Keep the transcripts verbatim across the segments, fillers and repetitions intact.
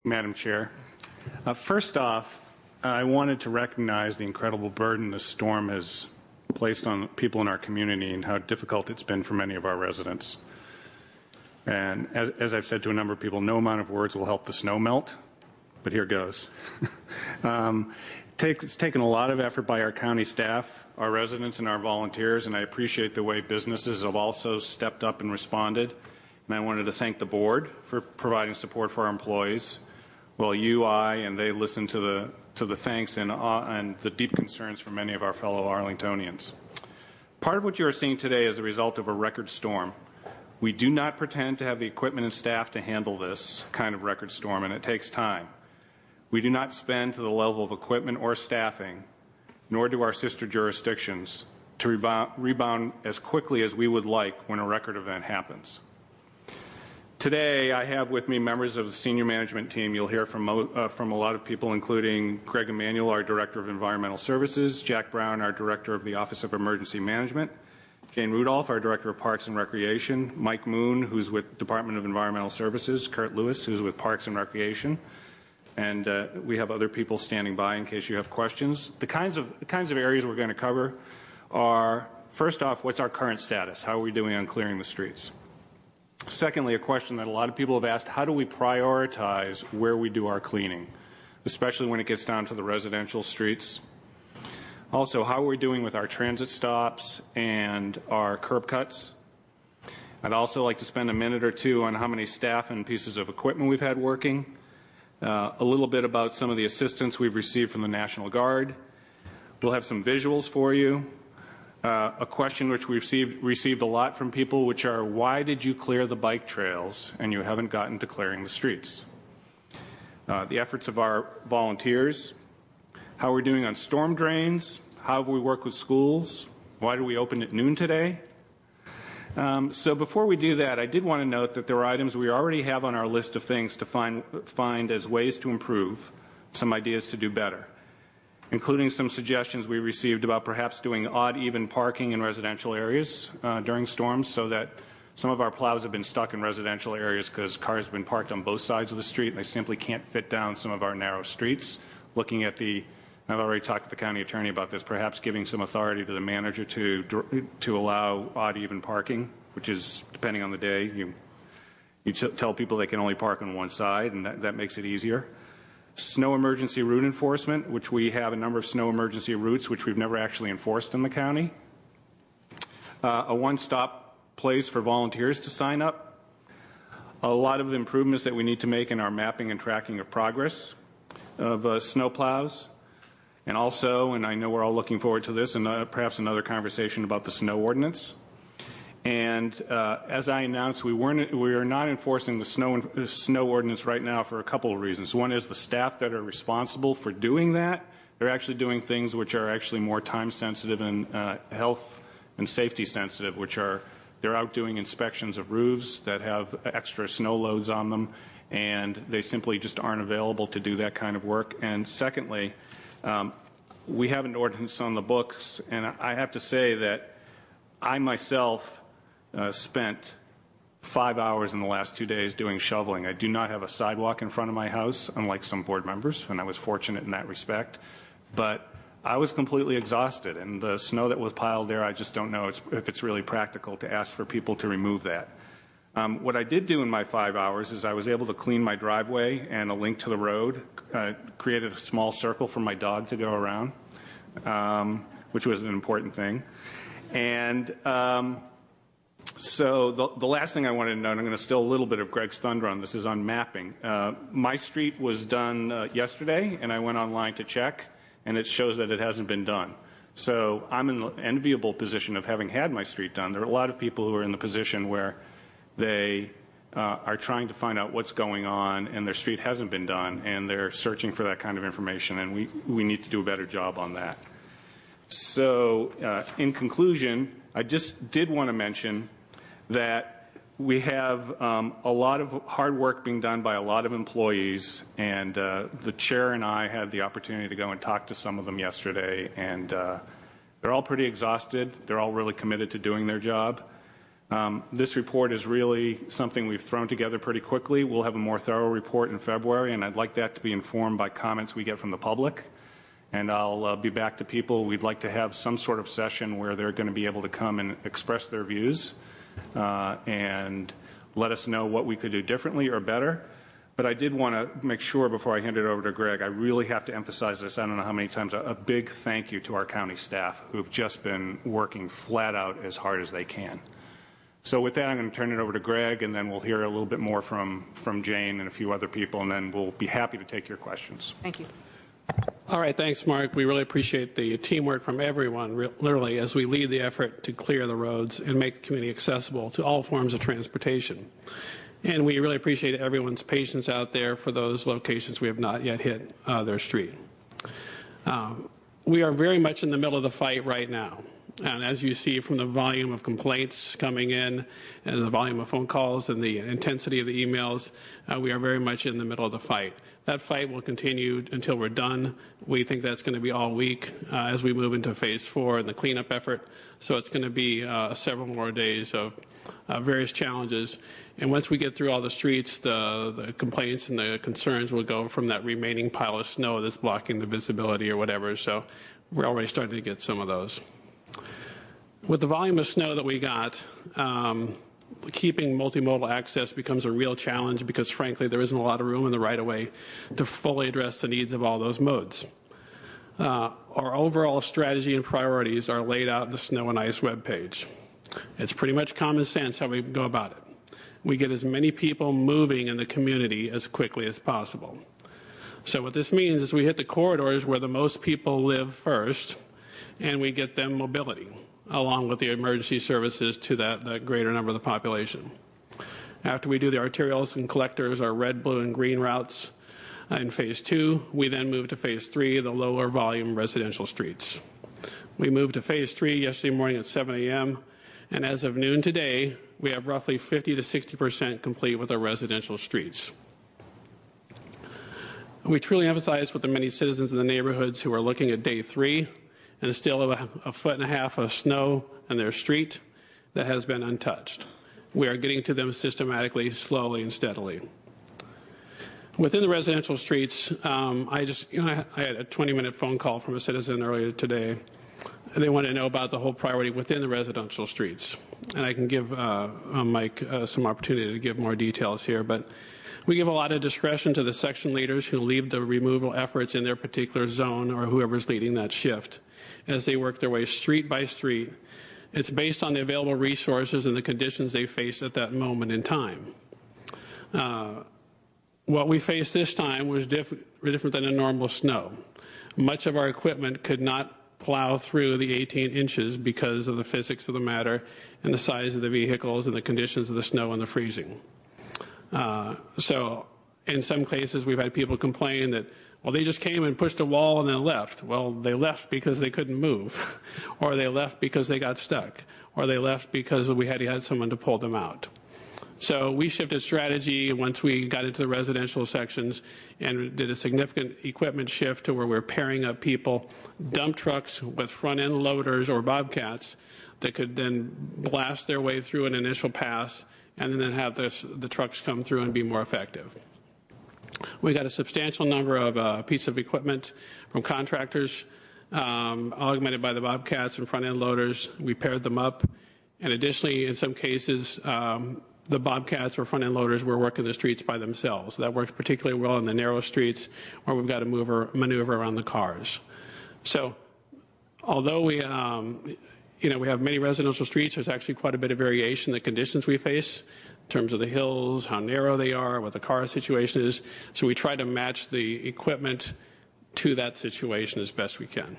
Madam Chair. Uh, first off, I wanted to recognize the incredible burden this storm has placed on people in our community and how difficult it's been for many of our residents. And as, as I've said to a number of people, no amount of words will help the snow melt, but here goes. um, take, it's taken a lot of effort by our county staff, our residents, and our volunteers, and I appreciate the way businesses have also stepped up and responded. And I wanted to thank the board for providing support for our employees, while you, I, and they listened to the to the thanks and, uh, and the deep concerns from many of our fellow Arlingtonians. Part of what you are seeing today is a result of a record storm. We do not pretend to have the equipment and staff to handle this kind of record storm, and it takes time. We do not spend to the level of equipment or staffing, nor do our sister jurisdictions, to rebound, rebound as quickly as we would like when a record event happens. Today, I have with me members of the senior management team. You'll hear from, uh, from a lot of people, including Greg Emanuel, our Director of Environmental Services, Jack Brown, our Director of the Office of Emergency Management, Jane Rudolph, our Director of Parks and Recreation, Mike Moon, who's with Department of Environmental Services, Kurt Lewis, who's with Parks and Recreation, and uh, we have other people standing by in case you have questions. The kinds of, the kinds of areas we're going to cover are, first off, what's our current status? How are we doing on clearing the streets? Secondly, a question that a lot of people have asked, how do we prioritize where we do our cleaning, especially when it gets down to the residential streets? Also, how are we doing with our transit stops and our curb cuts? I'd also like to spend a minute or two on how many staff and pieces of equipment we've had working, uh, a little bit about some of the assistance we've received from the National Guard. We'll have some visuals for you. Uh, a question which we've received, received a lot from people, which are, why did you clear the bike trails and you haven't gotten to clearing the streets? Uh, the efforts of our volunteers, how we're doing on storm drains, how have we worked with schools, why did we open at noon today? Um, so before we do that, I did want to note that there are items we already have on our list of things to find, find as ways to improve, some ideas to do better, including some suggestions we received about perhaps doing odd even parking in residential areas uh, during storms, so that some of our plows have been stuck in residential areas because cars have been parked on both sides of the street and they simply can't fit down some of our narrow streets. Looking at the, I've already talked to the county attorney about this, perhaps giving some authority to the manager to to allow odd even parking, which is, depending on the day, you, you t tell people they can only park on one side, and that, that makes it easier. Snow emergency route enforcement, which we have a number of snow emergency routes which we've never actually enforced in the county. Uh, a one-stop place for volunteers to sign up. A lot of the improvements that we need to make in our mapping and tracking of progress of uh, snow plows. And also, and I know we're all looking forward to this, and uh, perhaps another conversation about the snow ordinance. And uh, as I announced, we weren't, we are not enforcing the snow, uh, snow ordinance right now for a couple of reasons. One is the staff that are responsible for doing that, they're actually doing things which are actually more time sensitive and uh, health and safety sensitive, which are, they're out doing inspections of roofs that have extra snow loads on them, and they simply just aren't available to do that kind of work. And secondly, um, we have an ordinance on the books, and I have to say that I myself Uh, spent five hours in the last two days doing shoveling. I do not have a sidewalk in front of my house, unlike some board members, and I was fortunate in that respect. But I was completely exhausted, and the snow that was piled there, I just don't know if it's really practical to ask for people to remove that. Um, what I did do in my five hours is I was able to clean my driveway and a link to the road, uh, created a small circle for my dog to go around, um, which was an important thing. And um, So the, the last thing I wanted to note, I'm going to steal a little bit of Greg's thunder on this, is on mapping. Uh, my street was done uh, yesterday, and I went online to check, and it shows that it hasn't been done. So I'm in the enviable position of having had my street done. There are a lot of people who are in the position where they uh, are trying to find out what's going on, and their street hasn't been done, and they're searching for that kind of information, and we, we need to do a better job on that. So uh, in conclusion, I just did want to mention that we have um, a lot of hard work being done by a lot of employees, and uh, the chair and I had the opportunity to go and talk to some of them yesterday, and uh, they're all pretty exhausted. They're all really committed to doing their job. Um, this report is really something we've thrown together pretty quickly. We'll have a more thorough report in February, and I'd like that to be informed by comments we get from the public. And I'll uh, be back to people. We'd like to have some sort of session where they're going to be able to come and express their views uh, and let us know what we could do differently or better. But I did want to make sure before I hand it over to Greg, I really have to emphasize this. I don't know how many times. A big thank you to our county staff who've just been working flat out as hard as they can. So with that, I'm going to turn it over to Greg, and then we'll hear a little bit more from, from Jane and a few other people, and then we'll be happy to take your questions. Thank you. All right, thanks, Mark. We really appreciate the teamwork from everyone, literally, as we lead the effort to clear the roads and make the community accessible to all forms of transportation. And we really appreciate everyone's patience out there for those locations we have not yet hit uh, their street. Um, we are very much in the middle of the fight right now. And as you see from the volume of complaints coming in and the volume of phone calls and the intensity of the emails, uh, we are very much in the middle of the fight. That fight will continue until we're done. We think that's going to be all week uh, as we move into phase four and the cleanup effort. So it's going to be uh, several more days of uh, various challenges. And once we get through all the streets, the, the complaints and the concerns will go from that remaining pile of snow that's blocking the visibility or whatever. So we're already starting to get some of those. With the volume of snow that we got, um, keeping multimodal access becomes a real challenge because, frankly, there isn't a lot of room in the right-of-way to fully address the needs of all those modes. Uh, our overall strategy and priorities are laid out in the Snow and Ice webpage. It's pretty much common sense how we go about it. We get as many people moving in the community as quickly as possible. So what this means is we hit the corridors where the most people live first, and we get them mobility, along with the emergency services to that, that greater number of the population. After we do the arterials and collectors, our red, blue, and green routes uh, in phase two, we then move to phase three, the lower volume residential streets. We moved to phase three yesterday morning at seven A M, and as of noon today, we have roughly fifty to sixty percent complete with our residential streets. We truly emphasize with the many citizens in the neighborhoods who are looking at day three and still have a, a foot and a half of snow in their street that has been untouched. We are getting to them systematically, slowly, and steadily. Within the residential streets, um, I just, you know, I, I had a twenty minute phone call from a citizen earlier today. They want to know about the whole priority within the residential streets. And I can give uh, uh, Mike uh, some opportunity to give more details here, but we give a lot of discretion to the section leaders who lead the removal efforts in their particular zone or whoever's leading that shift as they work their way street by street. It's based on the available resources and the conditions they face at that moment in time. Uh, what we faced this time was diff different than a normal snow. Much of our equipment could not plow through the eighteen inches because of the physics of the matter and the size of the vehicles and the conditions of the snow and the freezing. Uh, so in some cases we've had people complain that, well, they just came and pushed a wall and then left. Well, they left because they couldn't move, or they left because they got stuck, or they left because we had, had someone to pull them out. So we shifted strategy once we got into the residential sections and did a significant equipment shift to where we're pairing up people, dump trucks with front-end loaders or bobcats that could then blast their way through an initial pass and then have this, the trucks come through and be more effective. We got a substantial number of uh, pieces of equipment from contractors, um, augmented by the bobcats and front-end loaders. We paired them up, and additionally, in some cases, um, the bobcats or front-end loaders were working the streets by themselves. That works particularly well in the narrow streets where we've got to move or maneuver around the cars. So, although we, um, you know, we have many residential streets, there's actually quite a bit of variation in the conditions we face in terms of the hills, how narrow they are, what the car situation is. So we try to match the equipment to that situation as best we can.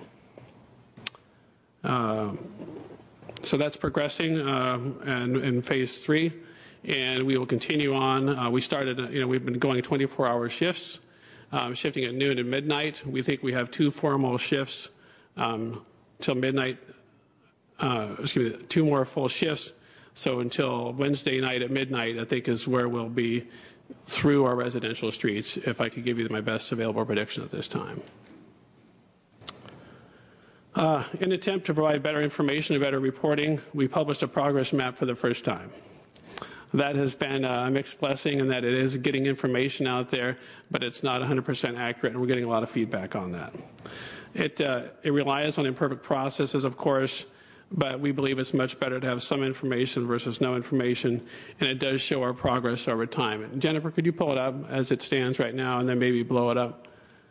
Uh, so that's progressing uh, and in phase three. And we will continue on. Uh, we started, you know, we've been going twenty-four hour shifts, um, shifting at noon and midnight. We think we have two formal shifts um, till midnight, uh, excuse me, two more full shifts. So until Wednesday night at midnight, I think is where we'll be through our residential streets, if I could give you my best available prediction at this time. Uh, in an attempt to provide better information and better reporting, we published a progress map for the first time. That has been a mixed blessing in that it is getting information out there, but it's not one hundred percent accurate, and we're getting a lot of feedback on that. It, uh, it relies on imperfect processes, of course, but we believe it's much better to have some information versus no information, and it does show our progress over time. And Jennifer, could you pull it up as it stands right now, and then maybe blow it up?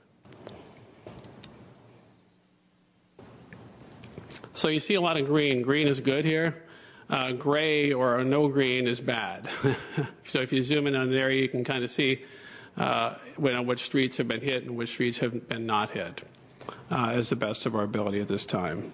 So you see a lot of green. Green is good here. Uh, gray or no green is bad. So if you zoom in on an area, you can kind of see uh, when, which streets have been hit and which streets have been not hit, uh, as the best of our ability at this time.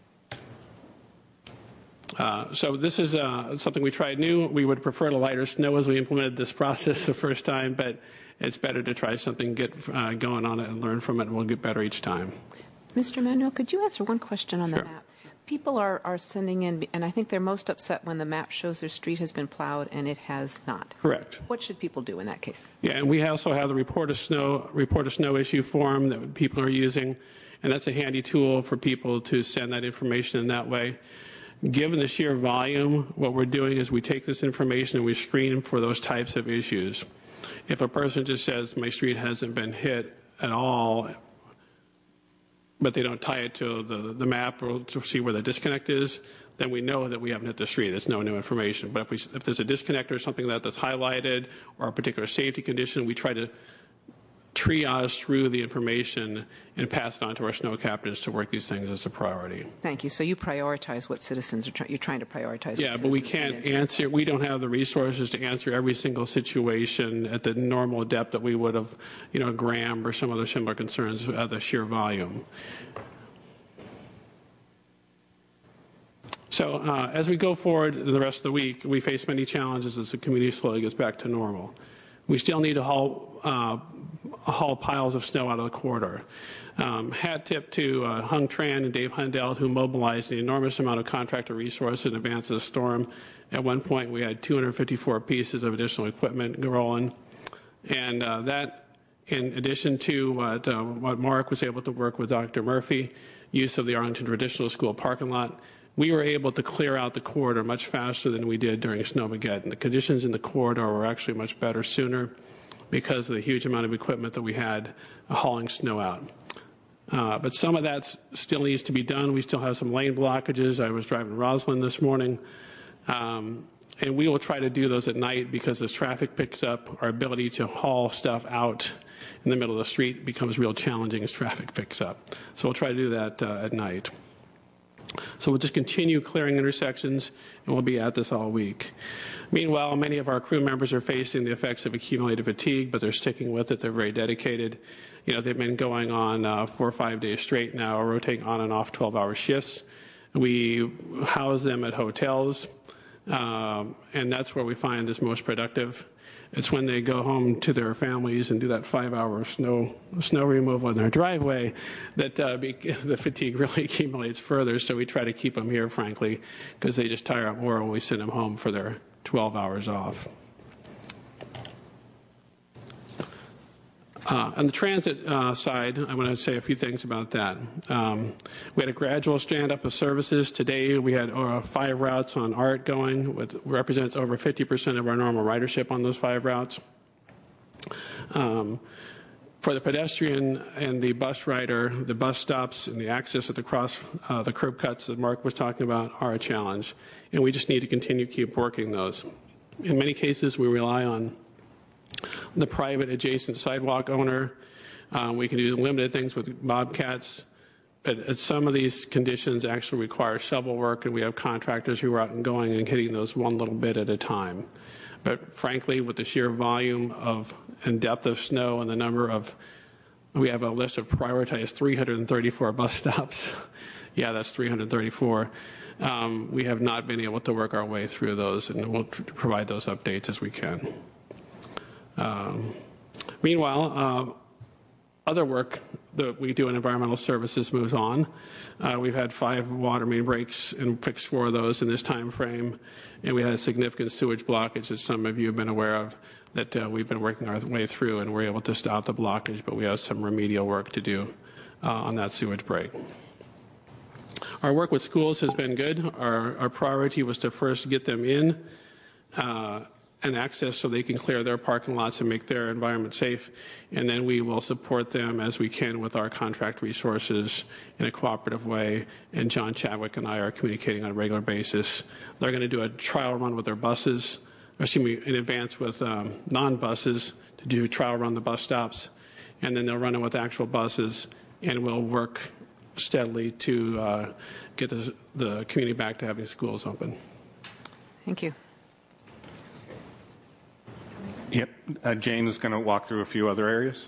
Uh, so this is uh, something we tried new. We would prefer to lighter snow as we implemented this process the first time, but it's better to try something, get uh, going on it and learn from it, and we'll get better each time. Mister Manuel, could you answer one question on Sure. the map? People are, are sending in, and I think they're most upset when the map shows their street has been plowed and it has not. Correct. What should people do in that case? Yeah, and we also have the report of snow report of snow issue form that people are using, and that's a handy tool for people to send that information in that way. Given the sheer volume, what we're doing is we take this information and we screen for those types of issues. If a person just says my street hasn't been hit at all, but they don't tie it to the, the map or to see where the disconnect is, then we know that we haven't hit the street. There's no new information. But if, we, if there's a disconnect or something that, that's highlighted or a particular safety condition, we try to triage through the information and pass it on to our snow captains to work these things as a priority. Thank you. So you prioritize what citizens are trying, you're trying to prioritize. Yeah, what but we citizens can't send in. answer, we don't have the resources to answer every single situation at the normal depth that we would have, you know, Graham or some other similar concerns at the sheer volume. So uh, as we go forward the rest of the week, we face many challenges as the community slowly gets back to normal. We still need to haul, uh, haul piles of snow out of the corridor. Um, hat tip to uh, Hung Tran and Dave Hundell, who mobilized an enormous amount of contractor resources in advance of the storm. At one point, we had two hundred fifty-four pieces of additional equipment rolling. And uh, that, in addition to what, uh, what Mark was able to work with Doctor Murphy, use of the Arlington Traditional School parking lot, we were able to clear out the corridor much faster than we did during Snowmageddon. The conditions in the corridor were actually much better sooner because of the huge amount of equipment that we had hauling snow out. Uh, but some of that still needs to be done. We still have some lane blockages. I was driving Roslyn this morning. Um, and we will try to do those at night because as traffic picks up, our ability to haul stuff out in the middle of the street becomes real challenging as traffic picks up. So we'll try to do that uh, at night. So we'll just continue clearing intersections, and we'll be at this all week. Meanwhile, many of our crew members are facing the effects of accumulated fatigue, but they're sticking with it. They're very dedicated. You know, they've been going on uh, four or five days straight now, rotating on and off twelve-hour shifts. We house them at hotels, um, and that's where we find this most productive. It's when they go home to their families and do that five-hour snow snow removal in their driveway that uh, be, the fatigue really accumulates further. So we try to keep them here, frankly, because they just tire out more when we send them home for their twelve hours off. Uh, on the transit uh, side, I want to say a few things about that. Um, we had a gradual stand-up of services. Today we had uh, five routes on ART going, which represents over fifty percent of our normal ridership on those five routes. Um, for the pedestrian and the bus rider, the bus stops and the access at the cross, uh, the curb cuts that Mark was talking about are a challenge, and we just need to continue to keep working those. In many cases, we rely on the private adjacent sidewalk owner. Uh, we can do limited things with bobcats. But at some of these conditions actually require shovel work, and we have contractors who are out and going and hitting those one little bit at a time. But frankly, with the sheer volume of and depth of snow and the number of, we have a list of prioritized three hundred thirty-four bus stops. Yeah, that's three hundred thirty-four. Um, we have not been able to work our way through those, and we'll tr- provide those updates as we can. Um, meanwhile, uh, other work that we do in environmental services moves on. Uh, we've had five water main breaks and fixed four of those in this time frame, and we had a significant sewage blockage that some of you have been aware of that uh, we've been working our way through, and we're able to stop the blockage, but we have some remedial work to do uh, on that sewage break. Our work with schools has been good. Our, our priority was to first get them in uh, and access so they can clear their parking lots and make their environment safe. And then we will support them as we can with our contract resources in a cooperative way. And John Chadwick and I are communicating on a regular basis. They're going to do a trial run with their buses, or excuse me, in advance with um, non-buses to do a trial run the bus stops. And then they'll run it with actual buses, and we'll work steadily to uh, get the, the community back to having schools open. Thank you. Yep. Uh, Jane is going to walk through a few other areas.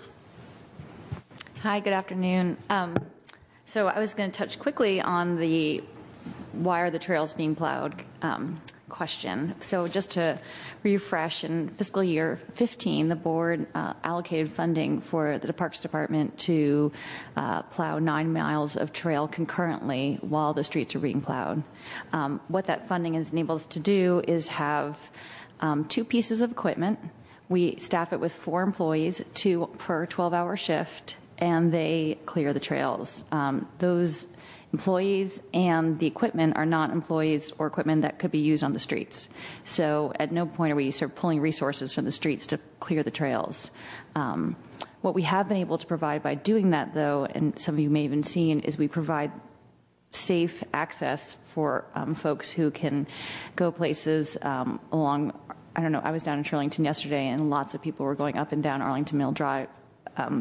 Hi, good afternoon. Um, so I was going to touch quickly on the why are the trails being plowed um, question. So just to refresh, in fiscal year fifteen, the board uh, allocated funding for the Parks Department to uh, plow nine miles of trail concurrently while the streets are being plowed. Um, what that funding has enabled us to do is have um, two pieces of equipment. We staff it with four employees, two per twelve-hour shift, and they clear the trails. Um, those employees and the equipment are not employees or equipment that could be used on the streets. So at no point are we sort of pulling resources from the streets to clear the trails. Um, what we have been able to provide by doing that, though, and some of you may have even seen, is we provide safe access for um, folks who can go places um, along, I don't know, I was down in Shirlington yesterday, and lots of people were going up and down Arlington Mill Drive um,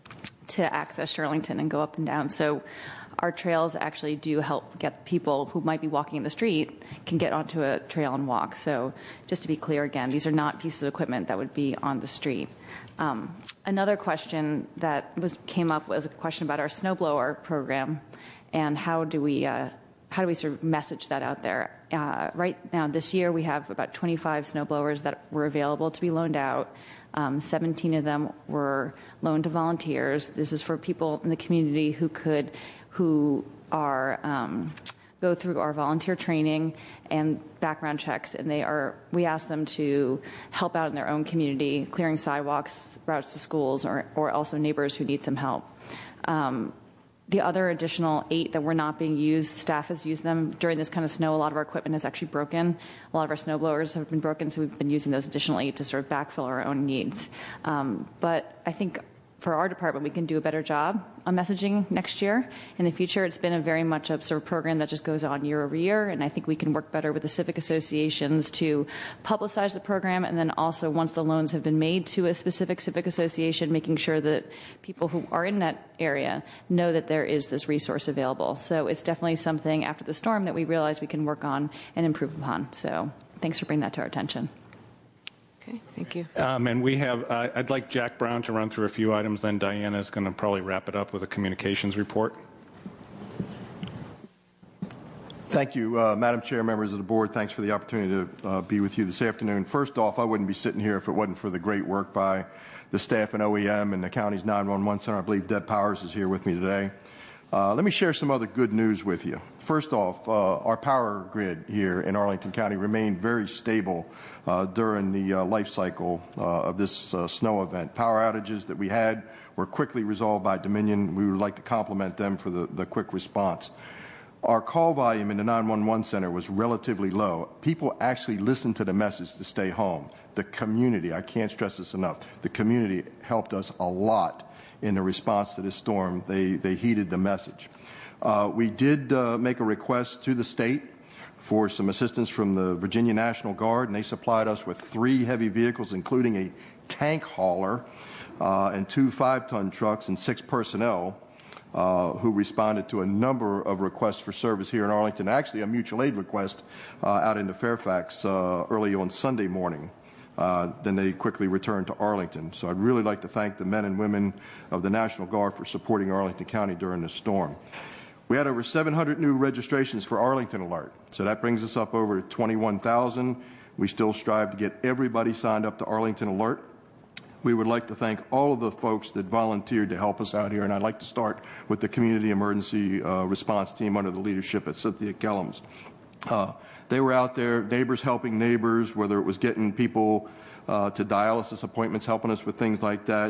to access Shirlington and go up and down. So our trails actually do help get people who might be walking in the street can get onto a trail and walk. So just to be clear again, these are not pieces of equipment that would be on the street. Um, another question that was came up was a question about our snowblower program and how do we uh, how do we sort of message that out there? Uh, right now, this year, we have about twenty-five snowblowers that were available to be loaned out. Um, seventeen of them were loaned to volunteers. This is for people in the community who could, who are um, go through our volunteer training and background checks, and they are. We ask them to help out in their own community, clearing sidewalks, routes to schools, or or also neighbors who need some help. Um, The other additional eight that were not being used, staff has used them during this kind of snow. A lot of our equipment is actually broken. A lot of our snow blowers have been broken, so we've been using those additional eight to sort of backfill our own needs. Um, but I think for our department, we can do a better job on messaging next year. In the future, it's been a very much a sort of program that just goes on year over year, and I think we can work better with the civic associations to publicize the program, and then also once the loans have been made to a specific civic association, making sure that people who are in that area know that there is this resource available. So it's definitely something after the storm that we realize we can work on and improve upon. So thanks for bringing that to our attention. Okay, thank you. Um, and we have, uh, I'd like Jack Brown to run through a few items, then Diana is going to probably wrap it up with a communications report. Thank you, uh, Madam Chair, members of the board. Thanks for the opportunity to uh, be with you this afternoon. First off, I wouldn't be sitting here if it wasn't for the great work by the staff in O E M and the county's nine one one center. I believe Deb Powers is here with me today. Uh, let me share some other good news with you. First off, uh, our power grid here in Arlington County remained very stable uh, during the uh, life cycle uh, of this uh, snow event. Power outages that we had were quickly resolved by Dominion. We would like to compliment them for the, the quick response. Our call volume in the nine one one center was relatively low. People actually listened to the message to stay home. The community, I can't stress this enough, the community helped us a lot in the response to this storm. They, they heeded the message. Uh, we did uh, make a request to the state for some assistance from the Virginia National Guard, and they supplied us with three heavy vehicles, including a tank hauler uh, and two five-ton trucks and six personnel uh, who responded to a number of requests for service here in Arlington, actually a mutual aid request uh, out into Fairfax uh, early on Sunday morning. Uh, then they quickly returned to Arlington. So I'd really like to thank the men and women of the National Guard for supporting Arlington County during this storm. We had over seven hundred new registrations for Arlington Alert, so that brings us up over twenty-one thousand. We still strive to get everybody signed up to Arlington Alert. We would like to thank all of the folks that volunteered to help us out here, and I'd like to start with the Community Emergency uh, Response Team under the leadership of Cynthia Kellums. Uh, they were out there, neighbors helping neighbors, whether it was getting people uh, to dialysis appointments, helping us with things like that.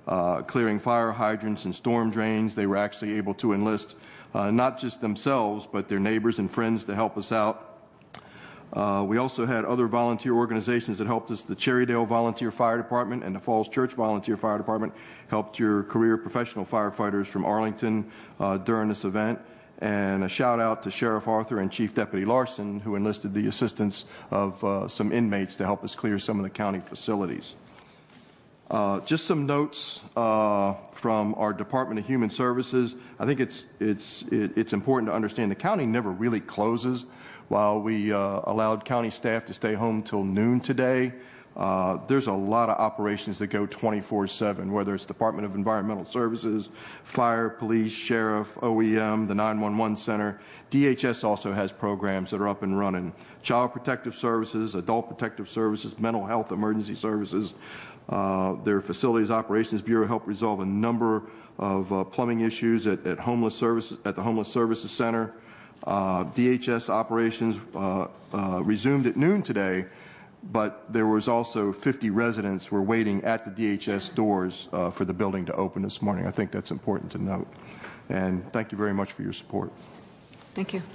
uh, clearing fire hydrants and storm drains. They were actually able to enlist uh, not just themselves, but their neighbors and friends to help us out. Uh, we also had other volunteer organizations that helped us. The Cherrydale Volunteer Fire Department and the Falls Church Volunteer Fire Department helped your career professional firefighters from Arlington uh, during this event. And a shout out to Sheriff Arthur and Chief Deputy Larson, who enlisted the assistance of uh, some inmates to help us clear some of the county facilities. Uh, just some notes uh, from our Department of Human Services. I think it's, it's, it, it's important to understand the county never really closes. While we uh, allowed county staff to stay home till noon today, uh, there's a lot of operations that go twenty-four seven, whether it's Department of Environmental Services, Fire, Police, Sheriff, O E M, the nine one one Center. D H S also has programs that are up and running. Child Protective Services, Adult Protective Services, Mental Health Emergency Services. Uh, their Facilities Operations Bureau helped resolve a number of uh, plumbing issues at, at, homeless services, at the Homeless Services Center. Uh, D H S operations uh, uh, resumed at noon today, but there was also fifty residents who were waiting at the D H S doors uh, for the building to open this morning. I think that's important to note. And thank you very much for your support. Thank you.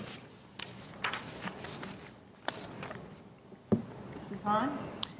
This is on?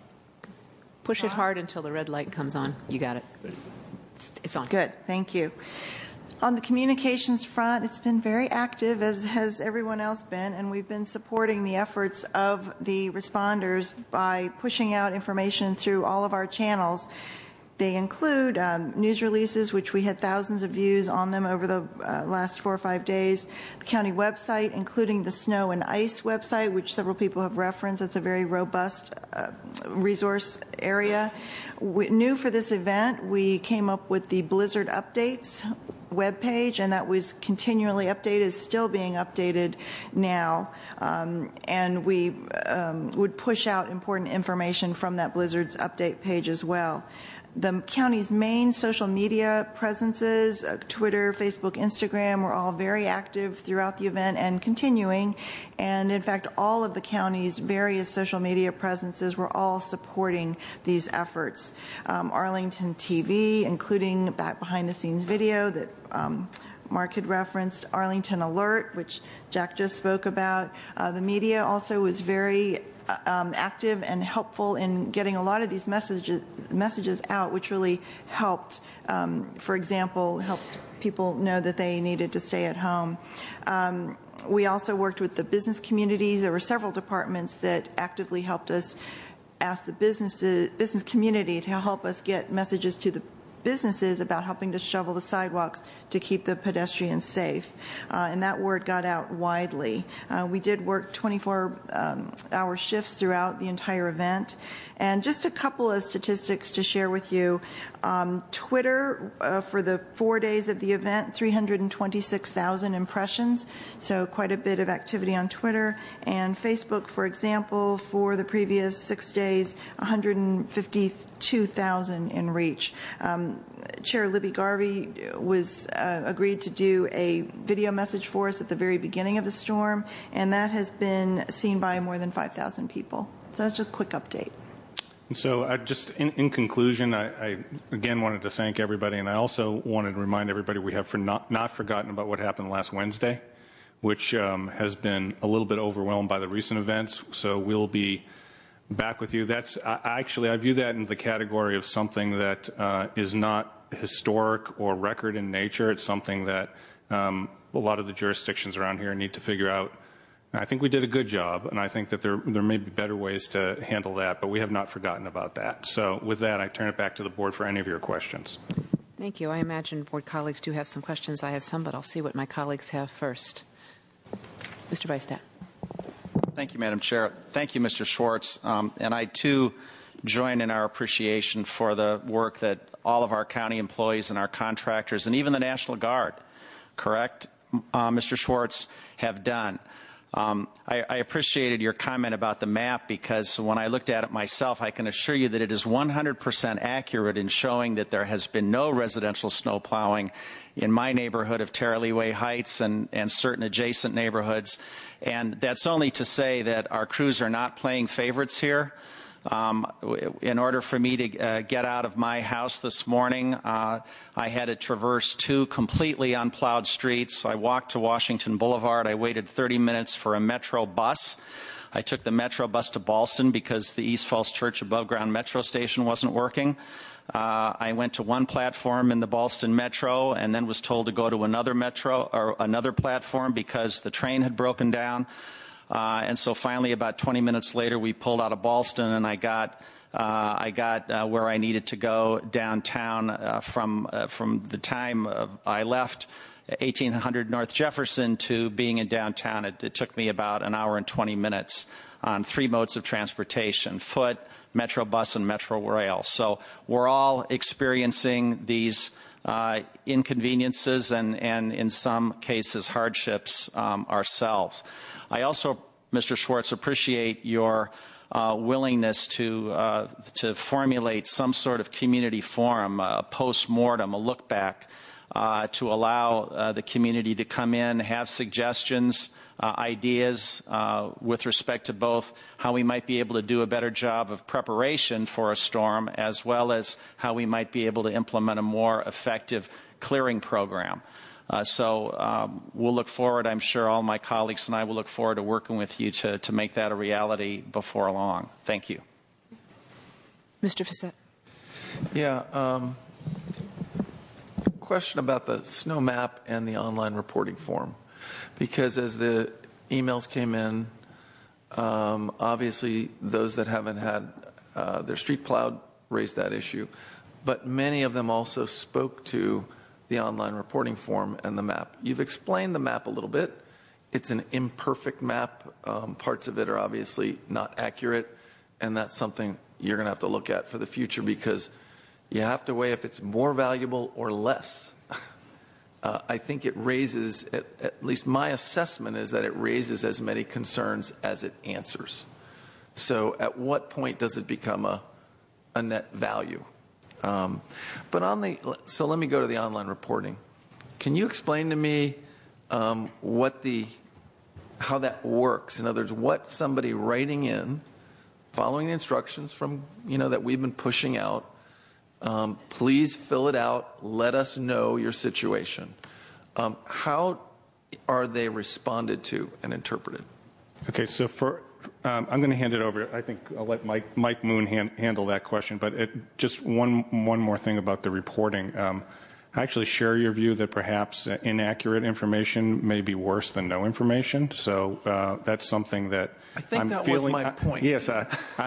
Push it hard until the red light comes on. You got it. It's, it's on. Good, thank you. On the communications front, it's been very active, as has everyone else been, and we've been supporting the efforts of the responders by pushing out information through all of our channels. They include um, news releases, which we had thousands of views on them over the uh, last four or five days, the county website, including the snow and ice website, which several people have referenced. It's a very robust uh, resource area. We, new for this event, we came up with the Blizzard Updates webpage, and that was continually updated, is still being updated now. Um, and we um, would push out important information from that Blizzard's update page as well. The county's main social media presences, uh, Twitter, Facebook, Instagram, were all very active throughout the event and continuing. And in fact, all of the county's various social media presences were all supporting these efforts. Um, Arlington T V, including back behind the scenes video that um, Mark had referenced, Arlington Alert, which Jack just spoke about. Uh, the media also was very Um, active and helpful in getting a lot of these messages messages out, which really helped. Um, for example, helped people know that they needed to stay at home. Um, we also worked with the business communities. There were several departments that actively helped us ask the businesses, business community to help us get messages to the businesses about helping to shovel the sidewalks to keep the pedestrians safe. Uh, and that word got out widely. Uh, we did work twenty-four hour shifts throughout the entire event. And just a couple of statistics to share with you. Um, Twitter, uh, for the four days of the event, three hundred twenty-six thousand impressions, so quite a bit of activity on Twitter. And Facebook, for example, for the previous six days, one hundred fifty-two thousand in reach. Um, Chair Libby Garvey was uh, agreed to do a video message for us at the very beginning of the storm, and that has been seen by more than five thousand people. So that's just a quick update. So I just, in, in conclusion, I, I again wanted to thank everybody, and I also wanted to remind everybody we have for not, not forgotten about what happened last Wednesday, which um, has been a little bit overwhelmed by the recent events. So we'll be back with you. That's I, actually I view that in the category of something that uh, is not historic or record in nature. It's something that um, a lot of the jurisdictions around here need to figure out. I think we did a good job, and I think that there there may be better ways to handle that, but we have not forgotten about that. So with that, I turn it back to the board for any of your questions. Thank you. I imagine board colleagues do have some questions. I have some, but I'll see what my colleagues have first. Mister Bystadt. Thank you, Madam Chair. Thank you, Mister Schwartz. Um, and I, too, join in our appreciation for the work that all of our county employees and our contractors and even the National Guard, correct, uh, Mister Schwartz, have done. Um, I, I appreciated your comment about the map, because when I looked at it myself, I can assure you that it is one hundred percent accurate in showing that there has been no residential snow plowing in my neighborhood of Terraleeway Heights and, and certain adjacent neighborhoods. And that's only to say that our crews are not playing favorites here. Um, in order for me to uh, get out of my house this morning, uh, I had to traverse two completely unplowed streets. I walked to Washington Boulevard. I waited thirty minutes for a Metro bus. I took the Metro bus to Ballston because the East Falls Church above ground Metro station wasn't working. Uh, I went to one platform in the Ballston Metro and then was told to go to another Metro or another platform because the train had broken down. Uh, and so finally, about twenty minutes later, we pulled out of Ballston, and I got uh, I got uh, where I needed to go downtown uh, from uh, from the time of I left eighteen hundred North Jefferson to being in downtown. It, it took me about an hour and twenty minutes on three modes of transportation: foot, Metro bus, and Metro rail. So we're all experiencing these uh, inconveniences and, and in some cases hardships um, ourselves. I also, Mister Schwartz, appreciate your uh, willingness to uh, to formulate some sort of community forum, a post-mortem, a look back, uh, to allow uh, the community to come in, have suggestions, uh, ideas uh, with respect to both how we might be able to do a better job of preparation for a storm, as well as how we might be able to implement a more effective clearing program. Uh, so um, we'll look forward, I'm sure all my colleagues and I will look forward to working with you to, to make that a reality before long. Thank you. Mister Fassett. Yeah. Um, question about the snow map and the online reporting form. Because as the emails came in, um, obviously those that haven't had uh, their street plowed raised that issue. But many of them also spoke to the online reporting form and the map. You've explained the map a little bit. It's an imperfect map. Um, parts of it are obviously not accurate, and that's something you're going to have to look at for the future because you have to weigh if it's more valuable or less. uh, I think it raises, at, at least my assessment is that it raises as many concerns as it answers. So at what point does it become a, a net value? Um, but on the, so let me go to the online reporting. Can you explain to me um, what the, how that works? In other words, what somebody writing in, following the instructions from, you know, that we've been pushing out, um, please fill it out, let us know your situation. Um, how are they responded to and interpreted? Okay, so for Um, I'm going to hand it over. I think I'll let Mike, Mike Moon hand, handle that question. But it, just one one more thing about the reporting. Um, I actually share your view that perhaps uh, inaccurate information may be worse than no information. So uh, that's something that I think I'm that feeling. was my point. Uh, yes, uh, uh,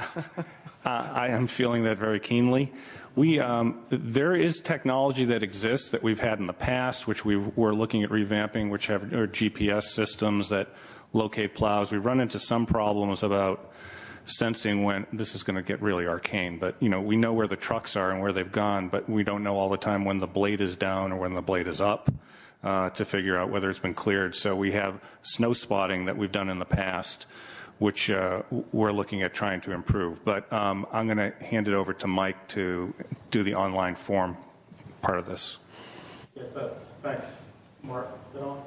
I am feeling that very keenly. We um, there is technology that exists that we've had in the past, which we were looking at revamping, which have are G P S systems that locate plows. We run into some problems about sensing when this is going to get really arcane, but you know we know where the trucks are and where they've gone, but we don't know all the time when the blade is down or when the blade is up uh, to figure out whether it's been cleared. So we have snow spotting that we've done in the past, which uh, we're looking at trying to improve. But um, I'm going to hand it over to Mike to do the online form part of this. Yes, sir. Thanks, Mark. Is it on?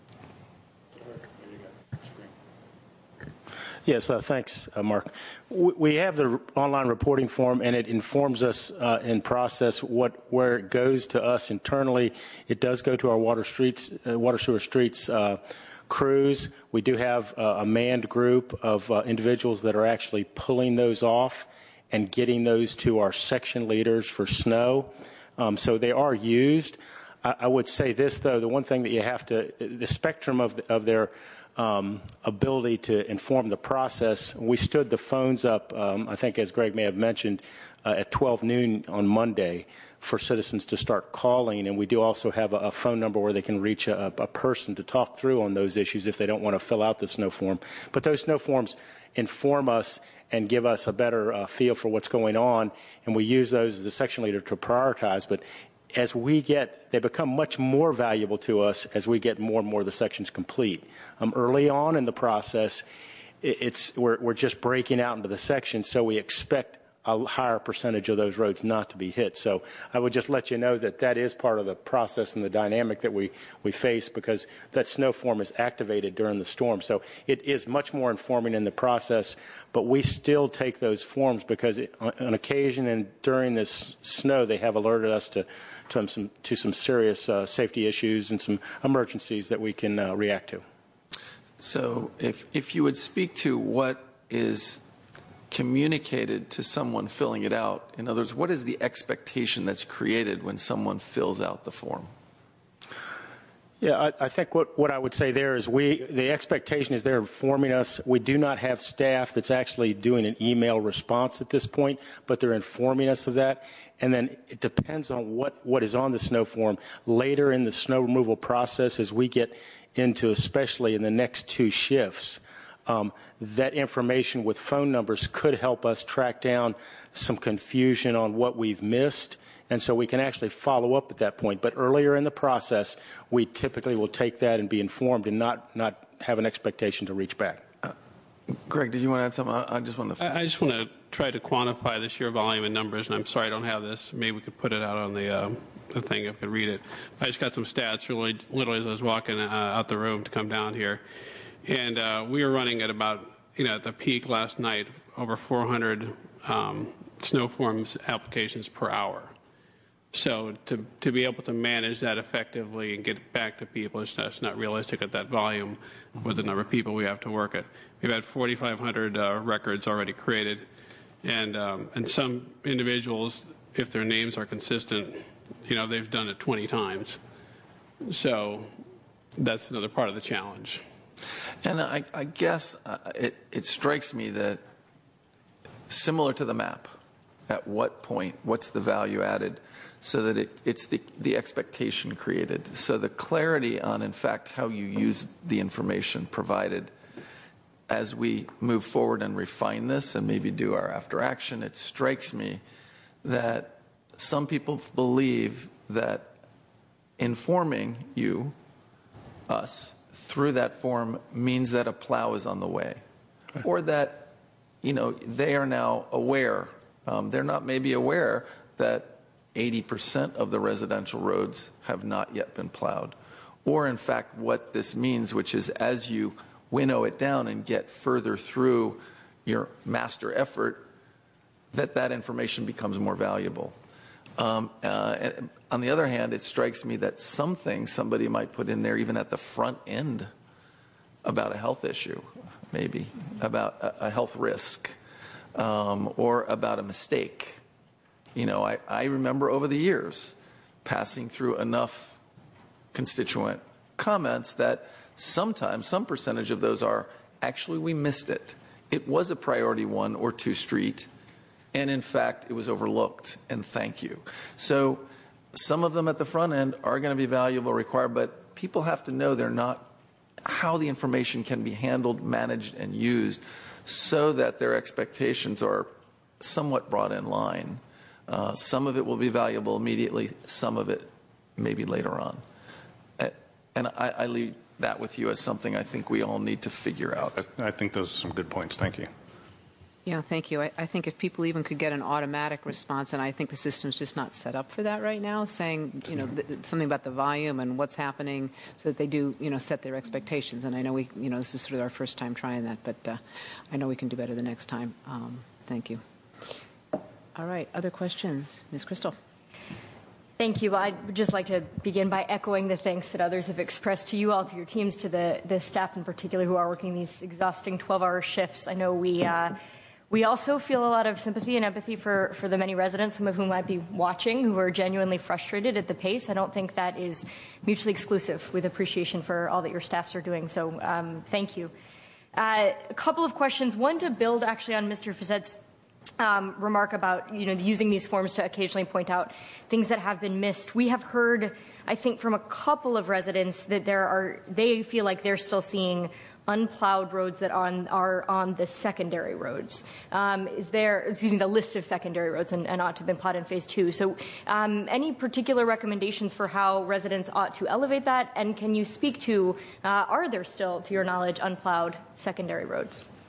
Yes, uh, thanks, uh, Mark. We have the online reporting form, and it informs us uh, in process what where it goes to us internally. It does go to our water streets, uh, water sewer streets uh, crews. We do have uh, a manned group of uh, individuals that are actually pulling those off and getting those to our section leaders for snow. Um, so they are used. I, I would say this, though, the one thing that you have to, the spectrum of, the, of their Um, ability to inform the process. We stood the phones up, um, I think as Greg may have mentioned, uh, at twelve noon on Monday for citizens to start calling, and we do also have a, a phone number where they can reach a, a person to talk through on those issues if they don't want to fill out the snow form. But those snow forms inform us and give us a better uh, feel for what's going on, and we use those as a section leader to prioritize. But as we get, they become much more valuable to us as we get more and more of the sections complete. Um, early on in the process, it, it's we're, we're just breaking out into the sections, so we expect a higher percentage of those roads not to be hit. So I would just let you know that that is part of the process and the dynamic that we, we face, because that snow form is activated during the storm. So it is much more informing in the process, but we still take those forms because it, on occasion and during this snow, they have alerted us to, to some, to some serious uh, safety issues and some emergencies that we can uh, react to. So if, if you would speak to what is communicated to someone filling it out. In other words, what is the expectation that's created when someone fills out the form? Yeah, I, I think what, what I would say there is we, the expectation is they're informing us. We do not have staff that's actually doing an email response at this point, but they're informing us of that. And then it depends on what, what is on the snow form. Later in the snow removal process, as we get into, especially in the next two shifts, Um, that information with phone numbers could help us track down some confusion on what we've missed, and so we can actually follow up at that point. But earlier in the process, we typically will take that and be informed and not, not have an expectation to reach back. Uh, Greg, did you want to add something? I, I just want to... I, I just want to try to quantify the sheer volume and numbers, and I'm sorry I don't have this. Maybe we could put it out on the, uh, the thing if I could read it. I just got some stats really, literally as I was walking uh, out the room to come down here. And uh, we were running at about, you know, at the peak last night, over four hundred um, snow forms applications per hour. So to, to be able to manage that effectively and get it back to people, it's not, it's not realistic at that volume with the number of people we have to work at. We've had forty-five hundred uh, records already created. And, um, and some individuals, if their names are consistent, you know, they've done it twenty times. So that's another part of the challenge. And I, I guess uh, it, it strikes me that similar to the map, at what point, what's the value added so that it, it's the, the expectation created. So the clarity on, in fact, how you use the information provided as we move forward and refine this and maybe do our after action, it strikes me that some people believe that informing you, us, through that form means that a plow is on the way, or that, you know, they are now aware. Um, they're not maybe aware that eighty percent of the residential roads have not yet been plowed, or in fact what this means, which is as you winnow it down and get further through your master effort, that that information becomes more valuable. Um, uh, on the other hand, it strikes me that some things somebody might put in there even at the front end about a health issue, maybe, about a, a health risk, um, or about a mistake. You know, I, I remember over the years passing through enough constituent comments that sometimes some percentage of those are, actually, we missed it. It was a priority one or two street, and in fact, it was overlooked, and thank you. So some of them at the front end are going to be valuable, required, but people have to know they're not, how the information can be handled, managed, and used so that their expectations are somewhat brought in line. Uh, some of it will be valuable immediately, some of it maybe later on. And I, I leave that with you as something I think we all need to figure out. I, I think those are some good points. Thank you. Yeah, thank you. I, I think if people even could get an automatic response, and I think the system's just not set up for that right now, saying, you know, th- something about the volume and what's happening so that they do, you know, set their expectations. And I know we, you know, this is sort of our first time trying that, but uh, I know we can do better the next time. Um, thank you. All right, other questions? Miz Crystal. Thank you. I'd just like to begin by echoing the thanks that others have expressed to you all, to your teams, to the, the staff in particular who are working these exhausting twelve-hour shifts. I know we... Uh, We also feel a lot of sympathy and empathy for, for the many residents, some of whom might be watching, who are genuinely frustrated at the pace. I don't think that is mutually exclusive, with appreciation for all that your staffs are doing. So um, thank you. Uh, a couple of questions. One, to build actually on Mister Fezzet's um, remark about, you know, using these forms to occasionally point out things that have been missed. We have heard, I think, from a couple of residents that there are, they feel like they're still seeing unplowed roads that on, are on the secondary roads. Um, is there, excuse me, the list of secondary roads and, and ought to have been plowed in phase two. So um, any particular recommendations for how residents ought to elevate that? And can you speak to, uh, are there still, to your knowledge, unplowed secondary roads?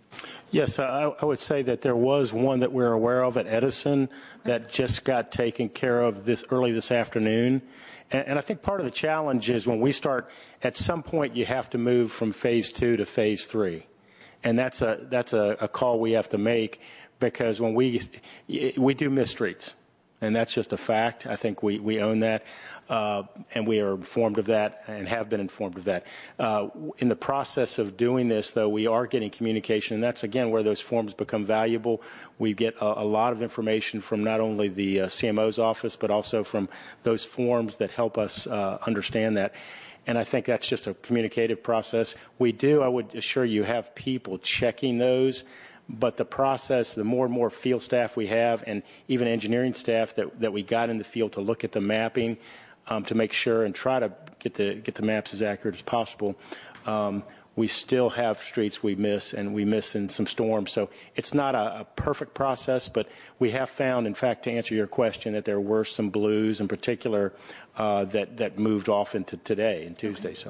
Yes, I, I would say that there was one that we're aware of at Edison that just got taken care of this early this afternoon. And, and I think part of the challenge is when we start, at some point you have to move from phase two to phase three. And that's a, that's a, a call we have to make, because when we, we do miss streets. And that's just a fact. I think we, we own that, uh, and we are informed of that and have been informed of that. Uh, in the process of doing this, though, we are getting communication, and that's, again, where those forms become valuable. We get a, a lot of information from not only the uh, C M O's office, but also from those forms that help us uh, understand that. And I think that's just a communicative process. We do, I would assure you, have people checking those. But the process, the more and more field staff we have, and even engineering staff that, that we got in the field to look at the mapping, um, to make sure and try to get the get the maps as accurate as possible, um, we still have streets we miss, and we miss in some storms. So it's not a, a perfect process, but we have found, in fact, to answer your question, that there were some blues in particular uh, that, that moved off into today and Tuesday. So.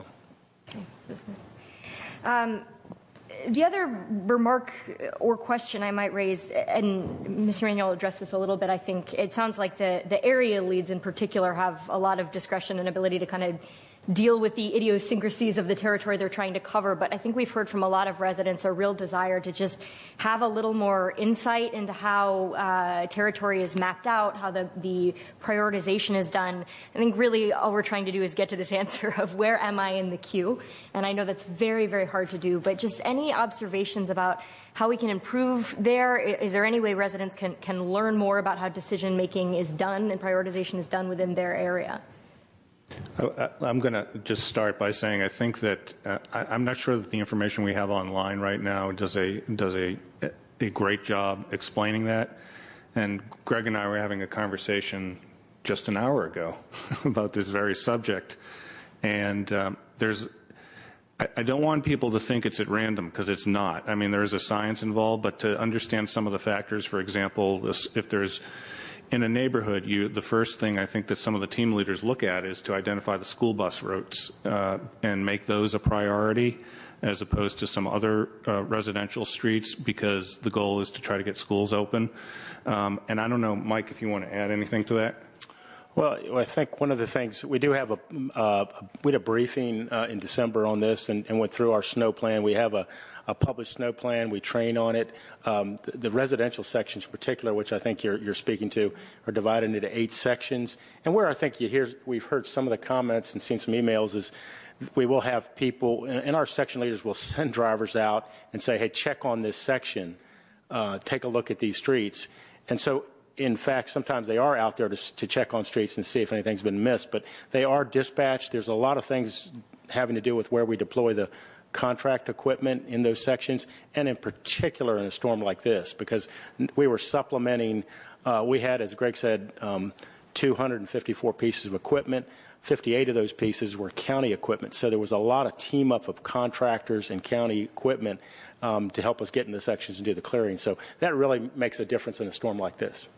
Um, The other remark or question I might raise, and Mister Manuel addressed this a little bit, I think, it sounds like the, the area leads in particular have a lot of discretion and ability to kind of deal with the idiosyncrasies of the territory they're trying to cover. But I think we've heard from a lot of residents a real desire to just have a little more insight into how uh, territory is mapped out, how the, the prioritization is done. I think really all we're trying to do is get to this answer of where am I in the queue? And I know that's very, very hard to do, but just any observations about how we can improve there? Is there any way residents can, can learn more about how decision making is done and prioritization is done within their area? I, I'm going to just start by saying I think that uh, I, I'm not sure that the information we have online right now does a does a a great job explaining that. And Greg and I were having a conversation just an hour ago about this very subject, and um, there's. I, I don't want people to think it's at random, because it's not. I mean, there is a science involved, but to understand some of the factors, for example, this, if there's in a neighborhood, you, the first thing I think that some of the team leaders look at is to identify the school bus routes uh, and make those a priority as opposed to some other uh, residential streets, because the goal is to try to get schools open. Um, and I don't know, Mike, if you want to add anything to that. Well, I think one of the things, we do have a, uh, we had a briefing uh, in December on this and, and went through our snow plan. We have a, a published snow plan. We train on it. Um, the, the residential sections in particular, which I think you're, you're speaking to, are divided into eight sections. And where I think you hear, we've heard some of the comments and seen some emails is we will have people, and our section leaders will send drivers out and say, hey, check on this section. Uh, take a look at these streets. And so, in fact, sometimes they are out there to, to check on streets and see if anything's been missed, but they are dispatched. There's a lot of things having to do with where we deploy the contract equipment in those sections, and in particular in a storm like this, because we were supplementing, uh, we had, as Greg said, um, two hundred fifty-four pieces of equipment. fifty-eight of those pieces were county equipment. So there was a lot of team up of contractors and county equipment um, to help us get in the sections and do the clearing. So that really makes a difference in a storm like this.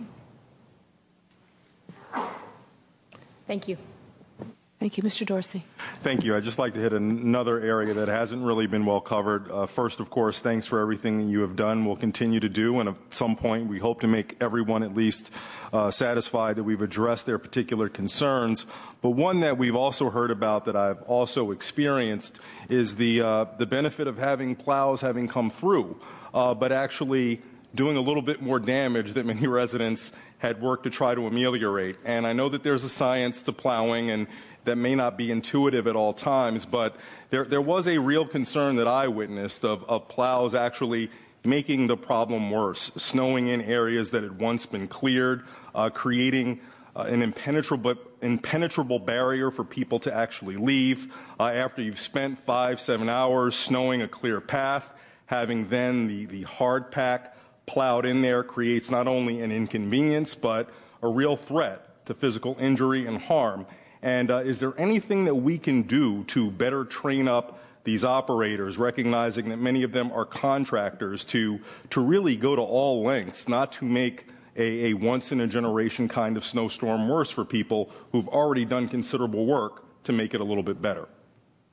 Okay. Thank you. Thank you. Mister Dorsey. Thank you. I'd just like to hit another area that hasn't really been well covered. Uh, first, of course, thanks for everything that you have done, will continue to do, and at some point we hope to make everyone at least uh, satisfied that we've addressed their particular concerns. But one that we've also heard about that I've also experienced is the, uh, the benefit of having plows having come through, uh, but actually doing a little bit more damage that many residents had worked to try to ameliorate. And I know that there's a science to plowing, and that may not be intuitive at all times, but there, there was a real concern that I witnessed of, of plows actually making the problem worse, snowing in areas that had once been cleared, uh, creating uh, an impenetrable, impenetrable barrier for people to actually leave uh, after you've spent five, seven hours snowing a clear path. Having then the, the hard pack plowed in there creates not only an inconvenience, but a real threat to physical injury and harm. And uh, is there anything that we can do to better train up these operators, recognizing that many of them are contractors, to, to really go to all lengths, not to make a, a once-in-a-generation kind of snowstorm worse for people who've already done considerable work to make it a little bit better?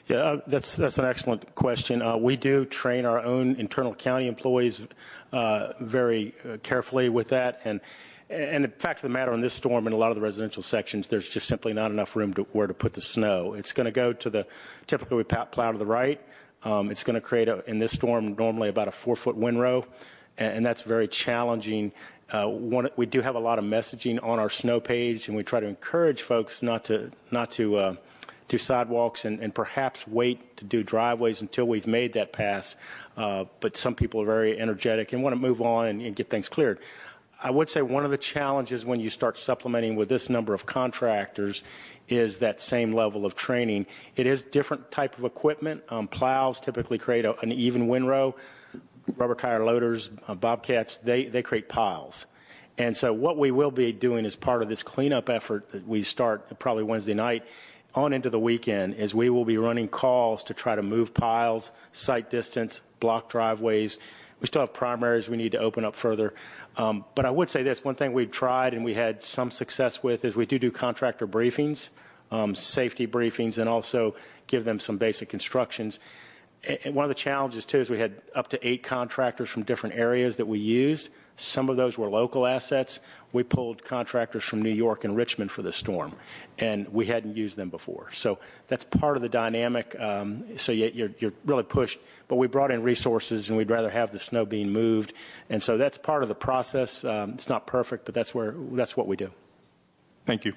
Yeah, uh, that's that's an excellent question. Uh, we do train our own internal county employees uh, very uh, carefully with that, and and the fact of the matter on this storm in a lot of the residential sections, there's just simply not enough room to where to put the snow. It's going to go to the typically we plow to the right. Um, it's going to create a, in this storm normally about a four foot windrow, and, and that's very challenging. Uh, one, we do have a lot of messaging on our snow page, and we try to encourage folks not to not to. Uh, to sidewalks and, and perhaps wait to do driveways until we've made that pass. Uh, but some people are very energetic and want to move on and, and get things cleared. I would say one of the challenges when you start supplementing with this number of contractors is that same level of training. It is different type of equipment. Um, plows typically create a, an even windrow. Rubber tire loaders, uh, bobcats, they, they create piles. And so what we will be doing as part of this cleanup effort that we start probably Wednesday night on into the weekend is we will be running calls to try to move piles, site distance, block driveways. We still have primaries we need to open up further. Um, but I would say this, one thing we've tried and we had some success with is we do do contractor briefings, um, safety briefings, and also give them some basic instructions. And one of the challenges, too, is we had up to eight contractors from different areas that we used. Some of those were local assets. We pulled contractors from New York and Richmond for this storm, and we hadn't used them before. So that's part of the dynamic. Um, so you're, you're really pushed. But we brought in resources, and we'd rather have the snow being moved. And so that's part of the process. Um, it's not perfect, but that's where that's what we do. Thank you.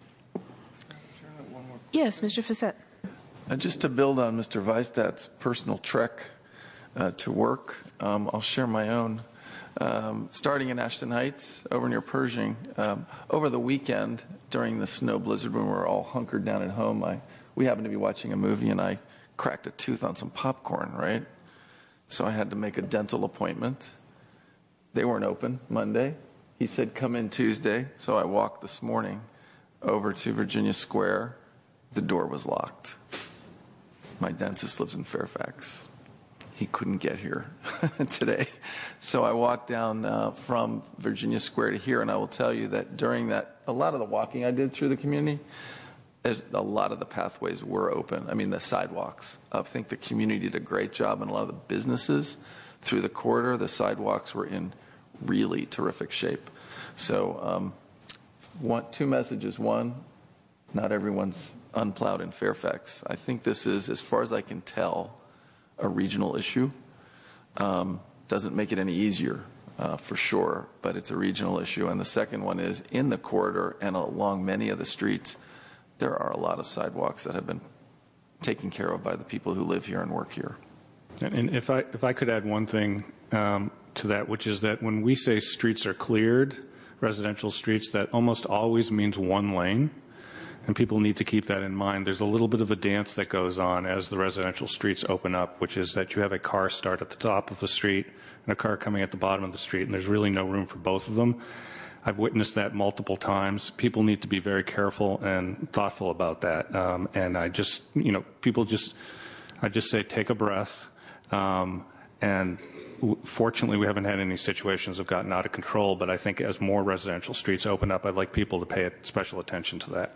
Yes, Mister Facette. Uh, just to build on Mister Weisstat's personal trek uh, to work, um, I'll share my own. Um, starting in Ashton Heights, over near Pershing, um, over the weekend during the snow blizzard when we were all hunkered down at home, I, we happened to be watching a movie and I cracked a tooth on some popcorn, right? So I had to make a dental appointment. They weren't open Monday. He said, come in Tuesday. So I walked this morning over to Virginia Square. The door was locked. My dentist lives in Fairfax. He couldn't get here today. So I walked down uh, from Virginia Square to here, and I will tell you that during that, a lot of the walking I did through the community, there's a lot of the pathways were open. I mean, the sidewalks. I think the community did a great job, and a lot of the businesses through the corridor, the sidewalks were in really terrific shape. So um, one, two messages. One, not everyone's unplowed in Fairfax. I think this is, as far as I can tell, a regional issue. Um, doesn't make it any easier, uh, for sure, but it's a regional issue. And the second one is in the corridor and along many of the streets, there are a lot of sidewalks that have been taken care of by the people who live here and work here. And, and if I if I could add one thing um, to that, which is that when we say streets are cleared, residential streets, that almost always means one lane. And people need to keep that in mind. There's a little bit of a dance that goes on as the residential streets open up, which is that you have a car start at the top of the street and a car coming at the bottom of the street, and there's really no room for both of them. I've witnessed that multiple times. People need to be very careful and thoughtful about that. Um, and I just, you know, people just, I just say take a breath. Um, and w- fortunately, we haven't had any situations that have gotten out of control, but I think as more residential streets open up, I'd like people to pay special attention to that.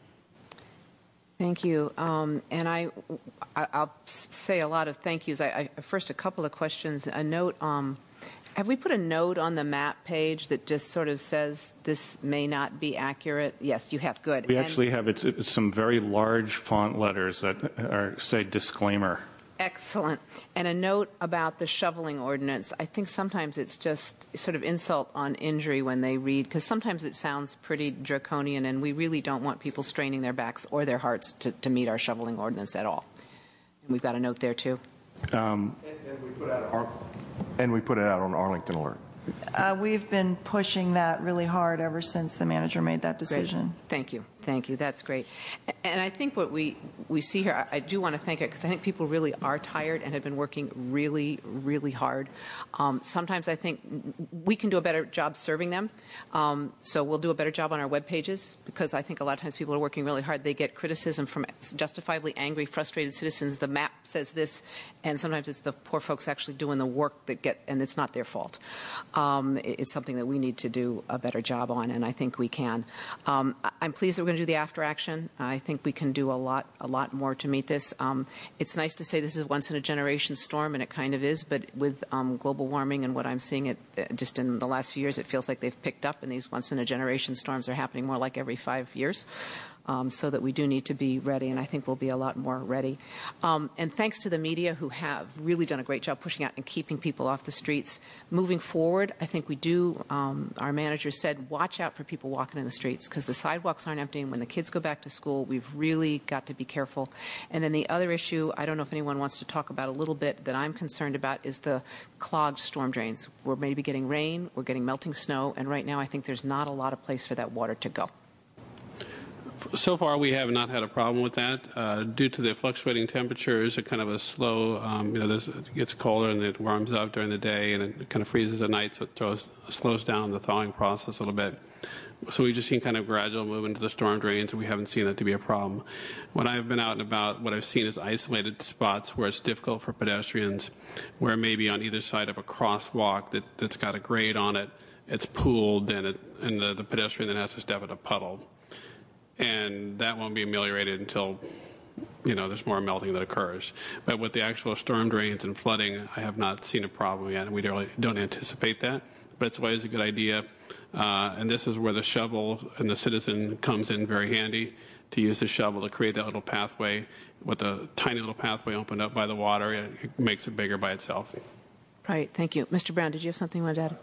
Thank you. Um, and I, I, I'll say a lot of thank yous. I, I, first, a couple of questions. A note, um, have we put a note on the map page that just sort of says this may not be accurate? Yes, you have. Good. We and actually have it's, it's some very large font letters that are, say disclaimer. Excellent. And a note about the shoveling ordinance. I think sometimes it's just sort of insult on injury when they read, because sometimes it sounds pretty draconian, and we really don't want people straining their backs or their hearts to, to meet our shoveling ordinance at all. And we've got a note there, too. Um, and, and, we put out Ar- and we put it out on Arlington Alert. Uh, we've been pushing that really hard ever since the manager made that decision. Great. Thank you. Thank you. That's great. And I think what we, we see here, I, I do want to thank it because I think people really are tired and have been working really, really hard. Um, sometimes I think we can do a better job serving them. Um, so we'll do a better job on our web pages because I think a lot of times people are working really hard. They get criticism from justifiably angry, frustrated citizens. The map says this, and sometimes it's the poor folks actually doing the work that get, and it's not their fault. Um, it, it's something that we need to do a better job on, and I think we can. Um, I, I'm pleased that we're going going to do the after action. I think we can do a lot, a lot more to meet this. Um, it's nice to say this is a once in a generation storm, and it kind of is. But with um, global warming and what I'm seeing, it uh, just in the last few years, it feels like they've picked up, and these once in a generation storms are happening more like every five years. Um, so that we do need to be ready, and I think we'll be a lot more ready. Um, and thanks to the media who have really done a great job pushing out and keeping people off the streets. Moving forward, I think we do, um, our manager said, watch out for people walking in the streets because the sidewalks aren't empty, and when the kids go back to school, we've really got to be careful. And then the other issue, I don't know if anyone wants to talk about a little bit that I'm concerned about, is the clogged storm drains. We're maybe getting rain, we're getting melting snow, and right now I think there's not a lot of place for that water to go. So far, we have not had a problem with that. Uh, due to the fluctuating temperatures, it kind of a slow, um, you know, this, it gets colder and it warms up during the day and it kind of freezes at night, so it throws, slows down the thawing process a little bit. So we've just seen kind of gradual movement to the storm drains, and we haven't seen that to be a problem. When I've been out and about, what I've seen is isolated spots where it's difficult for pedestrians, where maybe on either side of a crosswalk that, that's got a grade on it, it's pooled, and, it, and the, the pedestrian then has to step in a puddle. And that won't be ameliorated until, you know, there's more melting that occurs. But with the actual storm drains and flooding, I have not seen a problem yet, and we don't, really, don't anticipate that. But it's always a good idea. Uh, and this is where the shovel and the citizen comes in very handy, to use the shovel to create that little pathway. With a tiny little pathway opened up by the water, it, it makes it bigger by itself. Right, thank you. Mister Brown, did you have something you wanted to add?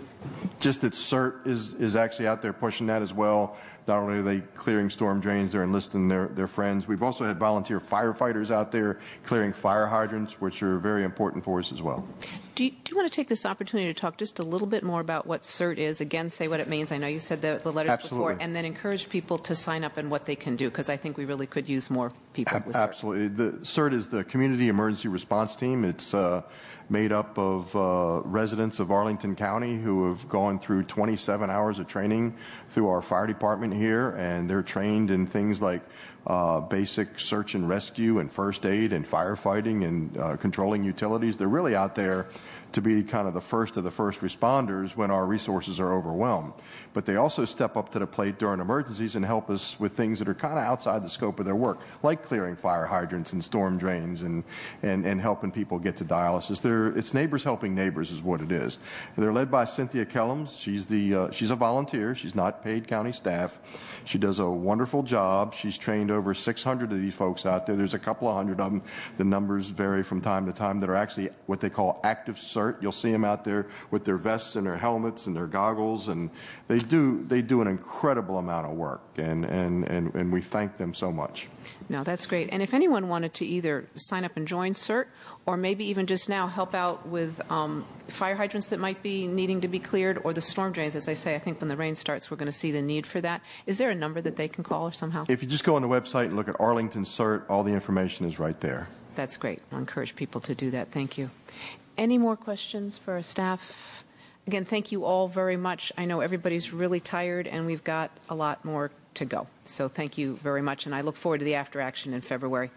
Just that CERT is, is actually out there pushing that as well. Not only are they clearing storm drains, they're enlisting their, their friends. We've also had volunteer firefighters out there clearing fire hydrants, which are very important for us as well. Do you, do you want to take this opportunity to talk just a little bit more about what CERT is? Again, say what it means. I know you said the, the letters Absolutely. before, and then encourage people to sign up and what they can do, because I think we really could use more people with CERT. Absolutely. The CERT is the Community Emergency Response Team. It's uh, made up of uh, residents of Arlington County who have gone through twenty-seven hours of training through our fire department here, and they're trained in things like uh, basic search and rescue and first aid and firefighting and uh, controlling utilities. They're really out there to be kind of the first of the first responders when our resources are overwhelmed. But they also step up to the plate during emergencies and help us with things that are kind of outside the scope of their work, like clearing fire hydrants and storm drains and, and, and helping people get to dialysis. They're, it's neighbors helping neighbors is what it is. And they're led by Cynthia Kellums. She's, the, uh, she's a volunteer. She's not paid county staff. She does a wonderful job. She's trained over six hundred of these folks out there. There's a couple of hundred of them. The numbers vary from time to time that are actually what they call active CERT. You'll see them out there with their vests and their helmets and their goggles, and they do they do an incredible amount of work, and, and, and, and we thank them so much. No, that's great. And if anyone wanted to either sign up and join CERT, or maybe even just now help out with um, fire hydrants that might be needing to be cleared, or the storm drains, as I say, I think when the rain starts, we're going to see the need for that. Is there a number that they can call or somehow? If you just go on the website and look at Arlington CERT, all the information is right there. That's great. I'll encourage people to do that. Thank you. Any more questions for our staff? Again, thank you all very much. I know everybody's really tired, and we've got a lot more to go. So thank you very much, and I look forward to the after action in February.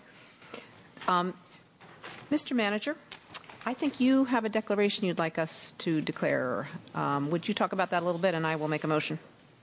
Um, Mister Manager, I think you have a declaration you'd like us to declare. Um, would you talk about that a little bit, and I will make a motion.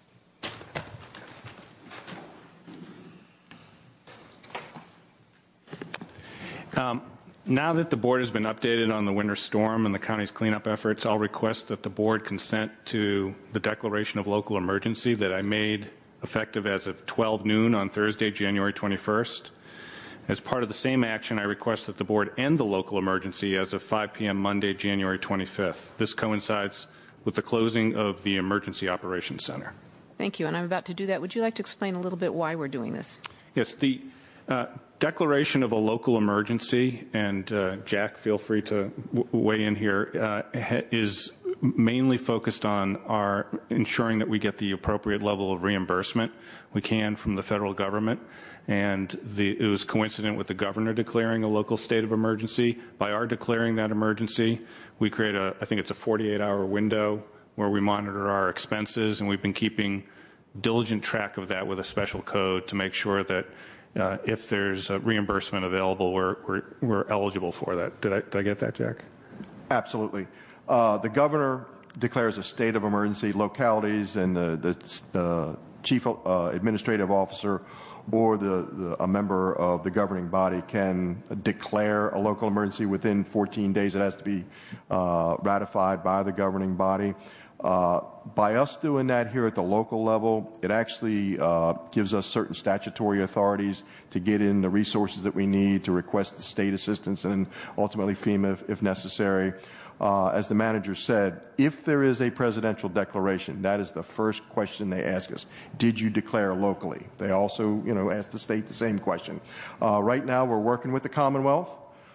Um, Now that the board has been updated on the winter storm and the county's cleanup efforts, I'll request that the board consent to the declaration of local emergency that I made effective as of twelve noon on Thursday, January twenty-first. As part of the same action, I request that the board end the local emergency as of five p m Monday, January twenty-fifth. This coincides with the closing of the Emergency Operations Center. Thank you, and I'm about to do that. Would you like to explain a little bit why we're doing this? Yes, the uh, declaration of a local emergency, and uh, Jack, feel free to w weigh in here, uh, is mainly focused on our ensuring that we get the appropriate level of reimbursement we can from the federal government. And the, it was coincident with the governor declaring a local state of emergency. By our declaring that emergency, we create a, I think it's a forty-eight hour window where we monitor our expenses, and we've been keeping diligent track of that with a special code to make sure that uh, if there's a reimbursement available, we're, we're, we're eligible for that. Did I, did I get that, Jack? Absolutely. Uh, the governor declares a state of emergency. Localities and the, the, the chief uh, administrative officer or the, the, a member of the governing body can declare a local emergency within fourteen days. It has to be uh, ratified by the governing body. Uh, by us doing that here at the local level, it actually uh, gives us certain statutory authorities to get in the resources that we need to request the state assistance and ultimately FEMA if, if necessary. Uh, as the manager said, if there is a presidential declaration, that is the first question they ask us. Did you declare locally? They also, you know, ask the state the same question. Uh, right now, we're working with the Commonwealth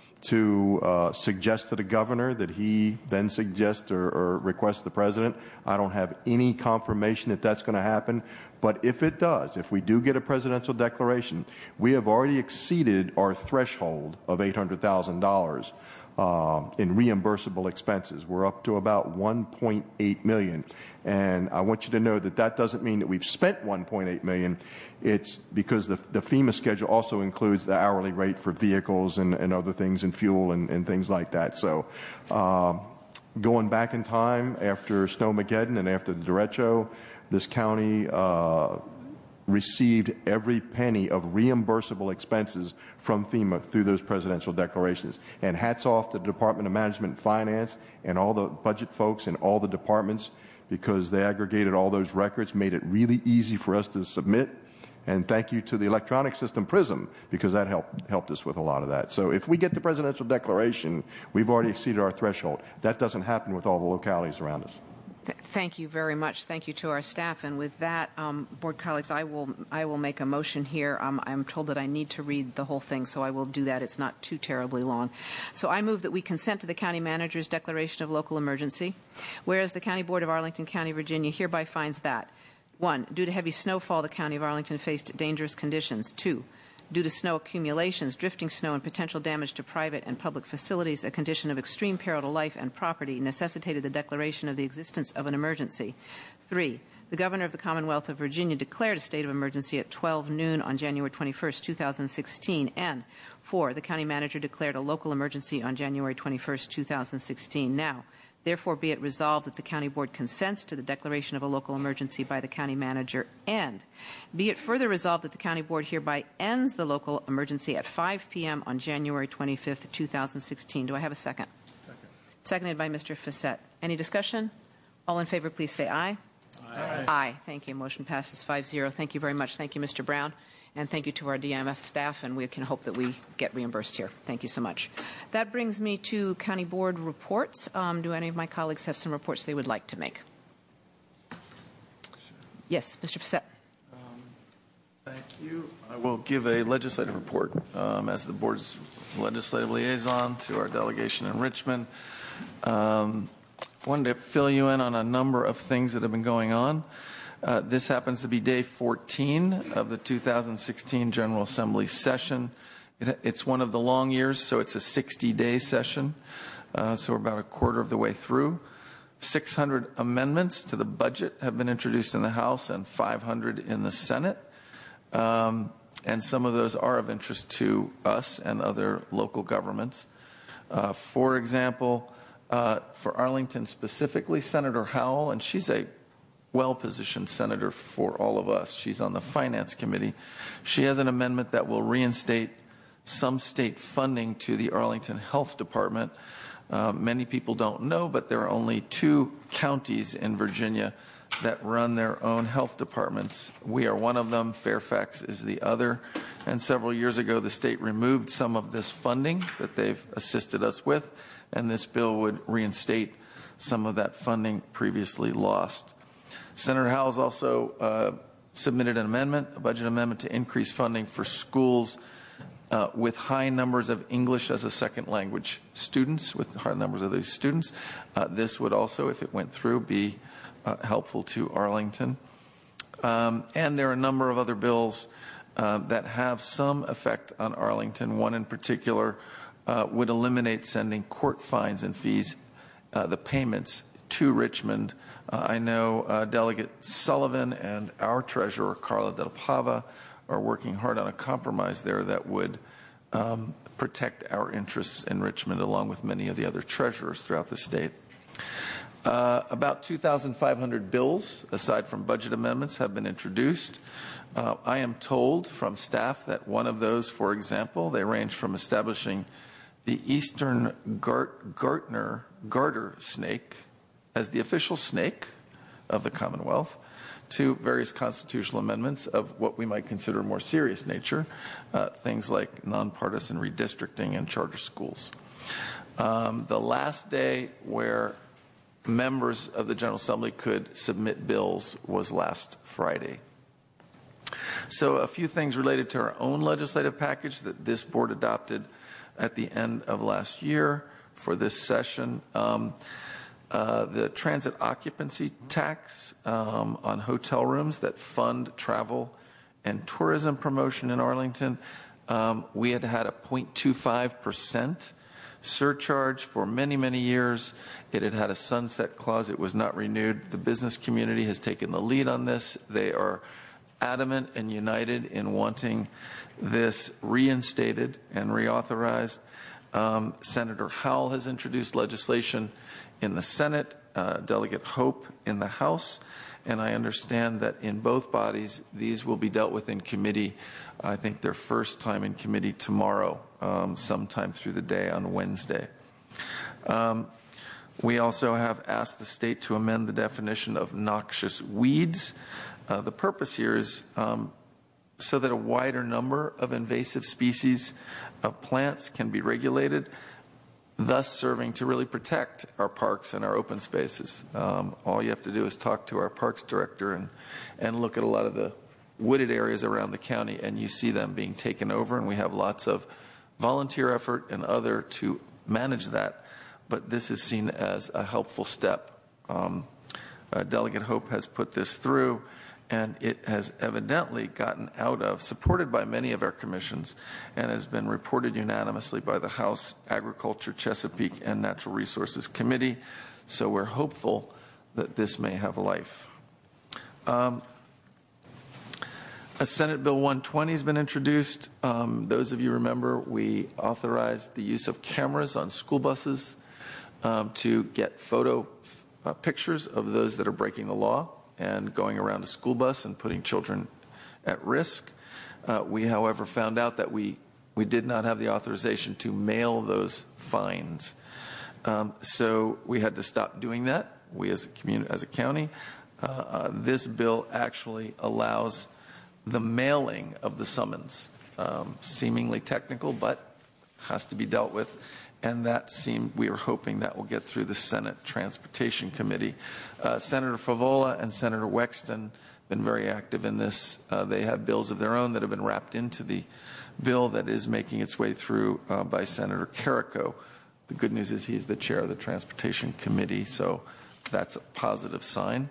to uh, suggest to the governor that he then suggest or, or request the president. I don't have any confirmation that that's going to happen, but if it does, if we do get a presidential declaration, we have already exceeded our threshold of eight hundred thousand dollars uh, in reimbursable expenses. We're up to about one point eight million dollars. And I want you to know that that doesn't mean that we've spent one point eight million dollars. It's because the, the FEMA schedule also includes the hourly rate for vehicles and, and other things and fuel and, and things like that. So uh, going back in time after Snowmageddon and after the derecho, this county uh, received every penny of reimbursable expenses from FEMA through those presidential declarations. And hats off to the Department of Management and Finance and all the budget folks and all the departments, because they aggregated all those records, made it really easy for us to submit. And thank you to the electronic system PRISM, because that helped helped us with a lot of that. So if we get the presidential declaration, we've already exceeded our threshold. That doesn't happen with all the localities around us. Th- thank you very much. Thank you to our staff. And with that, um, board colleagues, I will I will make a motion here. Um, I'm told that I need to read the whole thing, so I will do that. It's not too terribly long. So I move that we consent to the county manager's declaration of local emergency. Whereas the County Board of Arlington County, Virginia hereby finds that, one, due to heavy snowfall, the County of Arlington faced dangerous conditions. Two, due to snow accumulations, drifting snow, and potential damage to private and public facilities, a condition of extreme peril to life and property necessitated the declaration of the existence of an emergency. Three, the Governor of the Commonwealth of Virginia declared a state of emergency at twelve noon on January twenty-first, two thousand sixteen. And four, the County Manager declared a local emergency on January twenty-first, two thousand sixteen. Now, therefore, be it resolved that the County Board consents to the declaration of a local emergency by the County Manager, and be it further resolved that the County Board hereby ends the local emergency at five p.m. on January twenty-fifth, two thousand sixteen. Do I have a second? Second. Seconded by Mister Facette. Any discussion? All in favor, please say aye. Aye. Aye. Thank you. Motion passes five zero. Thank you very much. Thank you, Mister Brown. And thank you to our D M F staff, and we can hope that we get reimbursed here. Thank you so much. That brings me to County Board reports. Um, do any of my colleagues have some reports they would like to make? Yes, Mister Facette. Um, thank you. I will give a legislative report um, as the board's legislative liaison to our delegation in Richmond. Um, wanted to fill you in on a number of things that have been going on. Uh, this happens to be day fourteen of the two thousand sixteen General Assembly session. It, it's one of the long years, so it's a sixty-day session. Uh, so we're about a quarter of the way through. six hundred amendments to the budget have been introduced in the House and five hundred in the Senate. Um, and some of those are of interest to us and other local governments. Uh, for example, uh, for Arlington specifically, Senator Howell, and she's a well-positioned senator for all of us. She's on the Finance Committee. She has an amendment that will reinstate some state funding to the Arlington Health Department. Uh, many people don't know, but there are only two counties in Virginia that run their own health departments. We are one of them. Fairfax is the other. And several years ago, the state removed some of this funding that they've assisted us with, and this bill would reinstate some of that funding previously lost. Senator Howells also uh, submitted an amendment, a budget amendment, to increase funding for schools uh, with high numbers of English as a second language students, with high numbers of these students. Uh, this would also, if it went through, be uh, helpful to Arlington. Um, and there are a number of other bills uh, that have some effect on Arlington. One in particular uh, would eliminate sending court fines and fees, uh, the payments, to Richmond. Uh, I know uh, Delegate Sullivan and our treasurer, Carla Del Pava, are working hard on a compromise there that would um, protect our interests in Richmond, along with many of the other treasurers throughout the state. Uh, about two thousand five hundred bills, aside from budget amendments, have been introduced. Uh, I am told from staff that one of those, for example, they range from establishing the Eastern Gart- Gartner garter snake as the official snake of the Commonwealth, to various constitutional amendments of what we might consider more serious nature, uh, things like nonpartisan redistricting and charter schools. Um, the last day where members of the General Assembly could submit bills was last Friday. So a few things related to our own legislative package that this board adopted at the end of last year for this session. Um, uh, the transit occupancy tax um, on hotel rooms that fund travel and tourism promotion in Arlington. Um, we had had a zero point two five percent surcharge for many, many years. It had had a sunset clause. It was not renewed. The business community has taken the lead on this. They are adamant and united in wanting this reinstated and reauthorized. Um, Senator Howell has introduced legislation in the Senate, uh, Delegate Hope in the House, and I understand that in both bodies these will be dealt with in committee. I think their first time in committee tomorrow, um, sometime through the day on Wednesday. Um, we also have asked the state to amend the definition of noxious weeds. Uh, the purpose here is um, so that a wider number of invasive species of plants can be regulated, thus serving to really protect our parks and our open spaces. Um, all you have to do is talk to our parks director and, and look at a lot of the wooded areas around the county, and you see them being taken over, and we have lots of volunteer effort and other to manage that. But this is seen as a helpful step. Um, uh, Delegate Hope has put this through, and it has evidently gotten out of, supported by many of our commissions, and has been reported unanimously by the House Agriculture, Chesapeake, and Natural Resources Committee. So we're hopeful that this may have life. Um, a Senate Bill one twenty has been introduced. Um, those of you remember, we authorized the use of cameras on school buses um, to get photo uh, pictures of those that are breaking the law and going around a school bus and putting children at risk. Uh, we, however, found out that we, we did not have the authorization to mail those fines. Um, so we had to stop doing that, we as a community, as a county. Uh, uh, this bill actually allows the mailing of the summons. Um, seemingly technical, but has to be dealt with. And that seemed, we are hoping that will get through the Senate Transportation Committee. Uh, Senator Favola and Senator Wexton have been very active in this. Uh, they have bills of their own that have been wrapped into the bill that is making its way through uh, by Senator Carrico. The good news is he's the chair of the Transportation Committee, so that's a positive sign.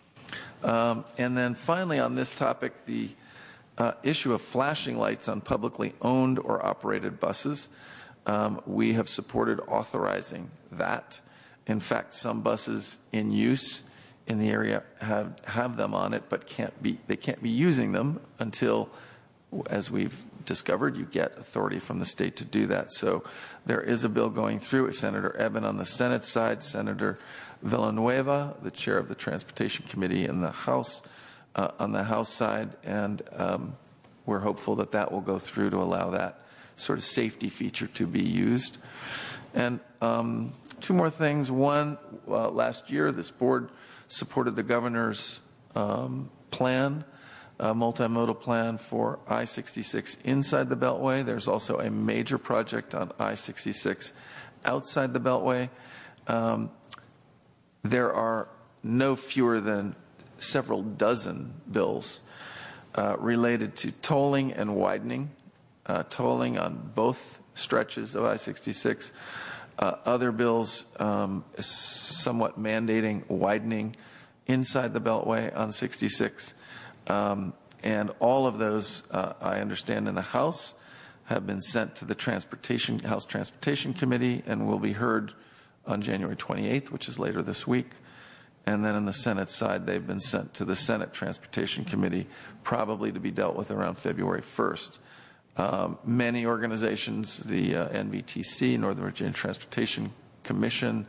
Um, and then finally on this topic, the uh, issue of flashing lights on publicly owned or operated buses. Um, we have supported authorizing that. In fact, some buses in use in the area have, have them on it, but can't be, they can't be using them until, as we've discovered, you get authority from the state to do that. So there is a bill going through. Senator Eben on the Senate side, Senator Villanueva, the chair of the Transportation Committee in the House, uh, on the House side, and um, we're hopeful that that will go through to allow that sort of safety feature to be used. And um, two more things. One, uh, last year this board supported the governor's um, plan, a multimodal plan for I sixty-six inside the Beltway. There's also a major project on I sixty-six outside the Beltway. Um, there are no fewer than several dozen bills uh, related to tolling and widening. Uh, tolling on both stretches of I sixty-six. Uh, other bills um, somewhat mandating widening inside the Beltway on sixty-six. Um, and all of those, uh, I understand, in the House have been sent to the Transportation House Transportation Committee and will be heard on January twenty-eighth, which is later this week. And then on the Senate side, they've been sent to the Senate Transportation Committee, probably to be dealt with around February first. Um, many organizations, the uh, N V T C, Northern Virginia Transportation Commission,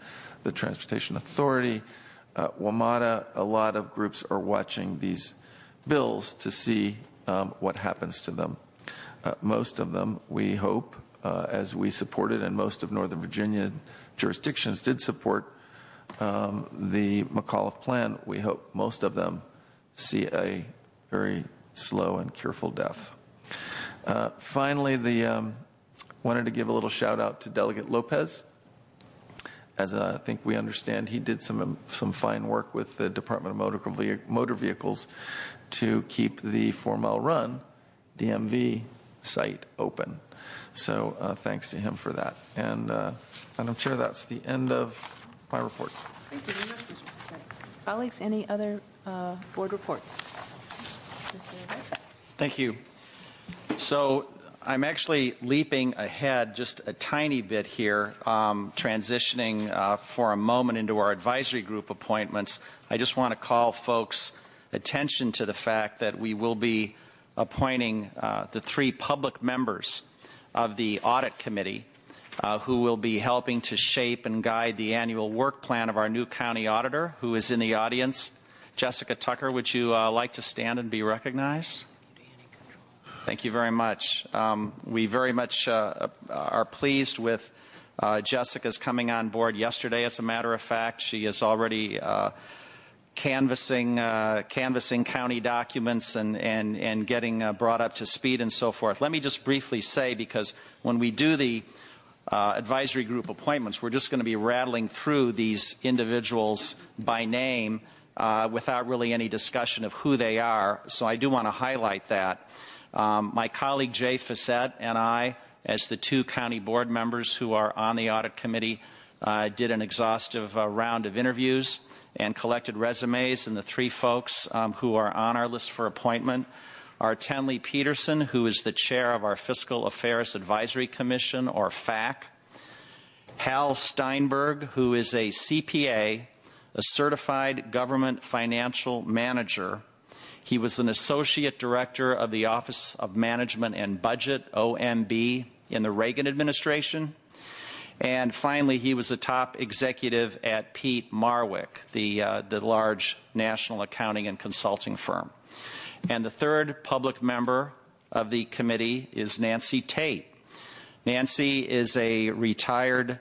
the Transportation Authority, uh, WMATA. A lot of groups are watching these bills to see um, what happens to them. Uh, most of them, we hope, uh, as we supported, and most of Northern Virginia jurisdictions did support um, the McAuliffe Plan, we hope most of them see a very slow and careful death. Uh, finally, the um, wanted to give a little shout out to Delegate Lopez. As uh, I think we understand, he did some some fine work with the Department of Motor, Motor Vehicles to keep the Four Mile Run D M V site open. So uh, thanks to him for that. And uh, Madam Chair, that's the end of my report. Thank you very much, Mister President. Colleagues, any other uh, board reports? Thank you. So I'm actually leaping ahead just a tiny bit here, um, transitioning uh, for a moment into our advisory group appointments. I just want to call folks' attention to the fact that we will be appointing uh, the three public members of the Audit Committee uh, who will be helping to shape and guide the annual work plan of our new county auditor, who is in the audience. Jessica Tucker, would you uh, like to stand and be recognized? Thank you very much. Um, we very much uh, are pleased with uh, Jessica's coming on board yesterday, as a matter of fact. She is already uh, canvassing uh, canvassing county documents and, and, and getting uh, brought up to speed and so forth. Let me just briefly say, because when we do the uh, advisory group appointments, we're just going to be rattling through these individuals by name uh, without really any discussion of who they are. So I do want to highlight that. Um, my colleague Jay Fassett and I, as the two county board members who are on the audit committee, uh, did an exhaustive uh, round of interviews and collected resumes, and the three folks um, who are on our list for appointment are Tenley Peterson, who is the chair of our Fiscal Affairs Advisory Commission, or F A C, Hal Steinberg, who is a C P A, a certified government financial manager. He was an associate director of the Office of Management and Budget, O M B, in the Reagan administration. And finally, he was a top executive at Peat Marwick, the, uh, the large national accounting and consulting firm. And the third public member of the committee is Nancy Tate. Nancy is a retired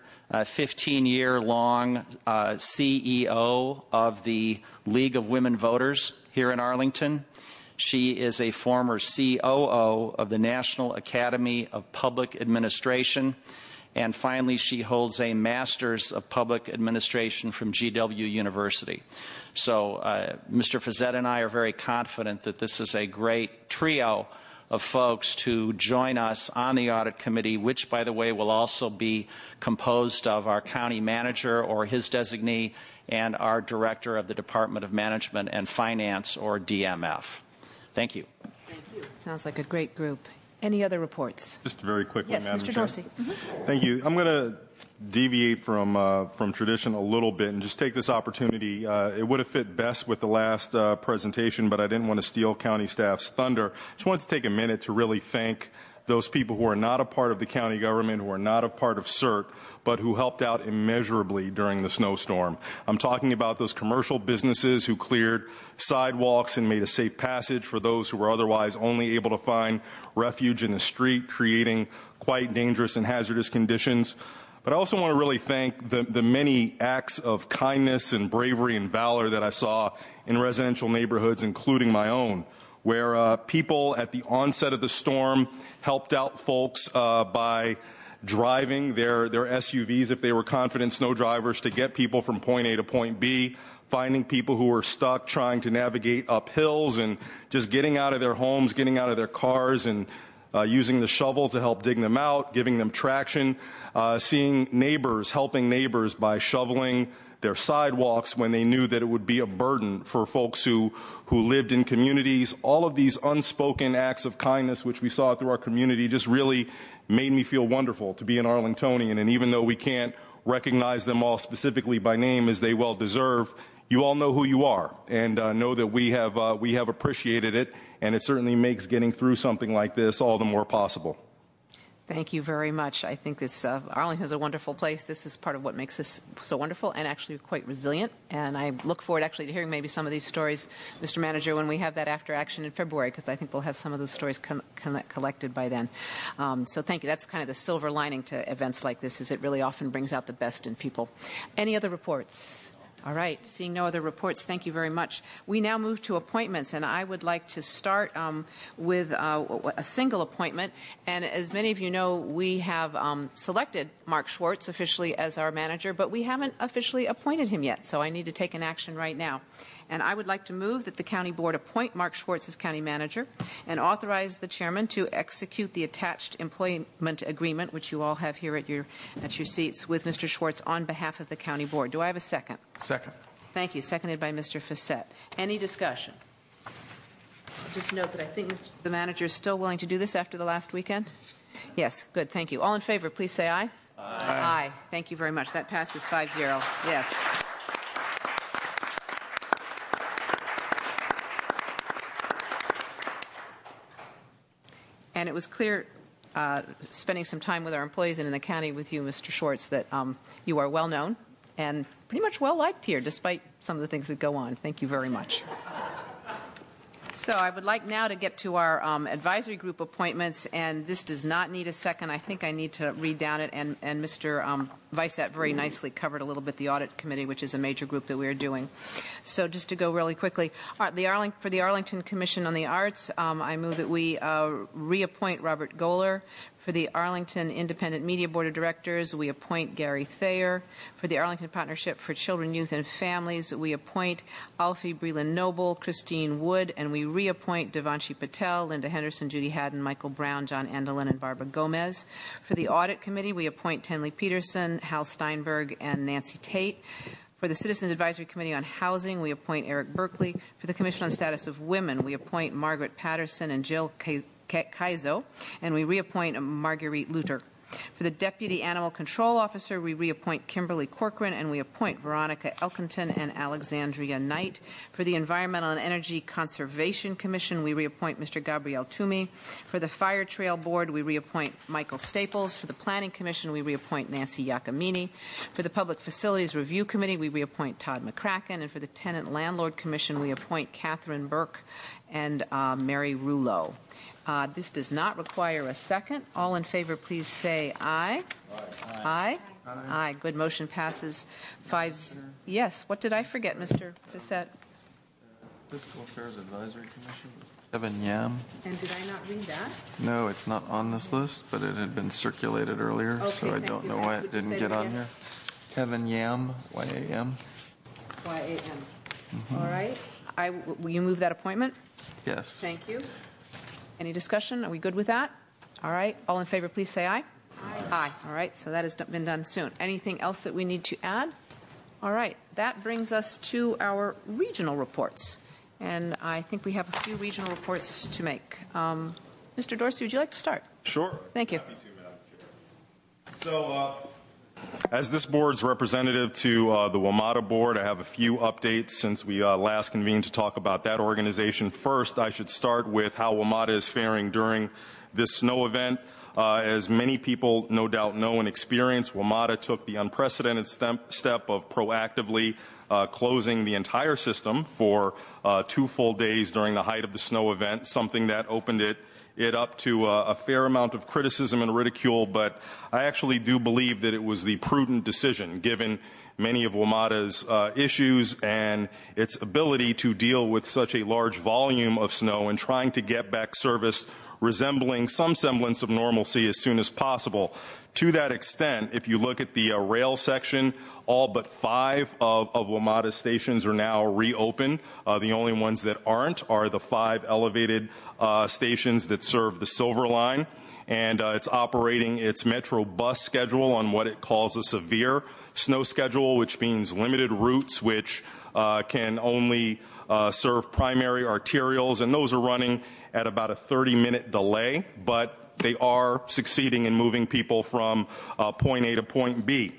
fifteen-year-long uh, uh, C E O of the League of Women Voters here in Arlington. She is a former C O O of the National Academy of Public Administration. And finally, she holds a Master's of Public Administration from G W University. So uh, Mister Fassett and I are very confident that this is a great trio of folks to join us on the audit committee, which, by the way, will also be composed of our county manager or his designee and our director of the Department of Management and Finance, or D M F. Thank you. Thank you. Sounds like a great group. Any other reports? Just very quickly, yes, Madam Mister Chair. Dorsey. Mm-hmm. Thank you. I'm going to deviate from uh, from tradition a little bit and just take this opportunity. Uh, it would have fit best with the last uh, presentation, but I didn't want to steal county staff's thunder. Just wanted to take a minute to really thank those people who are not a part of the county government, who are not a part of CERT, but who helped out immeasurably during the snowstorm. I'm talking about those commercial businesses who cleared sidewalks and made a safe passage for those who were otherwise only able to find refuge in the street, creating quite dangerous and hazardous conditions. But I also want to really thank the, the many acts of kindness and bravery and valor that I saw in residential neighborhoods, including my own, where uh, people at the onset of the storm helped out folks uh, by driving their, their S U Vs, if they were confident snow drivers, to get people from point A to point B, finding people who were stuck trying to navigate up hills and just getting out of their homes, getting out of their cars, and uh, using the shovel to help dig them out, giving them traction, uh, seeing neighbors, helping neighbors by shoveling their sidewalks when they knew that it would be a burden for folks who, who lived in communities. All of these unspoken acts of kindness, which we saw through our community, just really made me feel wonderful to be an Arlingtonian. And even though we can't recognize them all specifically by name, as they well deserve, you all know who you are, and uh, know that we have, uh, we have appreciated it, and it certainly makes getting through something like this all the more possible. Thank you very much. I think this uh, Arlington is a wonderful place. This is part of what makes us so wonderful and actually quite resilient. And I look forward actually to hearing maybe some of these stories, Mister Manager, when we have that after action in February, because I think we'll have some of those stories con- con- collected by then. Um, so thank you. That's kind of the silver lining to events like this, is it really often brings out the best in people. Any other reports? All right. Seeing no other reports, thank you very much. We now move to appointments, and I would like to start um, with uh, a single appointment. And as many of you know, we have um, selected Mark Schwartz officially as our manager, but we haven't officially appointed him yet, so I need to take an action right now. And I would like to move that the County Board appoint Mark Schwartz as County Manager and authorize the Chairman to execute the attached employment agreement, which you all have here at your, at your seats, with Mister Schwartz on behalf of the County Board. Do I have a second? Second. Thank you. Seconded by Mister Facette. Any discussion? Just note that I think Mister the Manager is still willing to do this after the last weekend. Yes, good. Thank you. All in favor, please say aye. Aye. Aye. Thank you very much. That passes five zero. Yes. And it was clear, uh, spending some time with our employees and in the county with you, Mister Schwartz, that um, you are well known and pretty much well liked here, despite some of the things that go on. Thank you very much. So I would like now to get to our um, advisory group appointments, and this does not need a second. I think I need to read down it, and, and Mister Um, Vicette very nicely covered a little bit the audit committee, which is a major group that we are doing. So just to go really quickly, uh, the Arling- for the Arlington Commission on the Arts, um, I move that we uh, reappoint Robert Goller. For the Arlington Independent Media Board of Directors, we appoint Gary Thayer. For the Arlington Partnership for Children, Youth, and Families, we appoint Alfie Breland-Noble, Christine Wood, and we reappoint Devanshi Patel, Linda Henderson, Judy Haddon, Michael Brown, John Endelin, and Barbara Gomez. For the Audit Committee, we appoint Tenley Peterson, Hal Steinberg, and Nancy Tate. For the Citizens Advisory Committee on Housing, we appoint Eric Berkeley. For the Commission on Status of Women, we appoint Margaret Patterson and Jill K- Kaizo, and we reappoint Marguerite Luter. For the Deputy Animal Control Officer, we reappoint Kimberly Corcoran, and we appoint Veronica Elkington and Alexandria Knight. For the Environmental and Energy Conservation Commission, we reappoint Mister Gabriel Toomey. For the Fire Trail Board, we reappoint Michael Staples. For the Planning Commission, we reappoint Nancy Iacomini. For the Public Facilities Review Committee, we reappoint Todd McCracken. And for the Tenant Landlord Commission, we appoint Catherine Burke and uh, Mary Rouleau. Uh, this does not require a second. All in favor, please say aye. Aye. Aye. Aye. Aye. Good. Motion passes five. Yes. What did I forget, Mister Facette? Fiscal Affairs Advisory Commission. Kevin Yam. And did I not read that? No, it's not on this list, but it had been circulated earlier, Okay, so I thank don't you. know why Would it you didn't say get that on again? here. Kevin Yam, Y A M. Y A M. Mm-hmm. All right. I, will you move that appointment? Yes. Thank you. Any discussion? Are we good with that? All right. All in favor, please say aye. Aye. Aye. All right. So that has been done soon. Anything else that we need to add? All right. That brings us to our regional reports. And I think we have a few regional reports to make. Um, Mister Dorsey, would you like to start? Sure. Thank you. Happy to, Madam Chair. So, uh, as this board's representative to uh, the WMATA board, I have a few updates since we uh, last convened to talk about that organization. First, I should start with how WMATA is faring during this snow event. Uh, as many people no doubt know and experience, WMATA took the unprecedented step, step of proactively uh, closing the entire system for uh, two full days during the height of the snow event, something that opened it it up to uh, a fair amount of criticism and ridicule, but I actually do believe that it was the prudent decision given many of WMATA's uh, issues and its ability to deal with such a large volume of snow and trying to get back service resembling some semblance of normalcy as soon as possible. To that extent, if you look at the uh, rail section, all but five of, of WMATA's stations are now reopened. Uh, the only ones that aren't are the five elevated uh, stations that serve the Silver Line. And uh, it's operating its Metro bus schedule on what it calls a severe snow schedule, which means limited routes which uh, can only uh, serve primary arterials, and those are running at about a thirty minute delay, but they are succeeding in moving people from uh, point A to point B.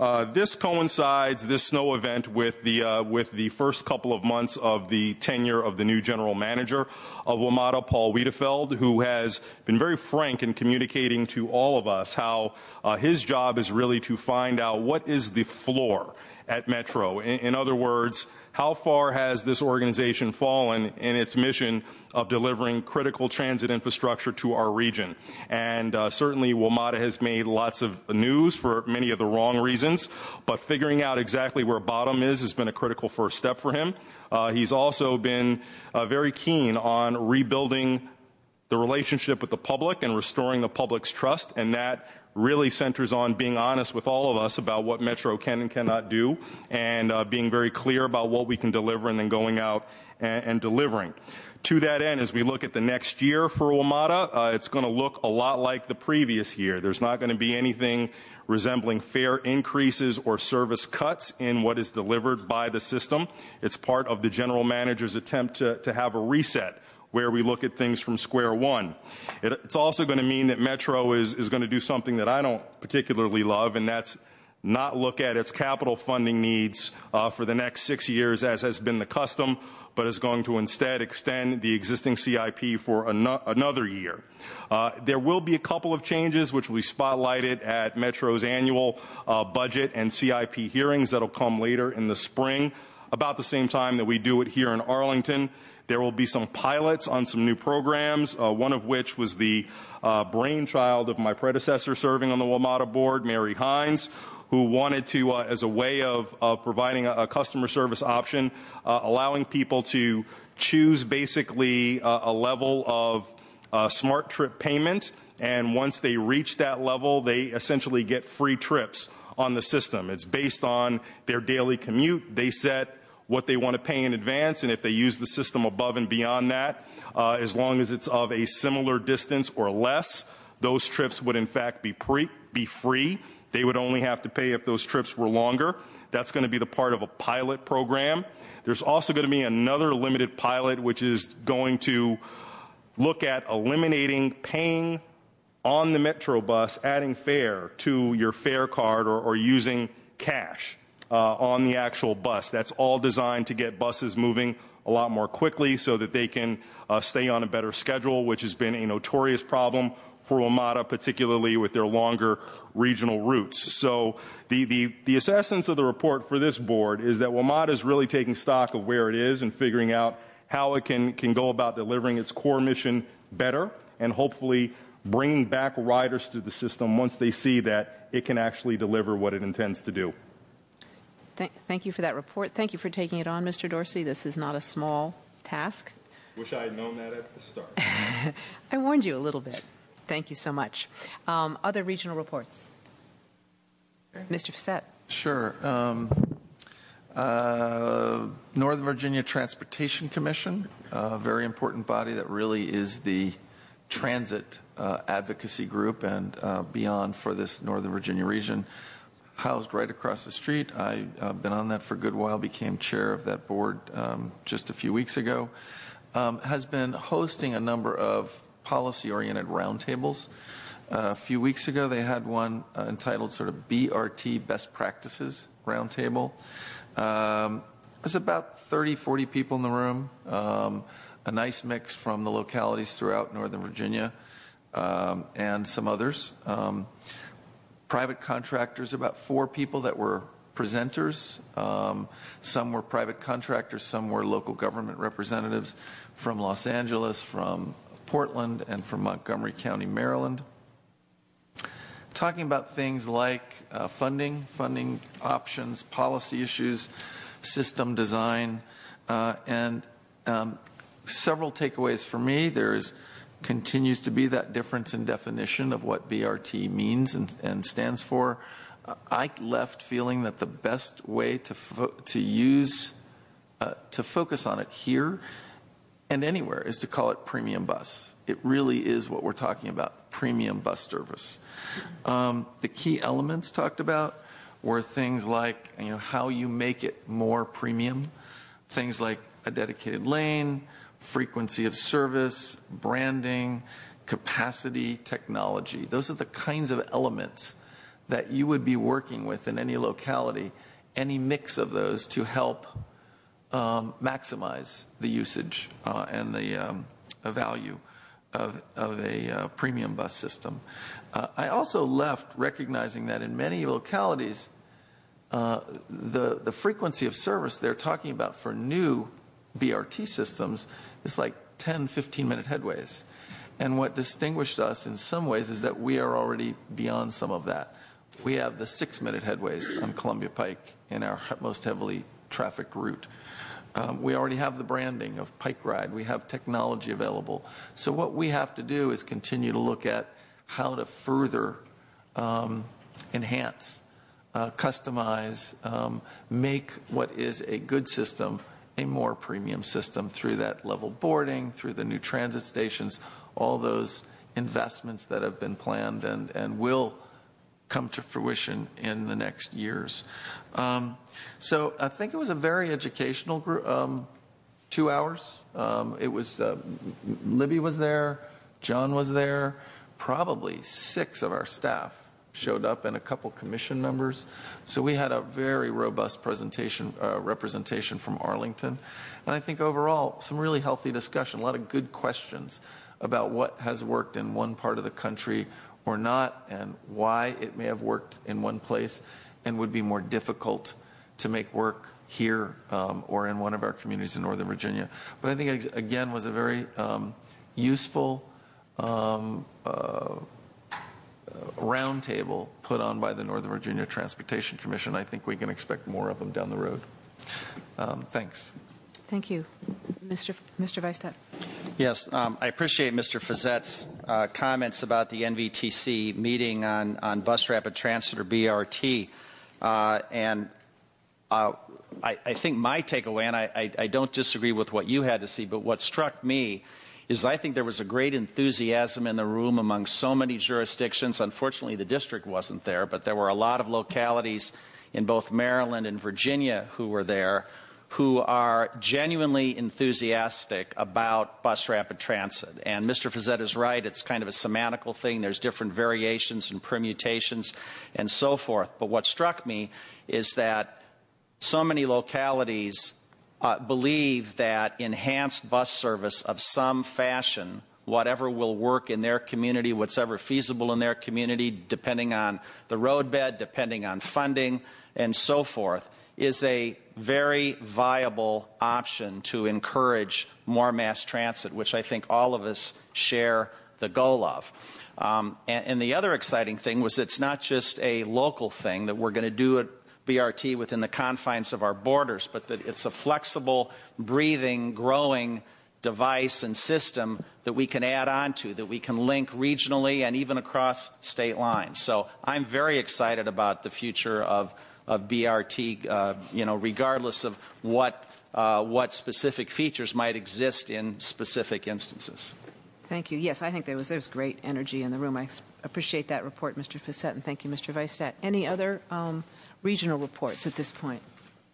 Uh, this coincides, this snow event, with the, uh, with the first couple of months of the tenure of the new general manager of WMATA, Paul Wiedefeld, who has been very frank in communicating to all of us how uh, his job is really to find out what is the floor at Metro. In, in other words, how far has this organization fallen in its mission of delivering critical transit infrastructure to our region? And uh, certainly WMATA has made lots of news for many of the wrong reasons, but figuring out exactly where bottom is has been a critical first step for him. Uh, he's also been uh, very keen on rebuilding the relationship with the public and restoring the public's trust, and that really centers on being honest with all of us about what Metro can and cannot do, and uh, being very clear about what we can deliver, and then going out and, and delivering. To that end, as we look at the next year for WMATA, uh, it's going to look a lot like the previous year. There's not going to be anything resembling fare increases or service cuts in what is delivered by the system. It's part of the general manager's attempt to, to have a reset, where we look at things from square one. It, it's also going to mean that Metro is, is going to do something that I don't particularly love, and that's not look at its capital funding needs uh, for the next six years, as has been the custom, but is going to instead extend the existing C I P for an another year. Uh, there will be a couple of changes which will be spotlighted at Metro's annual uh, budget and C I P hearings that will come later in the spring, about the same time that we do it here in Arlington. There will be some pilots on some new programs, uh, one of which was the uh, brainchild of my predecessor serving on the WMATA board, Mary Hines, who wanted to, uh, as a way of, of providing a, a customer service option, uh, allowing people to choose basically a, a level of uh, smart trip payment, and once they reach that level, they essentially get free trips on the system. It's based on their daily commute. They set what they want to pay in advance, and if they use the system above and beyond that, uh, as long as it's of a similar distance or less, those trips would in fact be, pre be free. They would only have to pay if those trips were longer. That's going to be the part of a pilot program. There's also going to be another limited pilot, which is going to look at eliminating paying on the Metro bus, adding fare to your fare card, or, or using cash Uh, on the actual bus. That's all designed to get buses moving a lot more quickly so that they can uh, stay on a better schedule, which has been a notorious problem for WMATA, particularly with their longer regional routes. So the, the, the essence of the report for this board is that WMATA is really taking stock of where it is and figuring out how it can, can go about delivering its core mission better, and hopefully bringing back riders to the system once they see that it can actually deliver what it intends to do. Thank you for that report. Thank you for taking it on, Mister Dorsey. This is not a small task. Wish I had known that at the start. I warned you a little bit. Thank you so much. Um, other regional reports? Mister Fassett. Sure. Um, uh, Northern Virginia Transportation Commission, a very important body that really is the transit uh, advocacy group and uh, beyond for this Northern Virginia region. Housed right across the street. I've uh, been on that for a good while, became chair of that board um, just a few weeks ago, um, has been hosting a number of policy-oriented roundtables. Uh, a few weeks ago, they had one uh, entitled sort of B R T Best Practices Roundtable. Um, there's about thirty, forty people in the room, um, a nice mix from the localities throughout Northern Virginia um, and some others. Um, Private contractors, about four people that were presenters. Um, some were private contractors, some were local government representatives from Los Angeles, from Portland, and from Montgomery County, Maryland. Talking about things like uh, funding, funding options, policy issues, system design, uh, and um, several takeaways for me. There's continues to be that difference in definition of what B R T means and, and stands for. Uh, I left feeling that the best way to fo to use uh, to focus on it here and anywhere is to call it premium bus. It really is what we're talking about, premium bus service. Um, the key elements talked about were things like, you know, how you make it more premium, things like a dedicated lane, frequency of service, branding, capacity, technology. Those are the kinds of elements that you would be working with in any locality, any mix of those to help um, maximize the usage uh, and the um, value of, of a uh, premium bus system. Uh, I also left recognizing that in many localities, uh, the, the frequency of service they're talking about for new B R T systems is like ten, fifteen minute headways. And what distinguished us in some ways is that we are already beyond some of that. We have the six minute headways on Columbia Pike in our most heavily trafficked route. Um, we already have the branding of Pike Ride. We have technology available. So what we have to do is continue to look at how to further um, enhance, uh, customize, um, make what is a good system a more premium system through that level boarding, through the new transit stations, all those investments that have been planned and, and will come to fruition in the next years. Um, so I think it was a very educational group, um, two hours. Um, it was, uh, Libby was there, John was there, probably six of our staff showed up and a couple commission members. So we had a very robust presentation, uh, representation from Arlington. And I think overall, some really healthy discussion, a lot of good questions about what has worked in one part of the country or not, and why it may have worked in one place and would be more difficult to make work here um, or in one of our communities in Northern Virginia. But I think, again, was a very um, useful um, uh, roundtable put on by the Northern Virginia Transportation Commission. I think we can expect more of them down the road. Um, thanks. Thank you. Mister Mister Weisstadt. Yes, um, I appreciate Mister Fezzett's uh, comments about the N V T C meeting on, on bus rapid transit, or B R T. Uh, and uh, I, I think my takeaway, and I, I, I don't disagree with what you had to see, but what struck me is I think there was a great enthusiasm in the room among so many jurisdictions. Unfortunately, the district wasn't there, but there were a lot of localities in both Maryland and Virginia who were there, who are genuinely enthusiastic about bus rapid transit. And Mister Fezetta is right, it's kind of a semantical thing. There's different variations and permutations and so forth. But what struck me is that so many localities uh, believe that enhanced bus service of some fashion, whatever will work in their community, whatever feasible in their community, depending on the roadbed, depending on funding, and so forth, is a very viable option to encourage more mass transit, which I think all of us share the goal of. Um, and, and the other exciting thing was it's not just a local thing that we're going to do at B R T within the confines of our borders, but that it's a flexible, breathing, growing device and system that we can add on to, that we can link regionally and even across state lines. So I'm very excited about the future of of B R T, uh, you know, regardless of what, uh, what specific features might exist in specific instances. Thank you. Yes, I think there was, there was great energy in the room. I appreciate that report, Mister Fezetta, and thank you, Mister Weisstadt. Any other um, regional reports at this point?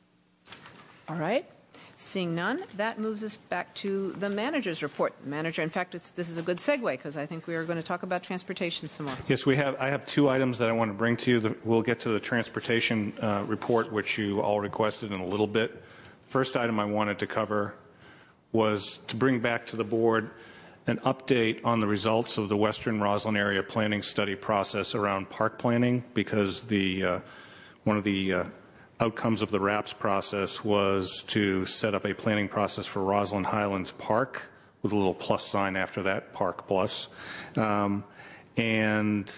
All right. Seeing none, that moves us back to the manager's report. Manager, in fact, it's, this is a good segue because I think we are going to talk about transportation some more. Yes, we have. I have two items that I want to bring to you. The, we'll get to the transportation uh, report, which you all requested in a little bit. First item I wanted to cover was to bring back to the board an update on the results of the Western Roslyn area planning study process around park planning, because the uh, one of the uh, outcomes of the RAPS process was to set up a planning process for Roslyn Highlands Park with a little plus sign after that, Park Plus. Um, and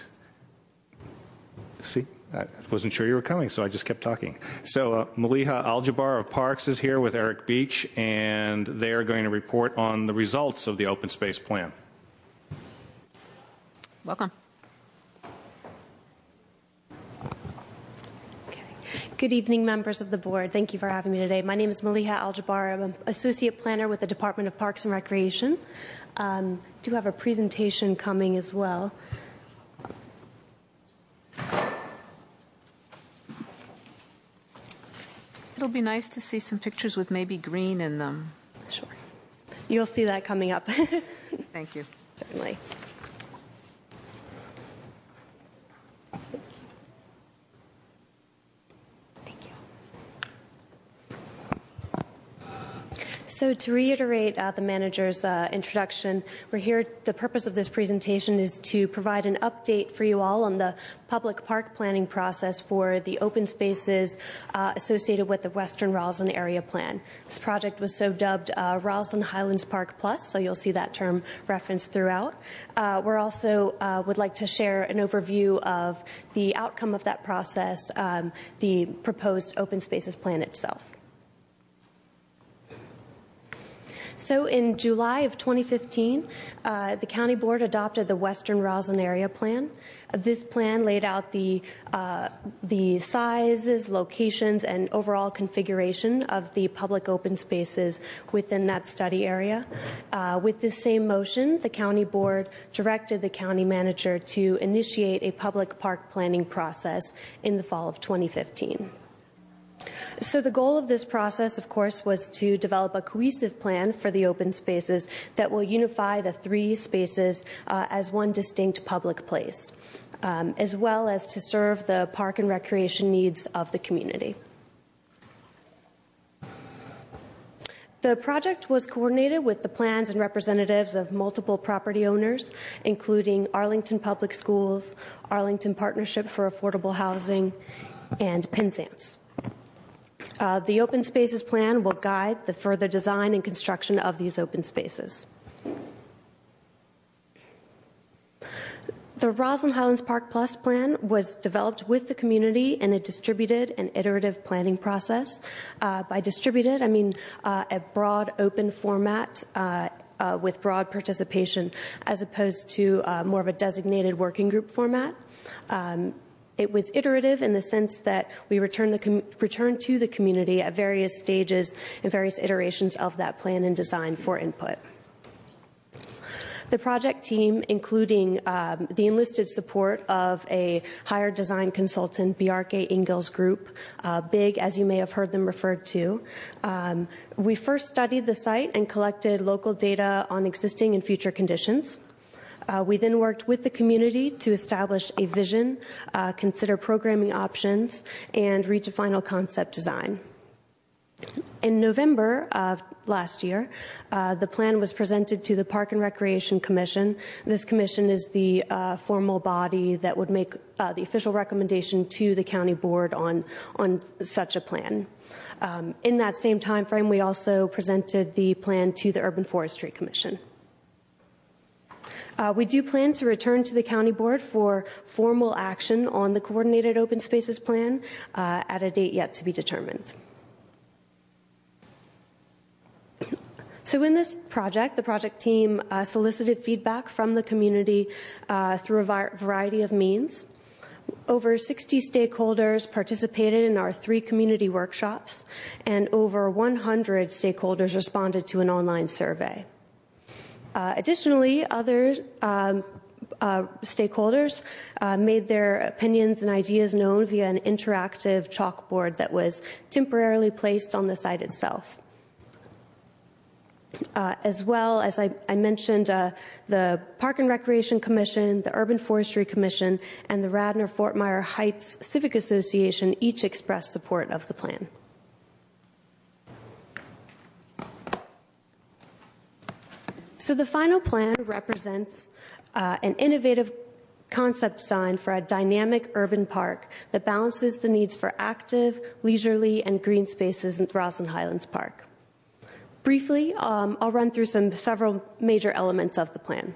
see, I wasn't sure you were coming, so I just kept talking. So uh, Maliha Aljabar of Parks is here with Eric Beach, and they are going to report on the results of the open space plan. Welcome. Good evening, members of the board. Thank you for having me today. My name is Maliha Aljabar. I'm an associate planner with the Department of Parks and Recreation. Um, do have a presentation coming as well. It'll be nice to see some pictures with maybe green in them. Sure. You'll see that coming up. Thank you. Certainly. So to reiterate uh, the manager's uh, introduction, we're here, the purpose of this presentation is to provide an update for you all on the public park planning process for the open spaces uh, associated with the Western Roslyn Area Plan. This project was so dubbed uh, Roslyn Highlands Park Plus, so you'll see that term referenced throughout. Uh, we're also uh, would like to share an overview of the outcome of that process, um, the proposed open spaces plan itself. So in July of twenty fifteen, uh, the County Board adopted the Western Roslyn Area Plan. Uh, this plan laid out the, uh, the sizes, locations, and overall configuration of the public open spaces within that study area. Uh, with this same motion, the County Board directed the County Manager to initiate a public park planning process in the fall of twenty fifteen. So the goal of this process, of course, was to develop a cohesive plan for the open spaces that will unify the three spaces uh, as one distinct public place, um, as well as to serve the park and recreation needs of the community. The project was coordinated with the plans and representatives of multiple property owners, including Arlington Public Schools, Arlington Partnership for Affordable Housing, and Penzance. Uh, the open spaces plan will guide the further design and construction of these open spaces. The Roslyn Highlands Park Plus plan was developed with the community in a distributed and iterative planning process. Uh, by distributed, I mean uh, a broad open format uh, uh, with broad participation, as opposed to uh, more of a designated working group format. Um, It was iterative in the sense that we returned, the com- returned to the community at various stages and various iterations of that plan and design for input. The project team, including um, the enlisted support of a hired design consultant, Bjarke Ingels Group, uh, BIG, as you may have heard them referred to, um, we first studied the site and collected local data on existing and future conditions. Uh, we then worked with the community to establish a vision, uh, consider programming options, and reach a final concept design. In November of last year, uh, the plan was presented to the Park and Recreation Commission. This commission is the uh, formal body that would make uh, the official recommendation to the county board on, on such a plan. Um, in that same time frame, we also presented the plan to the Urban Forestry Commission. Uh, we do plan to return to the county board for formal action on the coordinated open spaces plan uh, at a date yet to be determined. So in this project, the project team uh, solicited feedback from the community uh, through a variety of means. Over sixty stakeholders participated in our three community workshops, and over one hundred stakeholders responded to an online survey. Uh, additionally, other um, uh, stakeholders uh, made their opinions and ideas known via an interactive chalkboard that was temporarily placed on the site itself. Uh, as well as I, I mentioned, uh, the Park and Recreation Commission, the Urban Forestry Commission, and the Radnor-Fort Myers Heights Civic Association each expressed support of the plan. So the final plan represents uh, an innovative concept design for a dynamic urban park that balances the needs for active, leisurely, and green spaces in Roslyn Highlands Park. Briefly, um, I'll run through some several major elements of the plan.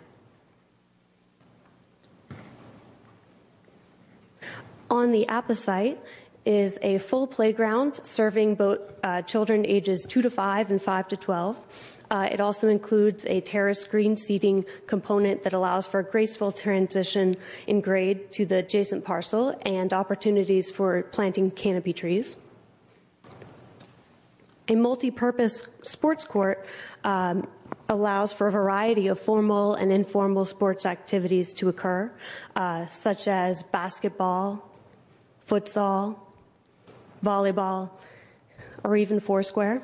On the A P A site is a full playground serving both uh, children ages two to five and five to twelve. Uh, it also includes a terraced green seating component that allows for a graceful transition in grade to the adjacent parcel and opportunities for planting canopy trees. A multi-purpose sports court um, allows for a variety of formal and informal sports activities to occur, uh, such as basketball, futsal, volleyball, or even foursquare.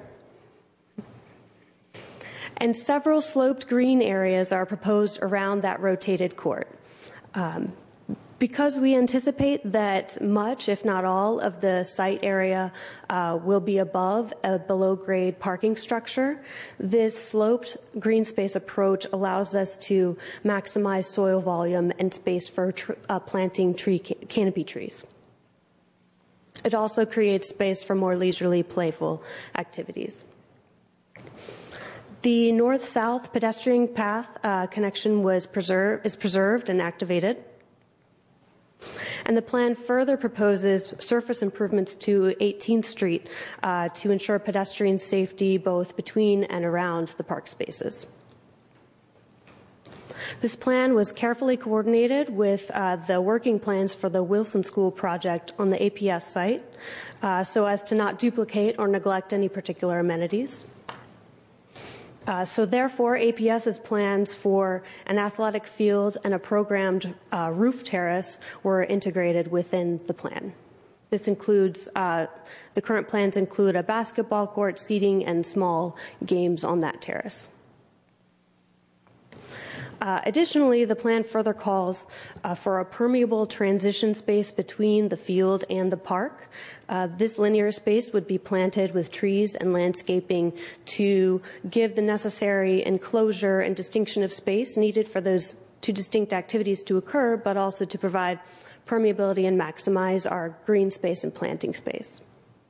And several sloped green areas are proposed around that rotated court. Um, Because we anticipate that much, if not all, of the site area uh, will be above a below-grade parking structure, this sloped green space approach allows us to maximize soil volume and space for tr- uh, planting tree ca- canopy trees. It also creates space for more leisurely, playful activities. The north-south pedestrian path uh, connection was preserved, is preserved and activated. And the plan further proposes surface improvements to eighteenth Street uh, to ensure pedestrian safety both between and around the park spaces. This plan was carefully coordinated with uh, the working plans for the Wilson School project on the A P S site uh, so as to not duplicate or neglect any particular amenities. Uh, so therefore, APS's plans for an athletic field and a programmed uh, roof terrace were integrated within the plan. This includes, uh, the current plans include a basketball court, seating, and small games on that terrace. Uh, additionally, the plan further calls uh, for a permeable transition space between the field and the park. Uh, this linear space would be planted with trees and landscaping to give the necessary enclosure and distinction of space needed for those two distinct activities to occur, but also to provide permeability and maximize our green space and planting space.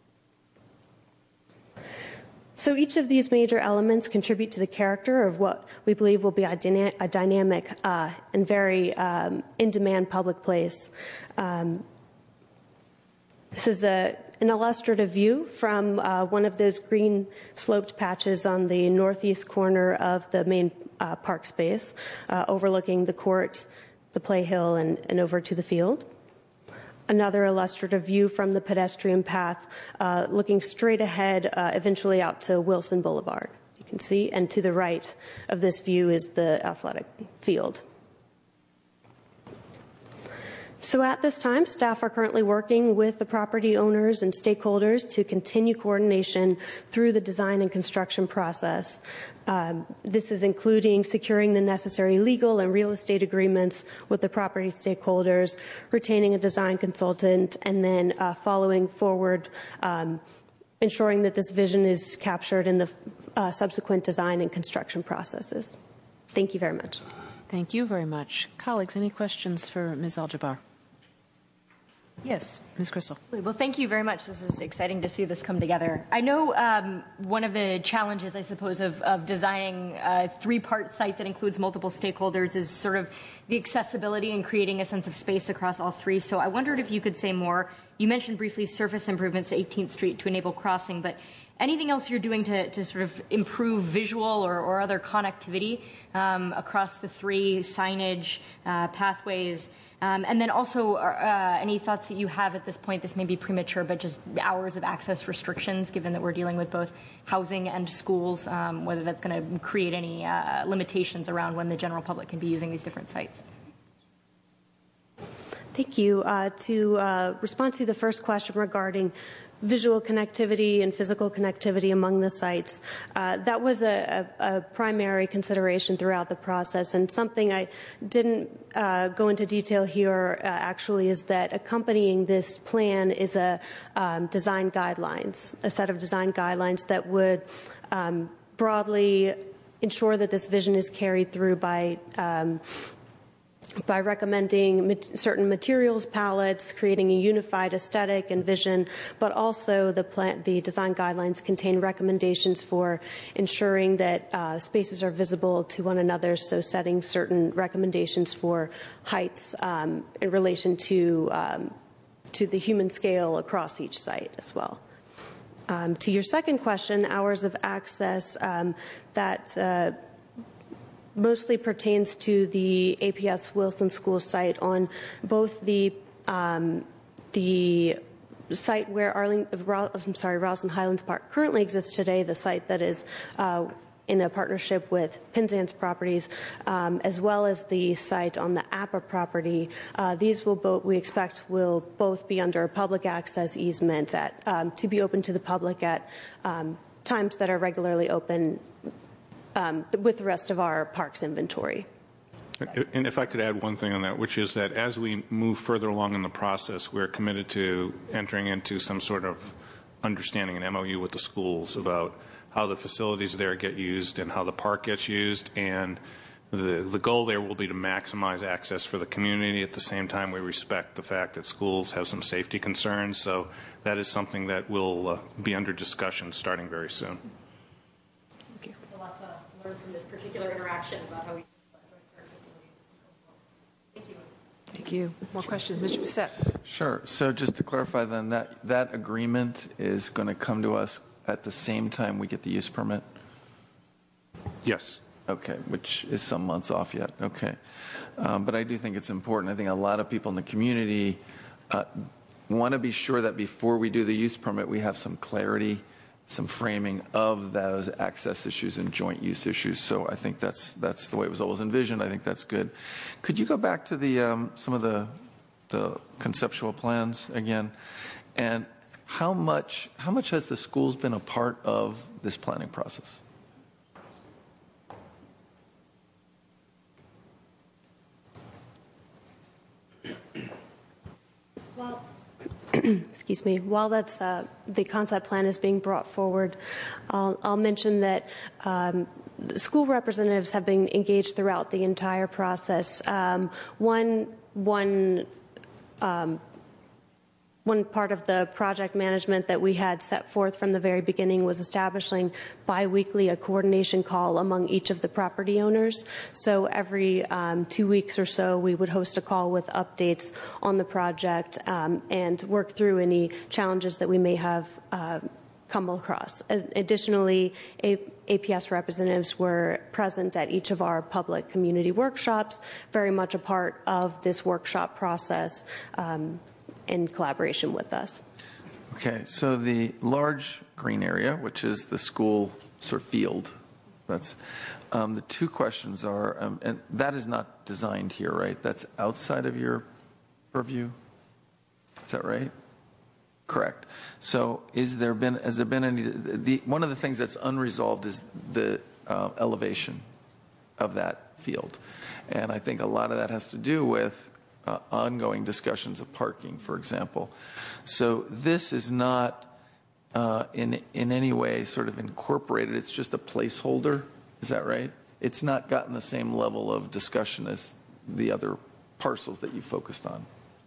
So each of these major elements contribute to the character of what we believe will be a, dyna- a dynamic uh, and very um, in-demand public place. Um, this is a, an illustrative view from uh, one of those green sloped patches on the northeast corner of the main uh, park space, uh, overlooking the court, the play hill, and, and over to the field. Another illustrative view from the pedestrian path, uh, looking straight ahead, uh, eventually out to Wilson Boulevard. You can see, and to the right of this view is the athletic field. So at this time, staff are currently working with the property owners and stakeholders to continue coordination through the design and construction process. Um, this is including securing the necessary legal and real estate agreements with the property stakeholders, retaining a design consultant, and then uh, following forward, um, ensuring that this vision is captured in the uh, subsequent design and construction processes. Thank you very much. Thank you very much. Colleagues, any questions for Miz Al-Jabbar? Yes, Miz Crystal. Well, thank you very much. This is exciting to see this come together. I know um, one of the challenges, I suppose, of, of designing a three-part site that includes multiple stakeholders is sort of the accessibility and creating a sense of space across all three. So I wondered if you could say more. You mentioned briefly surface improvements to eighteenth Street to enable crossing, but anything else you're doing to, to sort of improve visual or, or other connectivity um, across the three signage, uh, pathways? Um, and then also, uh, any thoughts that you have at this point? This may be premature, but just hours of access restrictions, given that we're dealing with both housing and schools, um, whether that's going to create any uh, limitations around when the general public can be using these different sites. Thank you. Uh, to uh, respond to the first question regarding visual connectivity and physical connectivity among the sites, uh, that was a, a, a primary consideration throughout the process, and something I didn't uh, go into detail here uh, actually is that accompanying this plan is a um, design guidelines, a set of design guidelines that would um, broadly ensure that this vision is carried through by um, by recommending mat- certain materials palettes, creating a unified aesthetic and vision, but also the, plan- the design guidelines contain recommendations for ensuring that uh, spaces are visible to one another, so setting certain recommendations for heights um, in relation to, um, to the human scale across each site as well. Um, to your second question, hours of access, um, that uh, mostly pertains to the A P S Wilson School site on both the um, the site where Arling, I'm sorry, Roslyn Highlands Park currently exists today, the site that is uh, in a partnership with Penzance Properties, um, as well as the site on the A P A property. Uh, these will both, we expect, will both be under public access easement at, um, to be open to the public at um, times that are regularly open Um, with the rest of our parks inventory. And if I could add one thing on that, which is that as we move further along in the process, we're committed to entering into some sort of understanding, an M O U with the schools about how the facilities there get used and how the park gets used. And the, the goal there will be to maximize access for the community. At the same time, we respect the fact that schools have some safety concerns. So that is something that will uh, be under discussion starting very soon. Thank you. A lot to learn from this particular interaction about how we Thank you. More questions, Mister Bissett? Sure. So just to clarify then, that, that agreement is going to come to us at the same time we get the use permit? Yes. Okay, which is some months off yet. Okay. Um, but I do think it's important. I think a lot of people in the community uh, want to be sure that before we do the use permit, we have some clarity, some framing of those access issues and joint use issues. So I think that's that's the way it was always envisioned. I think that's good. Could you go back to the um, some of the the conceptual plans again, and how much how much has the schools been a part of this planning process? Well, excuse me, while that's uh, the concept plan is being brought forward, I'll, I'll mention that um, school representatives have been engaged throughout the entire process. Um, one, one, um, one part of the project management that we had set forth from the very beginning was establishing biweekly a coordination call among each of the property owners. So every um, two weeks or so, we would host a call with updates on the project um, and work through any challenges that we may have uh, come across. Additionally, A P S representatives were present at each of our public community workshops, very much a part of this workshop process. Um, in collaboration with us. Okay, so the large green area, which is the school sort of field, that's um, the two questions are, um, and that is not designed here, right? That's outside of your purview. Is that right? Correct. So, is there been has there been any? The one of the things that's unresolved is the uh, elevation of that field, and I think a lot of that has to do with Uh, ongoing discussions of parking, for example. So this is not uh, in in any way sort of incorporated. It's just a placeholder. Is that right? It's not gotten the same level of discussion as the other parcels that you focused on.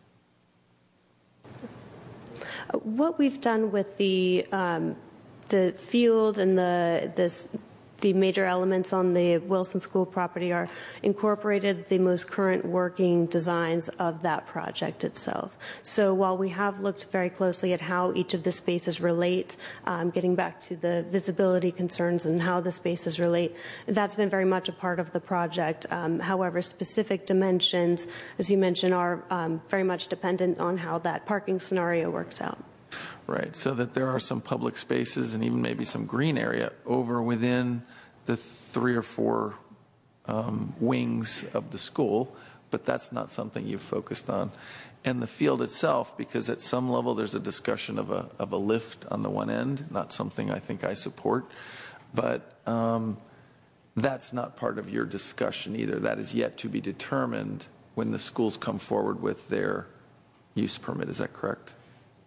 What we've done with the um, the field and the this. The major elements on the Wilson School property are incorporated the most current working designs of that project itself. So while we have looked very closely at how each of the spaces relate, um, getting back to the visibility concerns and how the spaces relate, that's been very much a part of the project. Um, however, specific dimensions, as you mentioned, are um, very much dependent on how that parking scenario works out. Right, so that there are some public spaces and even maybe some green area over within the three or four um, wings of the school, but that's not something you've focused on. And the field itself, because at some level there's a discussion of a, of a lift on the one end, not something I think I support, but um, that's not part of your discussion either. That is yet to be determined when the schools come forward with their use permit. Is that correct?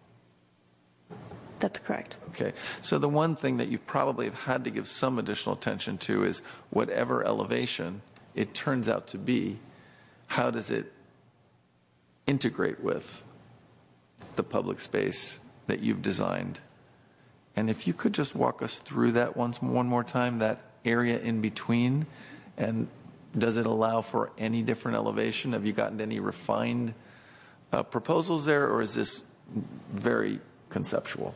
That's correct. Okay. So the one thing that you probably have had to give some additional attention to is whatever elevation it turns out to be, how does it integrate with the public space that you've designed? And if you could just walk us through that once one more time, that area in between, and does it allow for any different elevation? Have you gotten any refined uh, proposals there, or is this very conceptual?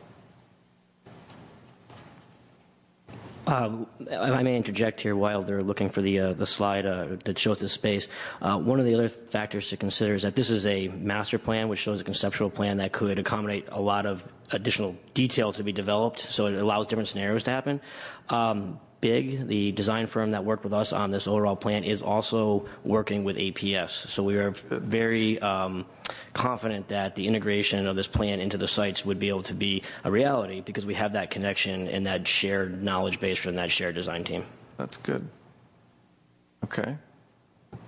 Uh, I may interject here while they're looking for the uh, the slide uh, that shows the space. Uh, one of the other factors to consider is that this is a master plan, which shows a conceptual plan that could accommodate a lot of additional detail to be developed, so it allows different scenarios to happen. Um, Big, the design firm that worked with us on this overall plan, is also working with A P S. So we are very um, confident that the integration of this plan into the sites would be able to be a reality because we have that connection and that shared knowledge base from that shared design team. That's good. Okay.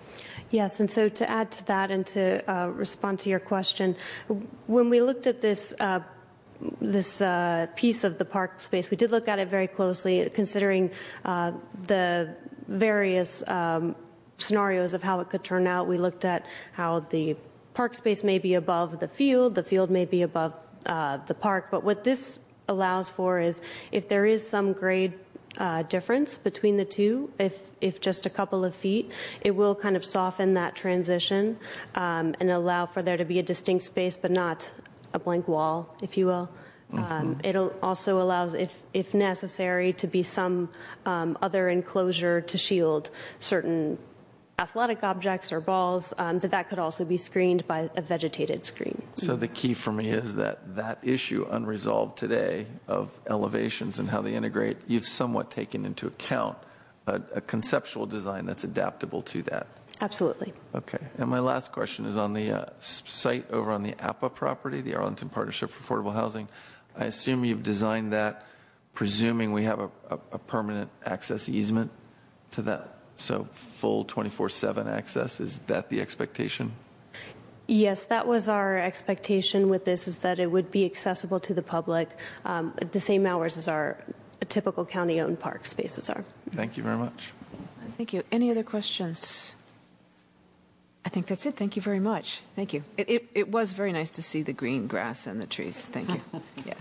Yes, and so to add to that and to uh, respond to your question, when we looked at this uh, this uh, piece of the park space, we did look at it very closely, considering uh, the various um, scenarios of how it could turn out. We looked at how the park space may be above the field, the field may be above uh, the park, but what this allows for is if there is some grade uh, difference between the two, if if just a couple of feet, it will kind of soften that transition um, and allow for there to be a distinct space, but not a blank wall, if you will. Mm-hmm. Um, it'll also allows, if if necessary, to be some um, other enclosure to shield certain athletic objects or balls, um, that that could also be screened by a vegetated screen. So the key for me is that that issue unresolved today of elevations and how they integrate, you've somewhat taken into account a, a conceptual design that's adaptable to that. Absolutely. Okay. And my last question is on the uh, site over on the A P A property, the Arlington Partnership for Affordable Housing. I assume you've designed that presuming we have a, a, a permanent access easement to that. So full twenty-four seven access, is that the expectation? Yes, that was our expectation with this, is that it would be accessible to the public um, at the same hours as our typical county-owned park spaces are. Thank you very much. Thank you. Any other questions? I think that's it. Thank you very much. Thank you. It, it, it was very nice to see the green grass and the trees. Thank you. Yeah.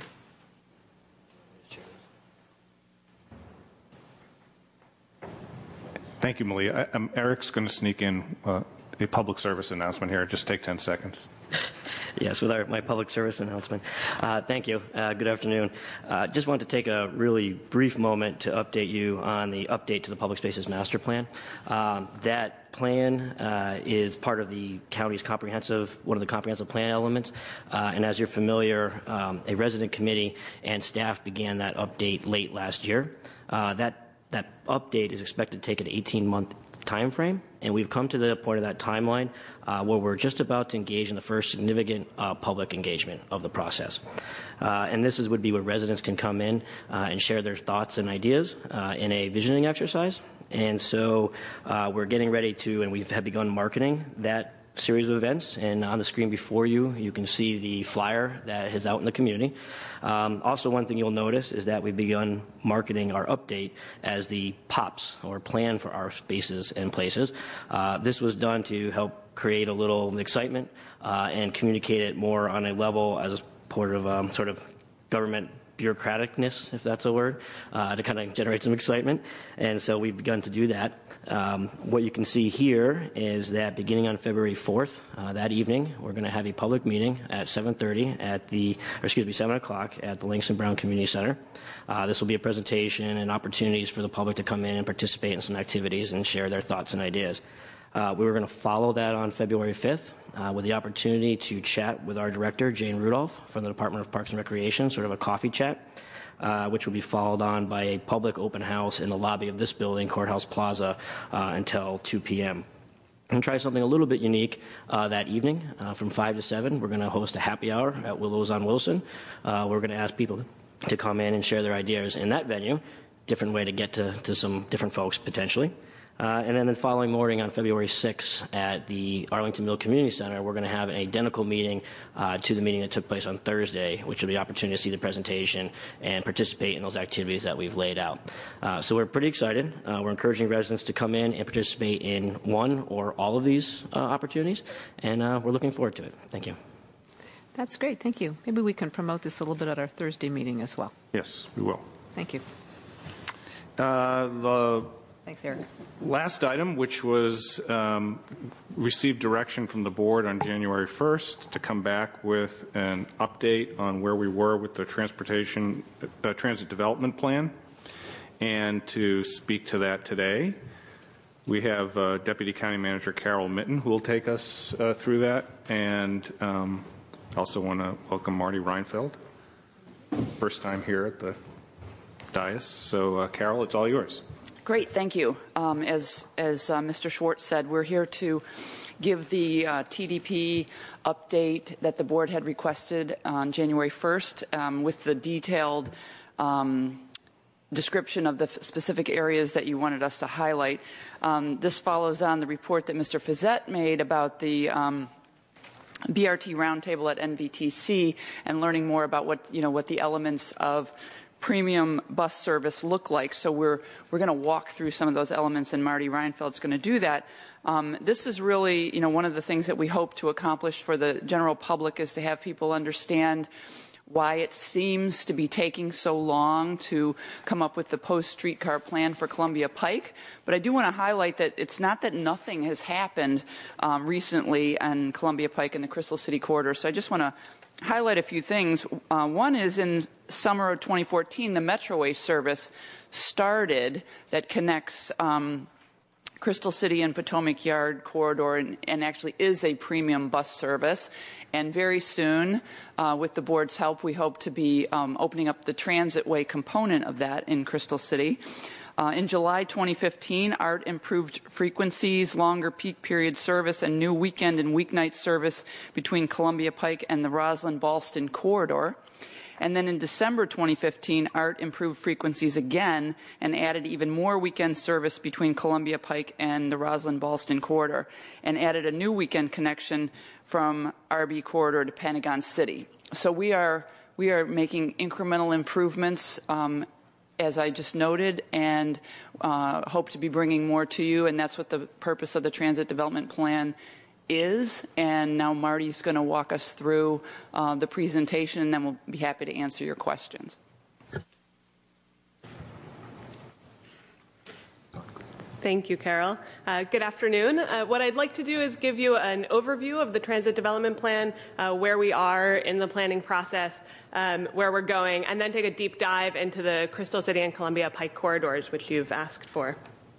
Thank you, Malia. I, um, Eric's going to sneak in uh, a public service announcement here. Just take ten seconds. Yes, with our, my public service announcement. Uh, thank you. Uh, good afternoon. Uh, just want to take a really brief moment to update you on the update to the Public Spaces Master Plan. Um, that plan uh, is part of the county's comprehensive, one of the comprehensive plan elements. Uh, and as you're familiar, um, a resident committee and staff began that update late last year. Uh, that That update is expected to take an eighteen-month time frame, and we've come to the point of that timeline uh, where we're just about to engage in the first significant uh, public engagement of the process. Uh, and this is, would be where residents can come in uh, and share their thoughts and ideas uh, in a visioning exercise. And so uh, we're getting ready to, and we have begun marketing that series of events, and on the screen before you, you can see the flyer that is out in the community. Um, also, one thing you'll notice is that we've begun marketing our update as the POPs, or Plan for Our Spaces and Places. Uh, this was done to help create a little excitement uh, and communicate it more on a level as a part of um, sort of government bureaucraticness, if that's a word, uh, to kind of generate some excitement. And so we've begun to do that. Um, what you can see here is that beginning on February fourth, uh, that evening, we're going to have a public meeting at seven thirty at the, or excuse me, seven o'clock at the Langston Brown Community Center. Uh, this will be a presentation and opportunities for the public to come in and participate in some activities and share their thoughts and ideas. Uh, we were going to follow that on February fifth uh, with the opportunity to chat with our director, Jane Rudolph, from the Department of Parks and Recreation, sort of a coffee chat, uh, which will be followed on by a public open house in the lobby of this building, Courthouse Plaza, uh, until two p.m. And try something a little bit unique uh, that evening. Uh, from five to seven, we're going to host a happy hour at Willows on Wilson. Uh, we're going to ask people to come in and share their ideas in that venue. Different way to get to, to some different folks, potentially. Uh, and then the following morning on February sixth at the Arlington Mill Community Center, we're going to have an identical meeting uh, to the meeting that took place on Thursday, which will be the opportunity to see the presentation and participate in those activities that we've laid out. Uh, so we're pretty excited. Uh, we're encouraging residents to come in and participate in one or all of these uh, opportunities, and uh, we're looking forward to it. Thank you. That's great. Thank you. Maybe we can promote this a little bit at our Thursday meeting as well. Yes, we will. Thank you. Uh, the Thanks, Eric. Last item, which was um, received direction from the board on January first to come back with an update on where we were with the transportation uh, transit development plan, and to speak to that today. We have uh, Deputy County Manager Carol Mitten, who will take us uh, through that, and um, also want to welcome Marty Reinfeld, first time here at the dais. So, uh, Carol, it's all yours. Great, thank you. Um, as as uh, Mister Schwartz said, we're here to give the uh, T D P update that the board had requested on January first, um, with the detailed um, description of the specific areas that you wanted us to highlight. Um, this follows on the report that Mister Fazette made about the um, B R T roundtable at N V T C and learning more about what, you know, what the elements of premium bus service look like. So we're, we're going to walk through some of those elements, and Marty Reinfeld's going to do that. Um, this is really, you know, one of the things that we hope to accomplish for the general public is to have people understand why it seems to be taking so long to come up with the post-streetcar plan for Columbia Pike. But I do want to highlight that it's not that nothing has happened um, recently on Columbia Pike and the Crystal City corridor. So I just want to highlight a few things. Uh, one is in summer of twenty fourteen, the Metroway service started that connects um, Crystal City and Potomac Yard corridor and, and actually is a premium bus service. And very soon, uh, with the board's help, we hope to be um, opening up the transitway component of that in Crystal City. Uh, in July twenty fifteen, ART improved frequencies, longer peak period service, and new weekend and weeknight service between Columbia Pike and the Roslyn-Ballston corridor. And then in December twenty fifteen, ART improved frequencies again and added even more weekend service between Columbia Pike and the Roslyn-Ballston corridor, and added a new weekend connection from R B corridor to Pentagon City. So we are we are making incremental improvements, um, as I just noted, and uh, hope to be bringing more to you. And that's what the purpose of the Transit Development Plan is. And now Marty's going to walk us through uh, the presentation, and then we'll be happy to answer your questions. Thank you, Carol. Uh, good afternoon. Uh, what I'd like to do is give you an overview of the Transit Development Plan, uh, where we are in the planning process, um, where we're going, and then take a deep dive into the Crystal City and Columbia Pike corridors, which you've asked for.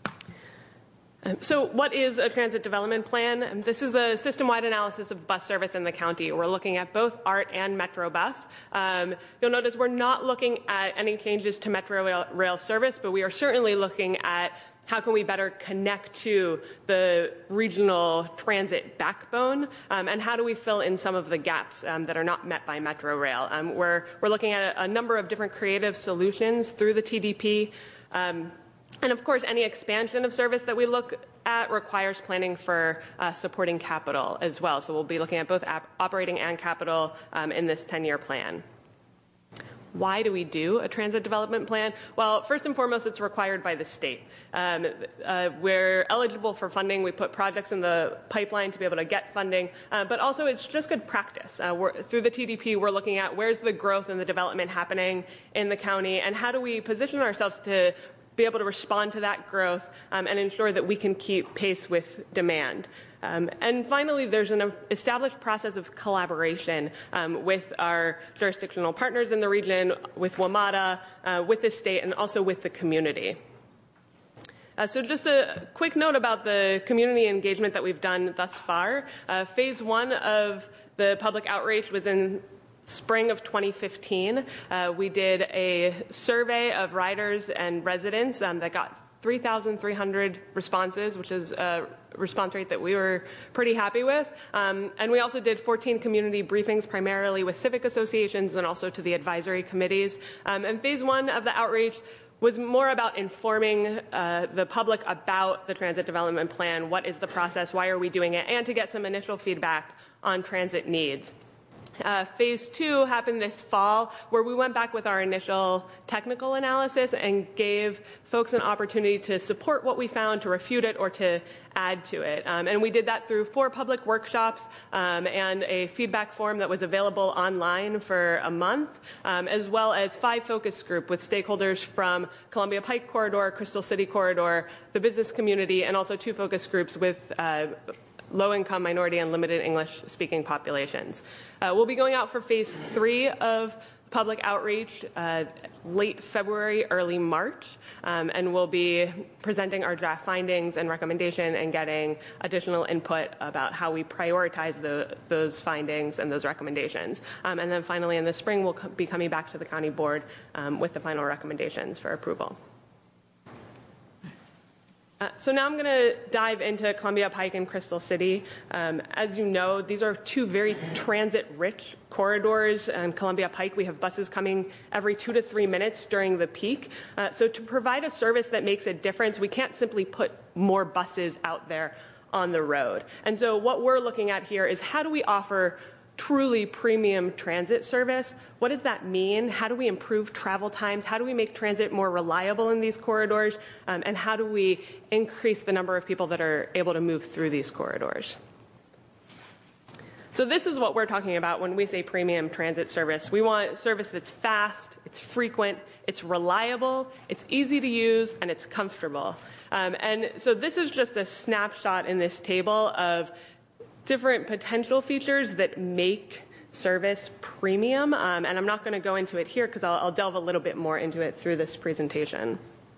So what is a transit development plan? This is the system-wide analysis of bus service in the county. We're looking at both ART and MetroBus. Um, you'll notice we're not looking at any changes to Metro rail, rail service, but we are certainly looking at how can we better connect to the regional transit backbone, um, and how do we fill in some of the gaps um, that are not met by Metro Rail? Um, we're, we're looking at a, a number of different creative solutions through the T D P. Um, And of course, any expansion of service that we look at requires planning for uh, supporting capital as well. So we'll be looking at both operating and capital um, in this ten-year plan. Why do we do a transit development plan? Well, first and foremost, it's required by the state. Um, uh, we're eligible for funding. We put projects in the pipeline to be able to get funding, uh, but also it's just good practice. Uh, we're, through the T D P, we're looking at where's the growth and the development happening in the county, and how do we position ourselves to be able to respond to that growth um, and ensure that we can keep pace with demand. Um, and finally, there's an established process of collaboration um, with our jurisdictional partners in the region, with WMATA, uh, with the state, and also with the community. Uh, so just a quick note about the community engagement that we've done thus far. Uh, phase one of the public outreach was in spring of twenty fifteen. Uh, we did a survey of riders and residents um, that got three thousand three hundred responses, which is a response rate that we were pretty happy with. Um, and we also did fourteen community briefings, primarily with civic associations and also to the advisory committees. Um, and phase one of the outreach was more about informing uh, the public about the Transit Development Plan, what is the process, why are we doing it, and to get some initial feedback on transit needs. Uh, phase two happened this fall, where we went back with our initial technical analysis and gave folks an opportunity to support what we found, to refute it, or to add to it. Um, and we did that through four public workshops um, and a feedback form that was available online for a month, um, as well as five focus groups with stakeholders from Columbia Pike Corridor, Crystal City Corridor, the business community, and also two focus groups with uh, low-income, minority, and limited English-speaking populations. Uh, we'll be going out for phase three of public outreach uh, late February, early March, um, and we'll be presenting our draft findings and recommendation and getting additional input about how we prioritize the, those findings and those recommendations. Um, and then finally, in the spring, we'll co- be coming back to the county board um, with the final recommendations for approval. Uh, so now I'm going to dive into Columbia Pike and Crystal City. Um, as you know, these are two very transit-rich corridors. On Columbia Pike, we have buses coming every two to three minutes during the peak. Uh, so to provide a service that makes a difference, we can't simply put more buses out there on the road. And so what we're looking at here is how do we offer truly premium transit service? What does that mean? How do we improve travel times? How do we make transit more reliable in these corridors? Um, and how do we increase the number of people that are able to move through these corridors? So this is what we're talking about when we say premium transit service. We want service that's fast, it's frequent, it's reliable, it's easy to use, and it's comfortable. Um, and so this is just a snapshot in this table of different potential features that make service premium. Um, and I'm not going to go into it here because I'll, I'll delve a little bit more into it through this presentation.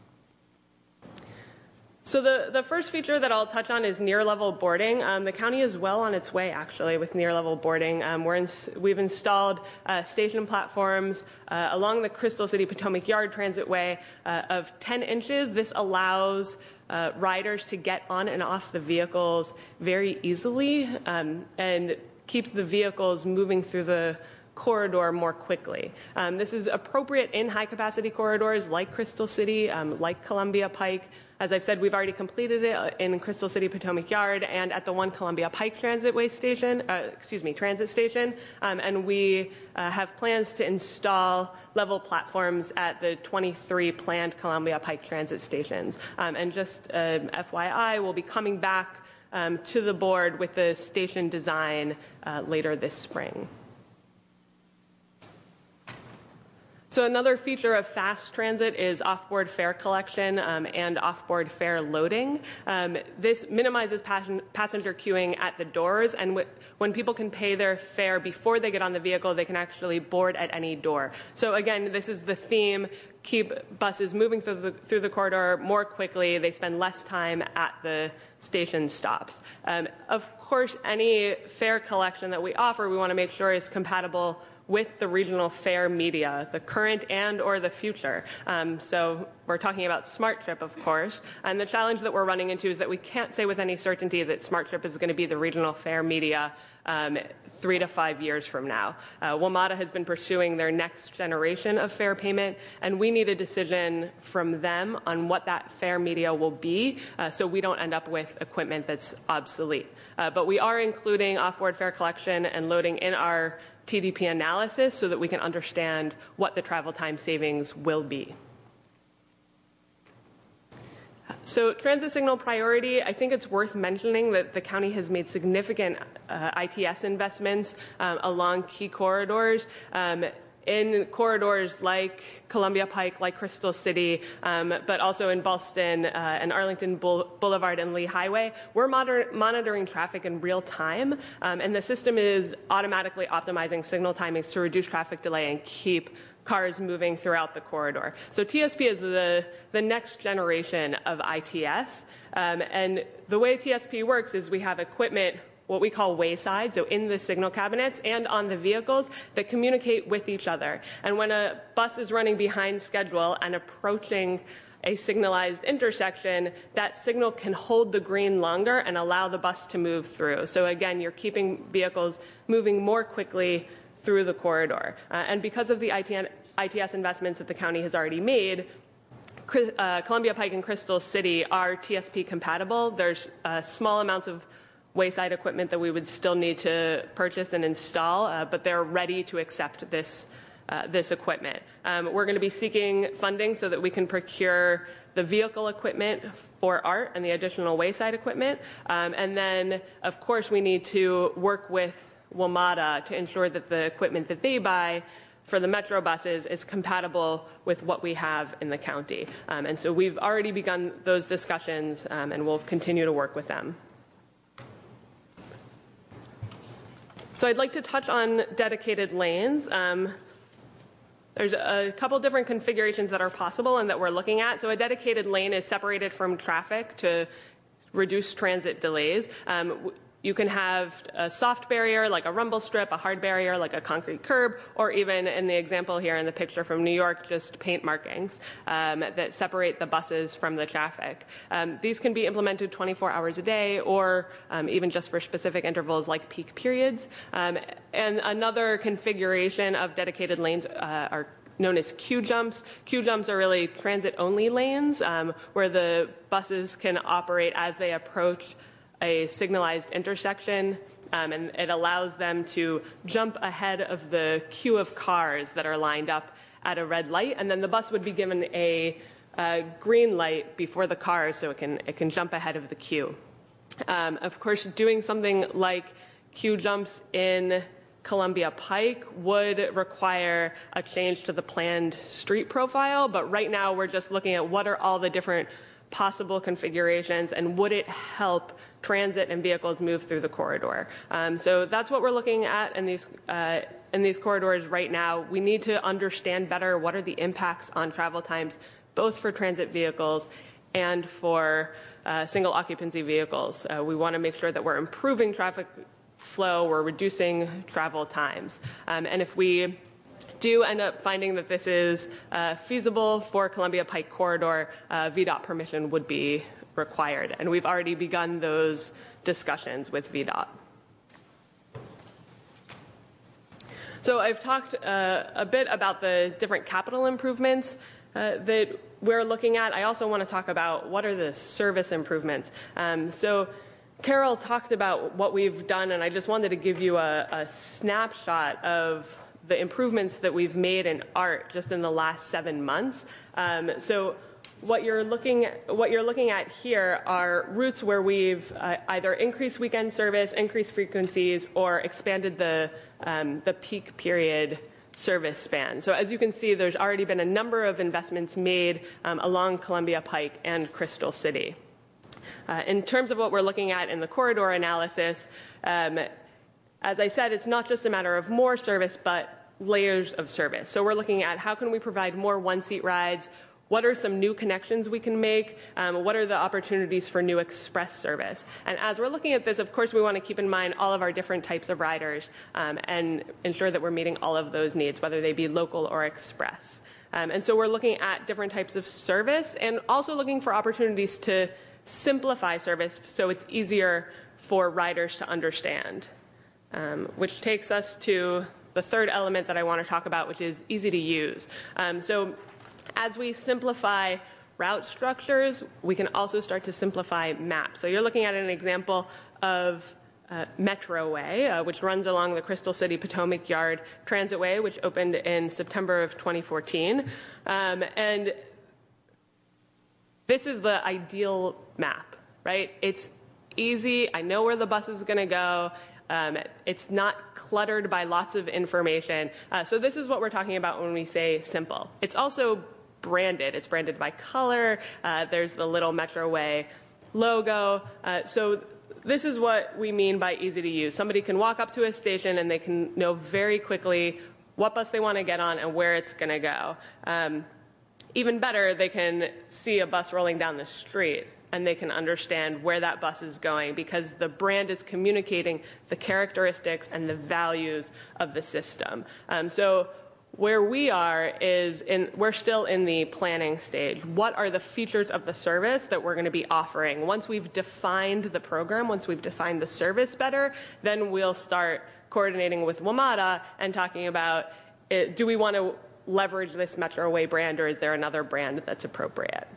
So the, the first feature that I'll touch on is near-level boarding. Um, the county is well on its way, actually, with near-level boarding. Um, we're in, we've installed uh, station platforms uh, along the Crystal City Potomac Yard Transitway uh, of ten inches. This allows uh, riders to get on and off the vehicles very easily um, and keeps the vehicles moving through the corridor more quickly. Um, this is appropriate in high-capacity corridors like Crystal City, um, like Columbia Pike. As I've said, we've already completed it in Crystal City Potomac Yard and at the one Columbia Pike Transitway station, uh, excuse me, transit station. Um, and we uh, have plans to install level platforms at the twenty-three planned Columbia Pike transit stations. Um, and just uh, F Y I, we'll be coming back um, to the board with the station design uh, later this spring. So another feature of fast transit is off-board fare collection um, and off-board fare loading. Um, this minimizes pas- passenger queuing at the doors, and w- when people can pay their fare before they get on the vehicle, they can actually board at any door. So again, this is the theme: keep buses moving through the, through the corridor more quickly. They spend less time at the station stops. Um, of course, any fare collection that we offer, we want to make sure is compatible with the regional fare media, the current and or the future. Um, so we're talking about SmartTrip, of course, and the challenge that we're running into is that we can't say with any certainty that SmartTrip is going to be the regional fare media um, three to five years from now. Uh, WMATA has been pursuing their next generation of fare payment, and we need a decision from them on what that fare media will be uh, so we don't end up with equipment that's obsolete. Uh, but we are including off-board fare collection and loading in our T D P analysis so that we can understand what the travel time savings will be. So transit signal priority, I think it's worth mentioning that the county has made significant uh, I T S investments um, along key corridors. Um, in corridors like Columbia Pike, like Crystal City, um, but also in Ballston uh, and Arlington Boul- Boulevard and Lee Highway, we're moder- monitoring traffic in real time, um, and the system is automatically optimizing signal timings to reduce traffic delay and keep cars moving throughout the corridor. So T S P is the, the next generation of I T S, um, and the way T S P works is we have equipment, what we call wayside, so in the signal cabinets and on the vehicles that communicate with each other. And when a bus is running behind schedule and approaching a signalized intersection, that signal can hold the green longer and allow the bus to move through. So again, you're keeping vehicles moving more quickly through the corridor. Uh, and because of the I T S investments that the county has already made, uh, Columbia Pike and Crystal City are T S P compatible. There's uh, small amounts of wayside equipment that we would still need to purchase and install, uh, but they're ready to accept this uh, this equipment. Um, we're going to be seeking funding so that we can procure the vehicle equipment for ART and the additional wayside equipment. Um, and then, of course, we need to work with WMATA to ensure that the equipment that they buy for the Metro buses is compatible with what we have in the county. Um, and so we've already begun those discussions, um, and we'll continue to work with them. So I'd like to touch on dedicated lanes. Um, there's a couple different configurations that are possible and that we're looking at. So a dedicated lane is separated from traffic to reduce transit delays. Um, you can have a soft barrier like a rumble strip, a hard barrier like a concrete curb, or even in the example here in the picture from New York, just paint markings um, that separate the buses from the traffic. Um, these can be implemented twenty-four hours a day, or um, even just for specific intervals like peak periods. Um, and another configuration of dedicated lanes uh, are known as queue jumps. Queue jumps are really transit-only lanes um, where the buses can operate as they approach a signalized intersection, um, and it allows them to jump ahead of the queue of cars that are lined up at a red light, and then the bus would be given a, a green light before the cars so it can, it can jump ahead of the queue. Um, of course, doing something like queue jumps in Columbia Pike would require a change to the planned street profile, but right now we're just looking at what are all the different possible configurations and would it help transit and vehicles move through the corridor. Um, so that's what we're looking at in these, uh, in these corridors right now. We need to understand better what are the impacts on travel times, both for transit vehicles and for uh, single occupancy vehicles. Uh, we want to make sure that we're improving traffic flow, we're reducing travel times. Um, and if we do end up finding that this is uh, feasible for Columbia Pike Corridor, uh, V DOT permission would be required. And we've already begun those discussions with V DOT. So I've talked uh, a bit about the different capital improvements uh, that we're looking at. I also want to talk about what are the service improvements. Um, so Carol talked about what we've done, and I just wanted to give you a, a snapshot of the improvements that we've made in ART just in the last seven months. Um, so what you're looking at, what you're looking at here are routes where we've uh, either increased weekend service, increased frequencies, or expanded the um, the peak period service span. So as you can see, there's already been a number of investments made um, along Columbia Pike and Crystal City. Uh, in terms of what we're looking at in the corridor analysis, um, as I said, it's not just a matter of more service, but layers of service. So we're looking at how can we provide more one-seat rides, what are some new connections we can make, um, what are the opportunities for new express service. And as we're looking at this, of course, we want to keep in mind all of our different types of riders um, and ensure that we're meeting all of those needs, whether they be local or express. Um, and so we're looking at different types of service and also looking for opportunities to simplify service so it's easier for riders to understand, um, which takes us to the third element that I want to talk about, which is easy to use. Um, so as we simplify route structures, we can also start to simplify maps. So you're looking at an example of uh, Metroway, uh, which runs along the Crystal City Potomac Yard Transitway, which opened in September of twenty fourteen. Um, and this is the ideal map, right? It's easy. I know where the bus is going to go. Um, it's not cluttered by lots of information. Uh, so this is what we're talking about when we say simple. It's also branded. It's branded by color. Uh, there's the little Metroway logo. Uh, so this is what we mean by easy to use. Somebody can walk up to a station and they can know very quickly what bus they want to get on and where it's going to go. Um, even better, they can see a bus rolling down the street and they can understand where that bus is going because the brand is communicating the characteristics and the values of the system. Um, so where we are is in, we're still in the planning stage. What are the features of the service that we're going to be offering? Once we've defined the program, once we've defined the service better, then we'll start coordinating with WMATA and talking about, it, do we want to leverage this Metroway brand or is there another brand that's appropriate?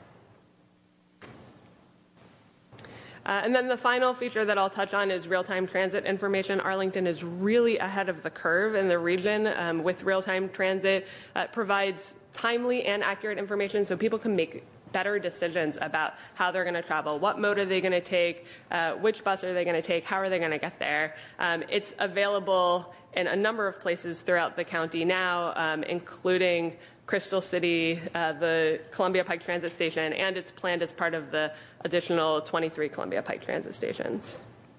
Uh, and then the final feature that I'll touch on is real-time transit information. Arlington is really ahead of the curve in the region um, with real-time transit. Uh, it provides timely and accurate information so people can make better decisions about how they're going to travel, what mode are they going to take, uh, which bus are they going to take, how are they going to get there. Um, it's available in a number of places throughout the county now, um, including Crystal City, uh, the Columbia Pike Transit Station, and it's planned as part of the additional twenty-three Columbia Pike Transit Stations.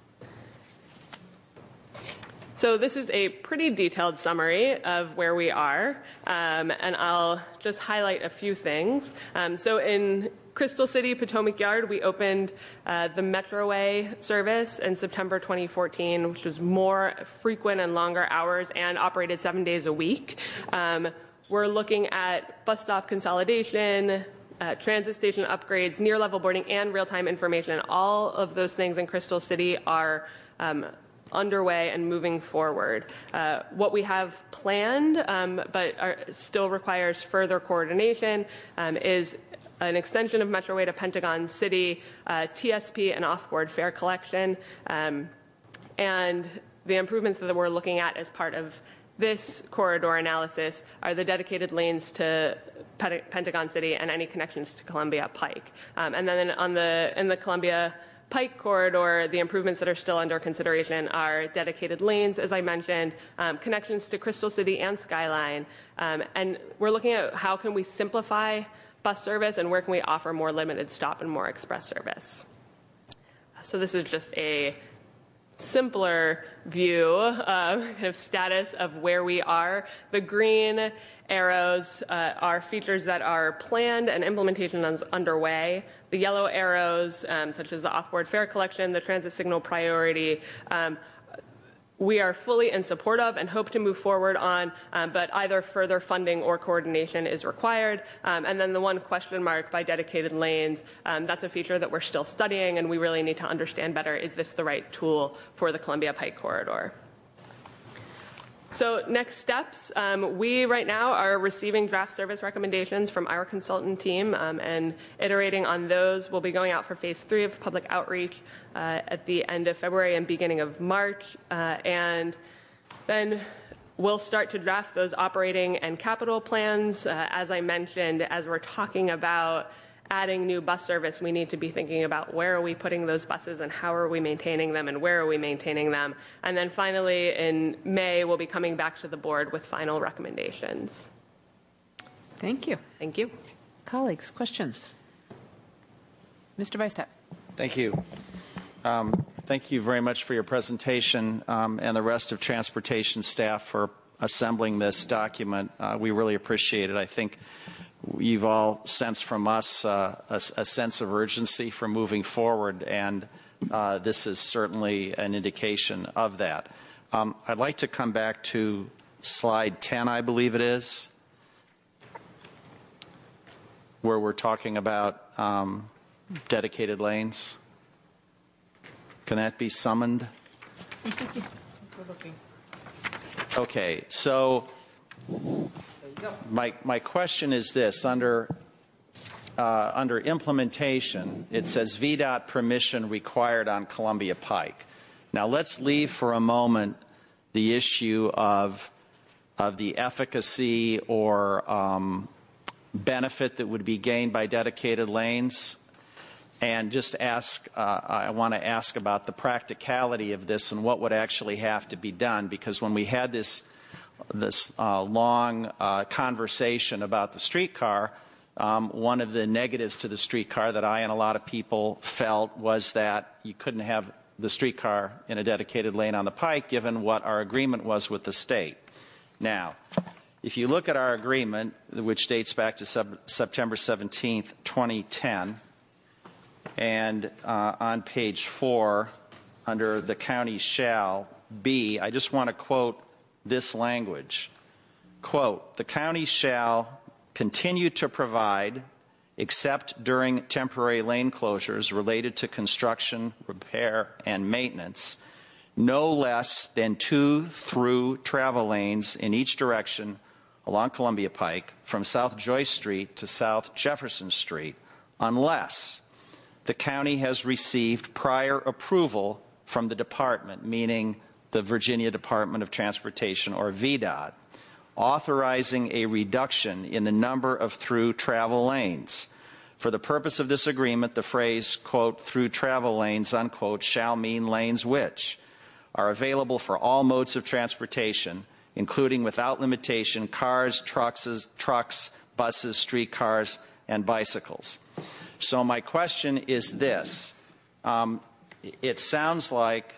So this is a pretty detailed summary of where we are, um, and I'll just highlight a few things. Um, so in Crystal City, Potomac Yard, we opened uh, the Metroway service in September twenty fourteen, which was more frequent and longer hours and operated seven days a week. Um, we're looking at bus stop consolidation, uh, transit station upgrades, near-level boarding, and real-time information. All of those things in Crystal City are um, underway and moving forward. Uh, what we have planned, um, but are, still requires further coordination, um, is an extension of Metroway to Pentagon City, uh, T S P and off-board fare collection, um, and the improvements that we're looking at as part of this corridor analysis are the dedicated lanes to Pentagon City and any connections to Columbia Pike. Um, and then on the in the Columbia Pike corridor, the improvements that are still under consideration are dedicated lanes, as I mentioned, um, connections to Crystal City and Skyline, um, and we're looking at how can we simplify bus service and where can we offer more limited stop and more express service. So this is just a simpler view, uh, kind of status of where we are. The green arrows uh, are features that are planned and implementation is underway. The yellow arrows, um, such as the off-board fare collection, the transit signal priority, um, we are fully in support of and hope to move forward on, um, but either further funding or coordination is required. Um, and then the one question mark by dedicated lanes, um, that's a feature that we're still studying, and we really need to understand better, is this the right tool for the Columbia Pike corridor? So next steps, um, we right now are receiving draft service recommendations from our consultant team um, and iterating on those. We'll be going out for phase three of public outreach uh, at the end of February and beginning of March. Uh, and then we'll start to draft those operating and capital plans. Uh, as I mentioned, as we're talking about adding new bus service, we need to be thinking about where are we putting those buses and how are we maintaining them and where are we maintaining them. And then finally, in May, we'll be coming back to the board with final recommendations. Thank you. Thank you. Colleagues, questions? Mister Vice-Tap. Thank you. Um, thank you very much for your presentation um, and the rest of transportation staff for assembling this document. Uh, we really appreciate it. I think you've all sensed from us uh, a, a sense of urgency for moving forward, and uh, this is certainly an indication of that. Um, I'd like to come back to slide ten, I believe it is, where we're talking about um, dedicated lanes. Can that be summoned? Okay, so My, my question is this. Under, uh, under implementation, it says V DOT permission required on Columbia Pike. Now, let's leave for a moment the issue of, of the efficacy or um, benefit that would be gained by dedicated lanes and just ask, uh, I want to ask about the practicality of this and what would actually have to be done, because when we had this this uh, long uh, conversation about the streetcar, um, one of the negatives to the streetcar that I and a lot of people felt was that you couldn't have the streetcar in a dedicated lane on the Pike given what our agreement was with the state. Now, if you look at our agreement, which dates back to sub September seventeenth, twenty ten, and uh, on page four, under the county shall be, I just want to quote this language. Quote, the county shall continue to provide, except during temporary lane closures related to construction, repair, and maintenance, no less than two through travel lanes in each direction along Columbia Pike from South Joyce Street to South Jefferson Street, unless the county has received prior approval from the department, meaning the Virginia Department of Transportation, or V DOT, authorizing a reduction in the number of through travel lanes. For the purpose of this agreement, the phrase, quote, through travel lanes, unquote, shall mean lanes which are available for all modes of transportation, including without limitation cars, trucks, trucks, buses, streetcars, and bicycles. So my question is this. Um, it sounds like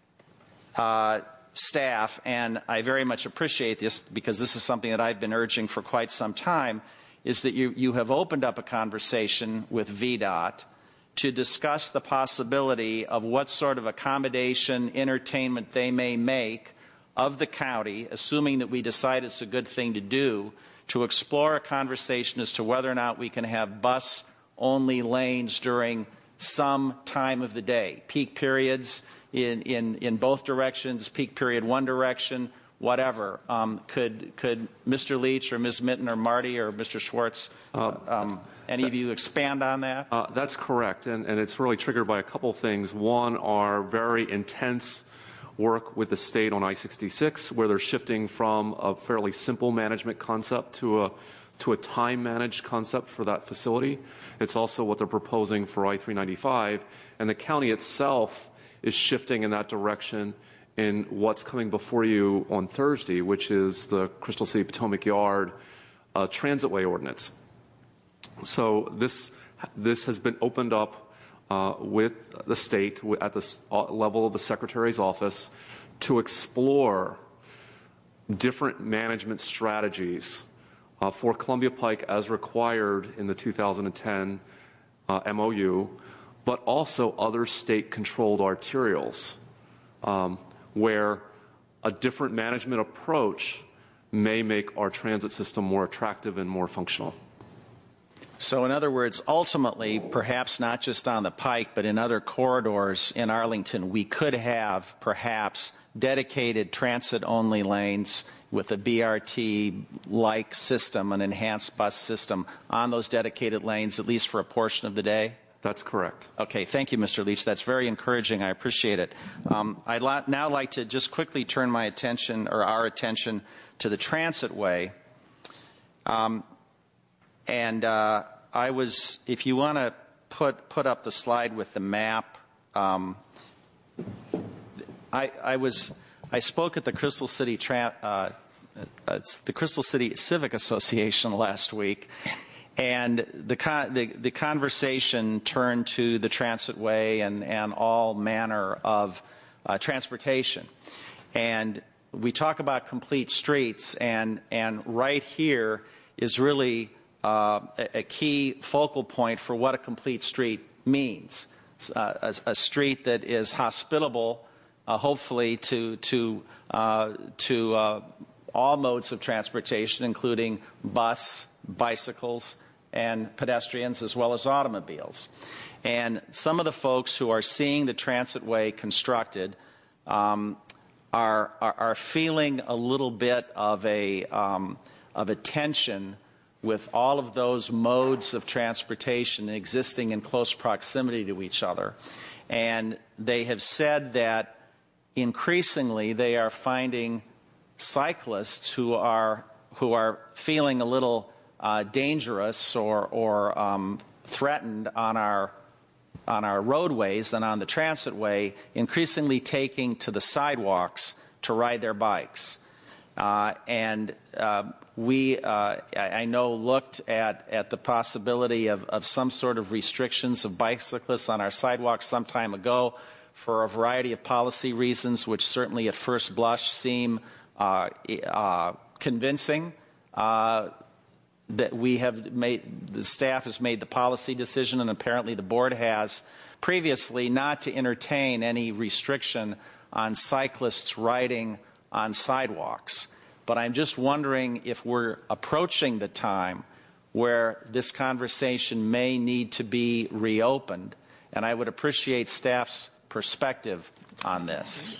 Uh, staff, and I very much appreciate this because this is something that I've been urging for quite some time, is that you, you have opened up a conversation with V DOT to discuss the possibility of what sort of accommodation, entertainment they may make of the county, assuming that we decide it's a good thing to do, to explore a conversation as to whether or not we can have bus-only lanes during some time of the day, peak periods in, in, in both directions, peak period one direction, whatever. Um, could, could Mister Leach or Miz Mitten or Marty or Mister Schwartz, uh, um, any of you expand on that? Uh, that's correct, and, and it's really triggered by a couple things. One, our very intense work with the state on I sixty-six, where they're shifting from a fairly simple management concept to a to a time-managed concept for that facility. It's also what they're proposing for I three ninety-five, and the county itself is shifting in that direction in what's coming before you on Thursday, which is the Crystal City Potomac Yard uh, Transitway Ordinance. So this this has been opened up Uh, with the state at the level of the Secretary's office to explore different management strategies uh, for Columbia Pike as required in the two thousand ten uh, M O U, but also other state-controlled arterials um, where a different management approach may make our transit system more attractive and more functional. So in other words, ultimately, perhaps not just on the Pike, but in other corridors in Arlington, we could have perhaps dedicated transit-only lanes with a B R T-like system, an enhanced bus system, on those dedicated lanes, at least for a portion of the day? That's correct. Okay, thank you, Mister Leach. That's very encouraging. I appreciate it. Um, I'd la- now like to just quickly turn my attention, or our attention, to the Transitway. Um, And uh, I was, if you want to put put up the slide with the map, um, I, I was, I spoke at the Crystal City Tra- uh, uh, the Crystal City Civic Association last week, and the con- the, the conversation turned to the Transitway and and all manner of uh, transportation, and we talk about complete streets, and and right here is really Uh, a, a key focal point for what a complete street means. Uh, a, a street that is hospitable, uh, hopefully, to to uh, to uh, all modes of transportation, including bus, bicycles, and pedestrians, as well as automobiles. And some of the folks who are seeing the Transitway constructed um, are, are are feeling a little bit of a um, of a tension with all of those modes of transportation existing in close proximity to each other. And they have said that increasingly they are finding cyclists who are who are feeling a little uh, dangerous or, or um, threatened on our on our roadways and on the Transitway, increasingly taking to the sidewalks to ride their bikes. Uh, and uh, we, uh, I, I know, looked at, at the possibility of, of some sort of restrictions of bicyclists on our sidewalks some time ago for a variety of policy reasons, which certainly at first blush seem uh, uh, convincing. Uh, that we have made, the staff has made the policy decision, and apparently the board has previously, not to entertain any restriction on cyclists riding on sidewalks. But I'm just wondering if we're approaching the time where this conversation may need to be reopened, and I would appreciate staff's perspective on this.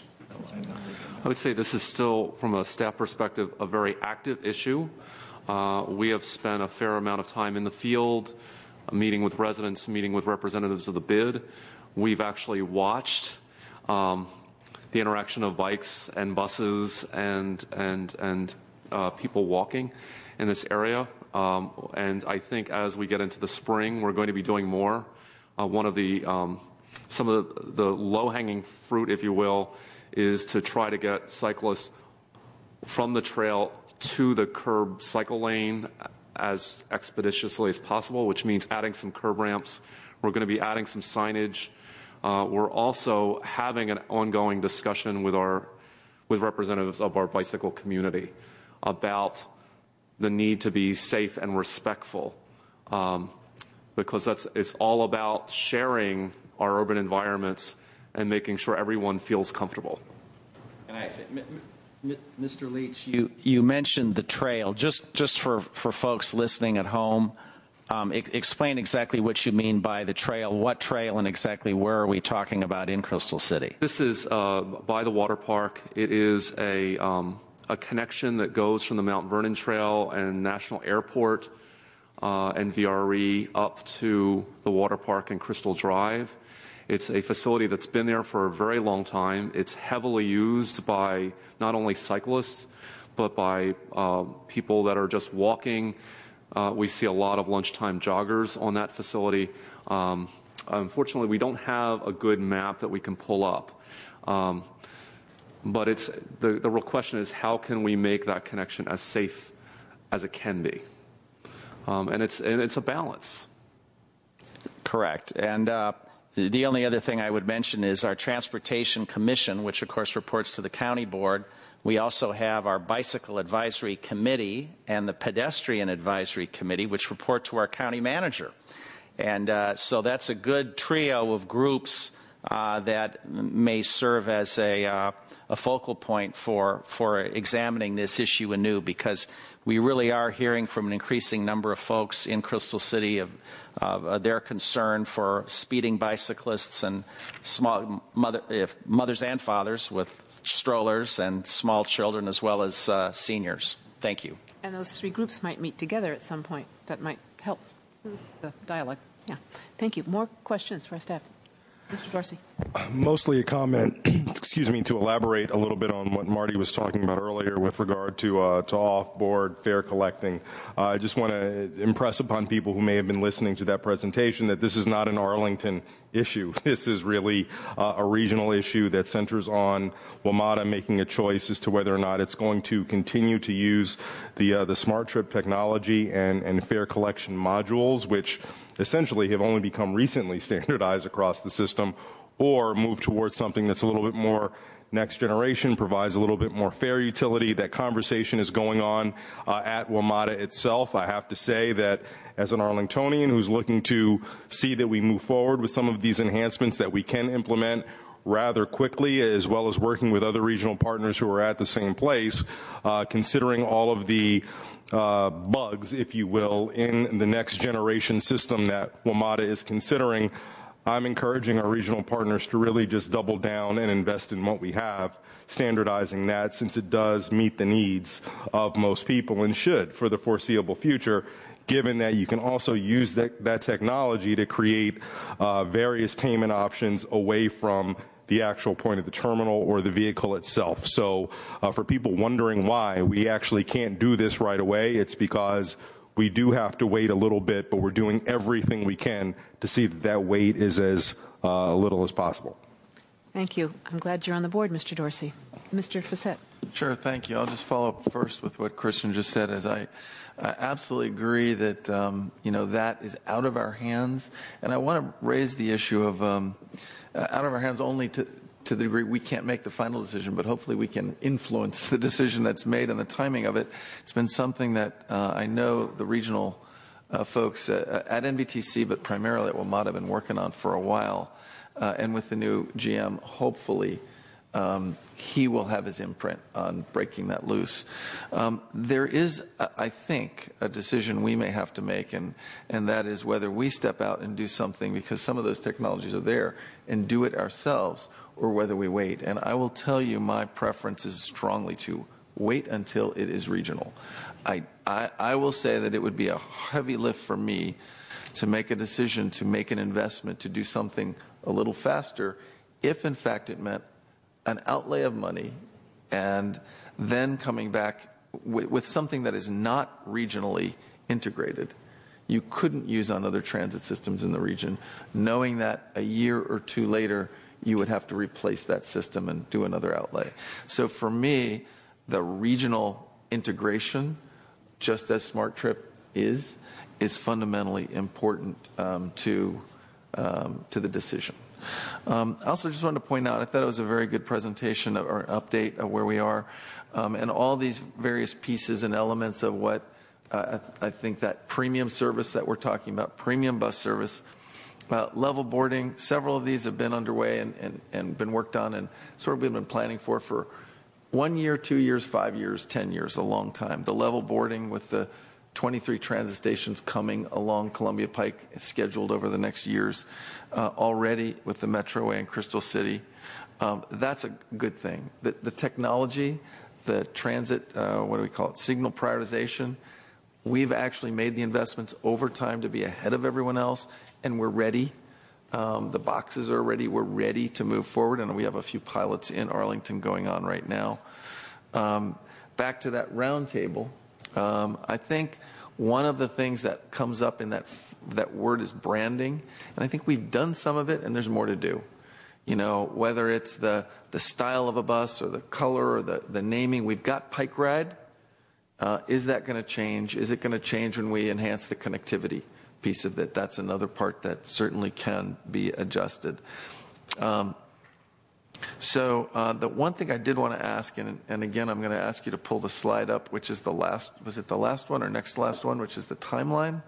I would say this is still, from a staff perspective, a very active issue. Uh, we have spent a fair amount of time in the field, uh, meeting with residents, meeting with representatives of the bid. We've actually watched um, the interaction of bikes and buses and and and uh, people walking in this area. Um, and I think as we get into the spring, we're going to be doing more. Uh, one of the um, some of the, the low-hanging fruit, if you will, is to try to get cyclists from the trail to the curb cycle lane as expeditiously as possible, which means adding some curb ramps. We're going to be adding some signage. Uh, we're also having an ongoing discussion with our with representatives of our bicycle community about the need to be safe and respectful, um, because that's, it's all about sharing our urban environments and making sure everyone feels comfortable. And I think, Mister Leach, you, you mentioned the trail. Just, just for, for folks listening at home, um, e- explain exactly what you mean by the trail. What trail and exactly where are we talking about in Crystal City? This is uh, by the water park. It is a, um, a connection that goes from the Mount Vernon Trail and National Airport uh, and V R E up to the water park and Crystal Drive. It's a facility that's been there for a very long time. It's heavily used by not only cyclists, but by uh, people that are just walking. Uh, we see a lot of lunchtime joggers on that facility. Um, unfortunately, we don't have a good map that we can pull up. Um, but it's, the, the real question is, how can we make that connection as safe as it can be? Um, and, it's, and it's a balance. Correct. And uh, the only other thing I would mention is our Transportation Commission, which of course reports to the County Board. We also have our Bicycle Advisory Committee and the Pedestrian Advisory Committee, which report to our county manager. And uh, so that's a good trio of groups uh, that may serve as a, uh, a focal point for, for examining this issue anew, because we really are hearing from an increasing number of folks in Crystal City of uh, their concern for speeding bicyclists and small mother, if mothers and fathers with strollers and small children, as well as uh, seniors. Thank you. And those three groups might meet together at some point. That might help the dialogue. Yeah. Thank you. More questions for our staff. Mister Dorsey. Mostly a comment, excuse me, to elaborate a little bit on what Marty was talking about earlier with regard to uh, to off-board fare collecting. Uh, I just want to impress upon people who may have been listening to that presentation that this is not an Arlington issue. This is really uh, a regional issue that centers on WMATA making a choice as to whether or not it's going to continue to use the uh, the Smart Trip technology and, and fare collection modules, which essentially have only become recently standardized across the system, or move towards something that's a little bit more next generation, provides a little bit more fare utility. That conversation is going on uh, at WMATA itself. I have to say that as an Arlingtonian who's looking to see that we move forward with some of these enhancements that we can implement rather quickly, as well as working with other regional partners who are at the same place, uh, considering all of the Uh, bugs, if you will, in the next generation system that WMATA is considering, I'm encouraging our regional partners to really just double down and invest in what we have, standardizing that, since it does meet the needs of most people and should for the foreseeable future, given that you can also use that, that technology to create uh, various payment options away from the actual point of the terminal or the vehicle itself. So uh, for people wondering why we actually can't do this right away, it's because we do have to wait a little bit, but we're doing everything we can to see that that wait is as uh, little as possible. Thank you. I'm glad you're on the board, Mister Dorsey. Mister Facette. Sure, thank you. I'll just follow up first with what Christian just said, as I, I absolutely agree that, um, you know, that is out of our hands. And I want to raise the issue of um, uh, out of our hands only to, to the degree we can't make the final decision, but hopefully we can influence the decision that's made and the timing of it. It's been something that uh, I know the regional uh, folks uh, at N V T C, but primarily at WMATA, have been working on for a while. Uh, and with the new G M, hopefully, Um, he will have his imprint on breaking that loose. Um, there is, I think, a decision we may have to make, and, and that is whether we step out and do something because some of those technologies are there and do it ourselves, or whether we wait. And I will tell you my preference is strongly to wait until it is regional. I, I, I will say that it would be a heavy lift for me to make a decision to make an investment to do something a little faster if, in fact, it meant an outlay of money and then coming back with, with something that is not regionally integrated. You couldn't use on other transit systems in the region, knowing that a year or two later you would have to replace that system and do another outlay. So for me, the regional integration, just as Smart Trip is, is fundamentally important um, to, um, to the decision. Um, I also just wanted to point out, I thought it was a very good presentation or an update of where we are, um, and all these various pieces and elements of what Uh, I, I think that premium service that we're talking about, premium bus service, uh, level boarding, several of these have been underway and, and, and been worked on and sort of we've been planning for for one year, two years, five years, ten years, a long time. The level boarding with the twenty-three transit stations coming along Columbia Pike is scheduled over the next years uh, already with the Metroway in Crystal City. Um, that's a good thing. The, the technology, the transit, uh, what do we call it, signal prioritization, we've actually made the investments over time to be ahead of everyone else, and we're ready. Um, the boxes are ready. We're ready to move forward, and we have a few pilots in Arlington going on right now. Um, back to that roundtable, um, I think one of the things that comes up in that that word is branding, and I think we've done some of it, and there's more to do. You know, whether it's the the style of a bus or the color or the, the naming, we've got Pike Ride. Uh, is that going to change? Is it going to change when we enhance the connectivity piece of it? That's another part that certainly can be adjusted. Um, so uh, the one thing I did want to ask, and, and again, I'm going to ask you to pull the slide up, which is the last, was it the last one or next last one, which is the timeline.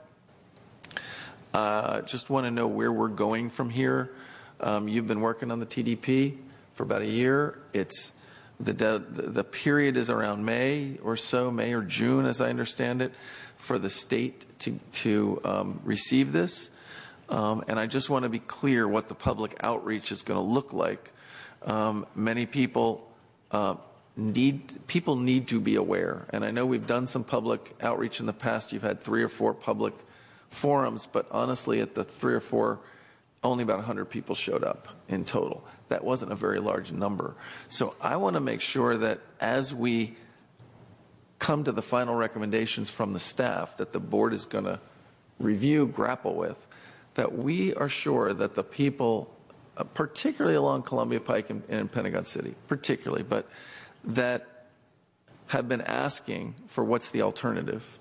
Uh, just want to know where we're going from here. Um, you've been working on the T D P for about a year. It's the, the the period is around May or so, May or June, as I understand it, for the state to to um, receive this. Um, and I just want to be clear what the public outreach is going to look like. Um, many people uh, need people need to be aware, and I know we've done some public outreach in the past. You've had three or four public forums, but honestly, at the three or four, only about one hundred people showed up in total. That wasn't a very large number. So I want to make sure that as we come to the final recommendations from the staff that the board is going to review, grapple with, that we are sure that the people, uh, particularly along Columbia Pike and, and Pentagon City, particularly, but that have been asking for what's the alternative,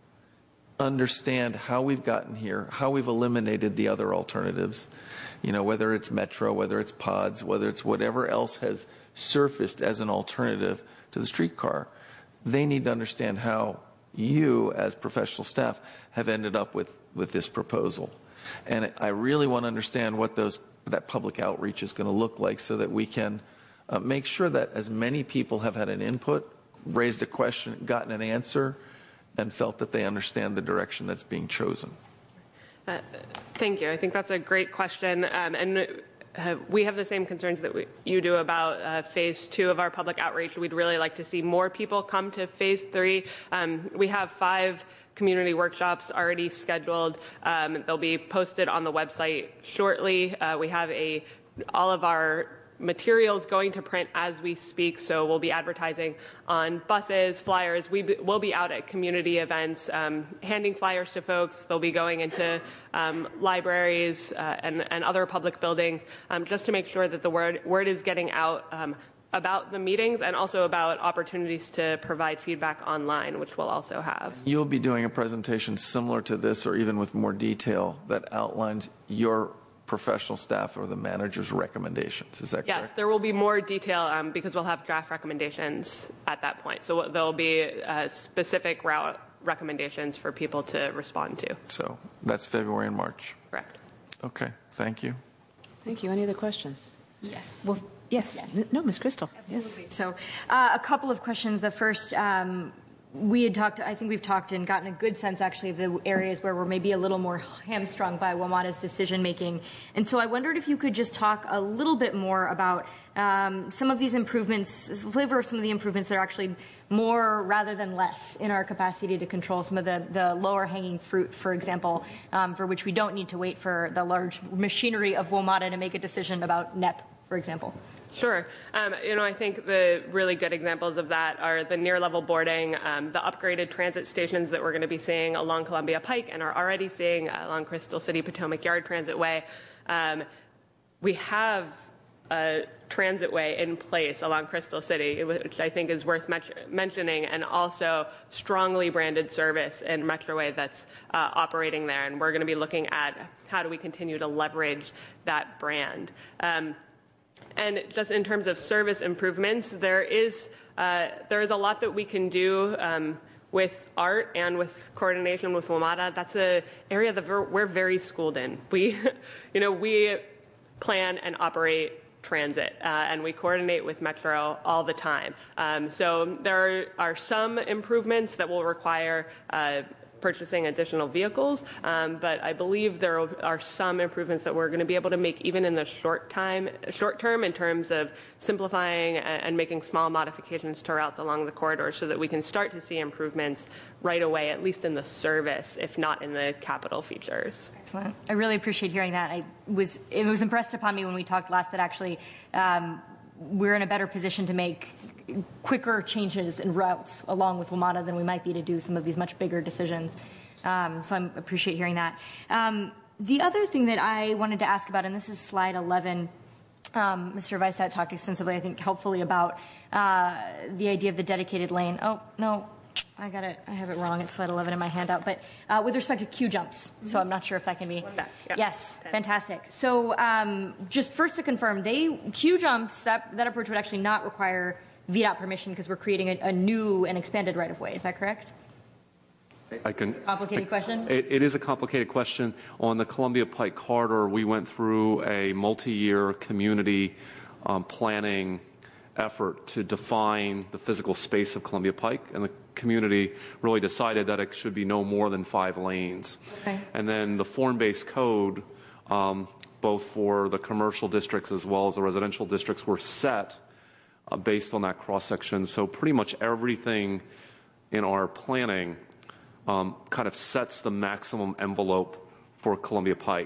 understand how we've gotten here, how we've eliminated the other alternatives, you know, whether it's Metro, whether it's pods, whether it's whatever else has surfaced as an alternative to the streetcar. They need to understand how you, as professional staff, have ended up with, with this proposal. And I really want to understand what those that public outreach is going to look like so that we can uh, make sure that as many people have had an input, raised a question, gotten an answer, and felt that they understand the direction that's being chosen. Uh, thank you. I think that's a great question. Um, and uh, we have the same concerns that we, you do about uh, phase two of our public outreach. We'd really like to see more people come to phase three. Um, we have five community workshops already scheduled. Um, they'll be posted on the website shortly. Uh, we have a all of our materials going to print as we speak, so we'll be advertising on buses, flyers. We b- will be out at community events, um, handing flyers to folks. They'll be going into um, libraries uh, and, and other public buildings, um, just to make sure that the word, word is getting out um, about the meetings and also about opportunities to provide feedback online, which we'll also have. You'll be doing a presentation similar to this or even with more detail that outlines your professional staff or the manager's recommendations. Is that correct? Yes, there will be more detail um, because we'll have draft recommendations at that point. So there'll be uh, specific route recommendations for people to respond to. So that's February and March. Correct. Okay, thank you. Thank you. Any other questions? Yes. Well, yes. Yes. N- No, Miz Crystal. Absolutely. Yes. So uh, a couple of questions. The first, um, we had talked, I think we've talked and gotten a good sense actually of the areas where we're maybe a little more hamstrung by WMATA's decision making. And so I wondered if you could just talk a little bit more about um, some of these improvements, flavor of some of the improvements that are actually more rather than less in our capacity to control some of the, the lower hanging fruit, for example, um, for which we don't need to wait for the large machinery of WMATA to make a decision about N E P, for example. Sure. Um, you know, I think the really good examples of that are the near-level boarding, um, the upgraded transit stations that we're going to be seeing along Columbia Pike and are already seeing along Crystal City Potomac Yard Transit Way. Um, we have a transit way in place along Crystal City, which I think is worth met- mentioning, and also strongly branded service in Metroway that's uh, operating there. And we're going to be looking at how do we continue to leverage that brand. Um, And just in terms of service improvements, there is uh, there is a lot that we can do um, with ART and with coordination with WMATA, that's an area that we're, we're very schooled in. We, you know, we plan and operate transit, uh, and we coordinate with Metro all the time. Um, so there are some improvements that will require uh, purchasing additional vehicles, um, but I believe there are some improvements that we're going to be able to make even in the short time, short term, in terms of simplifying and making small modifications to routes along the corridor, so that we can start to see improvements right away, at least in the service, if not in the capital features. Excellent. I really appreciate hearing that. I was it was impressed upon me when we talked last that actually um, we're in a better position to make quicker changes in routes along with WMATA than we might be to do some of these much bigger decisions. Um, so I appreciate hearing that. Um, the other thing that I wanted to ask about, and this is slide eleven, um, Mister Weisshat talked extensively, I think, helpfully about uh, the idea of the dedicated lane. Oh, no, I got it. I have it wrong. It's slide eleven in my handout. But uh, with respect to queue jumps, mm-hmm. so I'm not sure if that can be. One back. Yeah. Yes, okay. Fantastic. So um, just first to confirm, they queue jumps, that, that approach would actually not require V DOT permission because we're creating a, a new and expanded right-of-way. Is that correct? I can. Complicated I, question? It, it is a complicated question. On the Columbia Pike corridor, we went through a multi-year community um, planning effort to define the physical space of Columbia Pike, and the community really decided that it should be no more than five lanes. Okay. And then the form-based code, um, both for the commercial districts as well as the residential districts, were set Uh, based on that cross-section. So pretty much everything in our planning um, kind of sets the maximum envelope for Columbia Pike.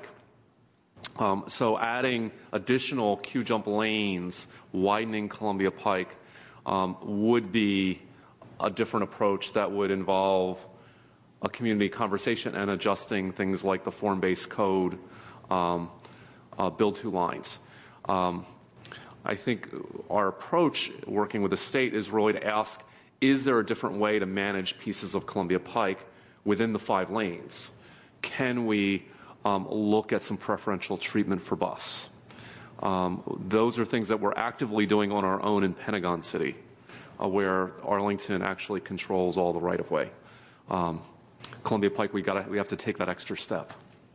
Um, so adding additional queue-jump lanes, widening Columbia Pike, um, would be a different approach that would involve a community conversation and adjusting things like the form-based code, um, uh, build two lines. Um, I think our approach working with the state is really to ask, is there a different way to manage pieces of Columbia Pike within the five lanes? Can we um, look at some preferential treatment for bus? Um, those are things that we're actively doing on our own in Pentagon City, uh, where Arlington actually controls all the right-of-way. Um, Columbia Pike, we, gotta, we have to take that extra step.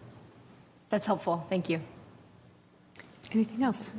That's helpful. Thank you. Anything else?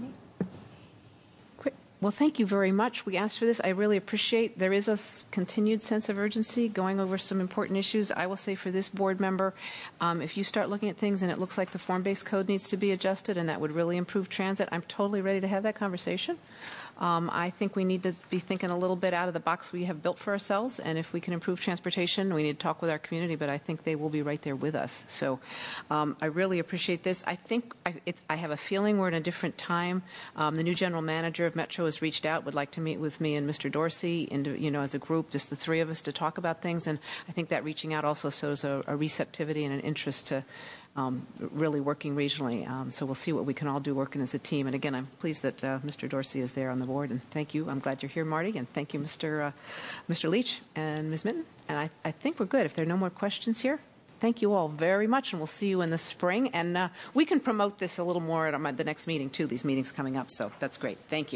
Well, thank you very much. We asked for this. I really appreciate there is a continued sense of urgency going over some important issues. I will say for this board member, um, if you start looking at things and it looks like the form-based code needs to be adjusted and that would really improve transit, I'm totally ready to have that conversation. Um, I think we need to be thinking a little bit out of the box we have built for ourselves, and if we can improve transportation, we need to talk with our community, but I think they will be right there with us. So um, I really appreciate this. I think I, it's, I have a feeling we're in a different time. Um, the new general manager of Metro has reached out, would like to meet with me and Mister Dorsey, and, you know, as a group, just the three of us to talk about things, and I think that reaching out also shows a, a receptivity and an interest to Um, really working regionally. Um, so we'll see what we can all do working as a team. And again, I'm pleased that uh, Mister Dorsey is there on the board. And thank you. I'm glad you're here, Marty. And thank you, Mister Uh, Mister Leach and Miz Minton. And I, I think we're good. If there are no more questions here, thank you all very much. And we'll see you in the spring. And uh, we can promote this a little more at my, the next meeting, too. These meetings coming up. So that's great. Thank you.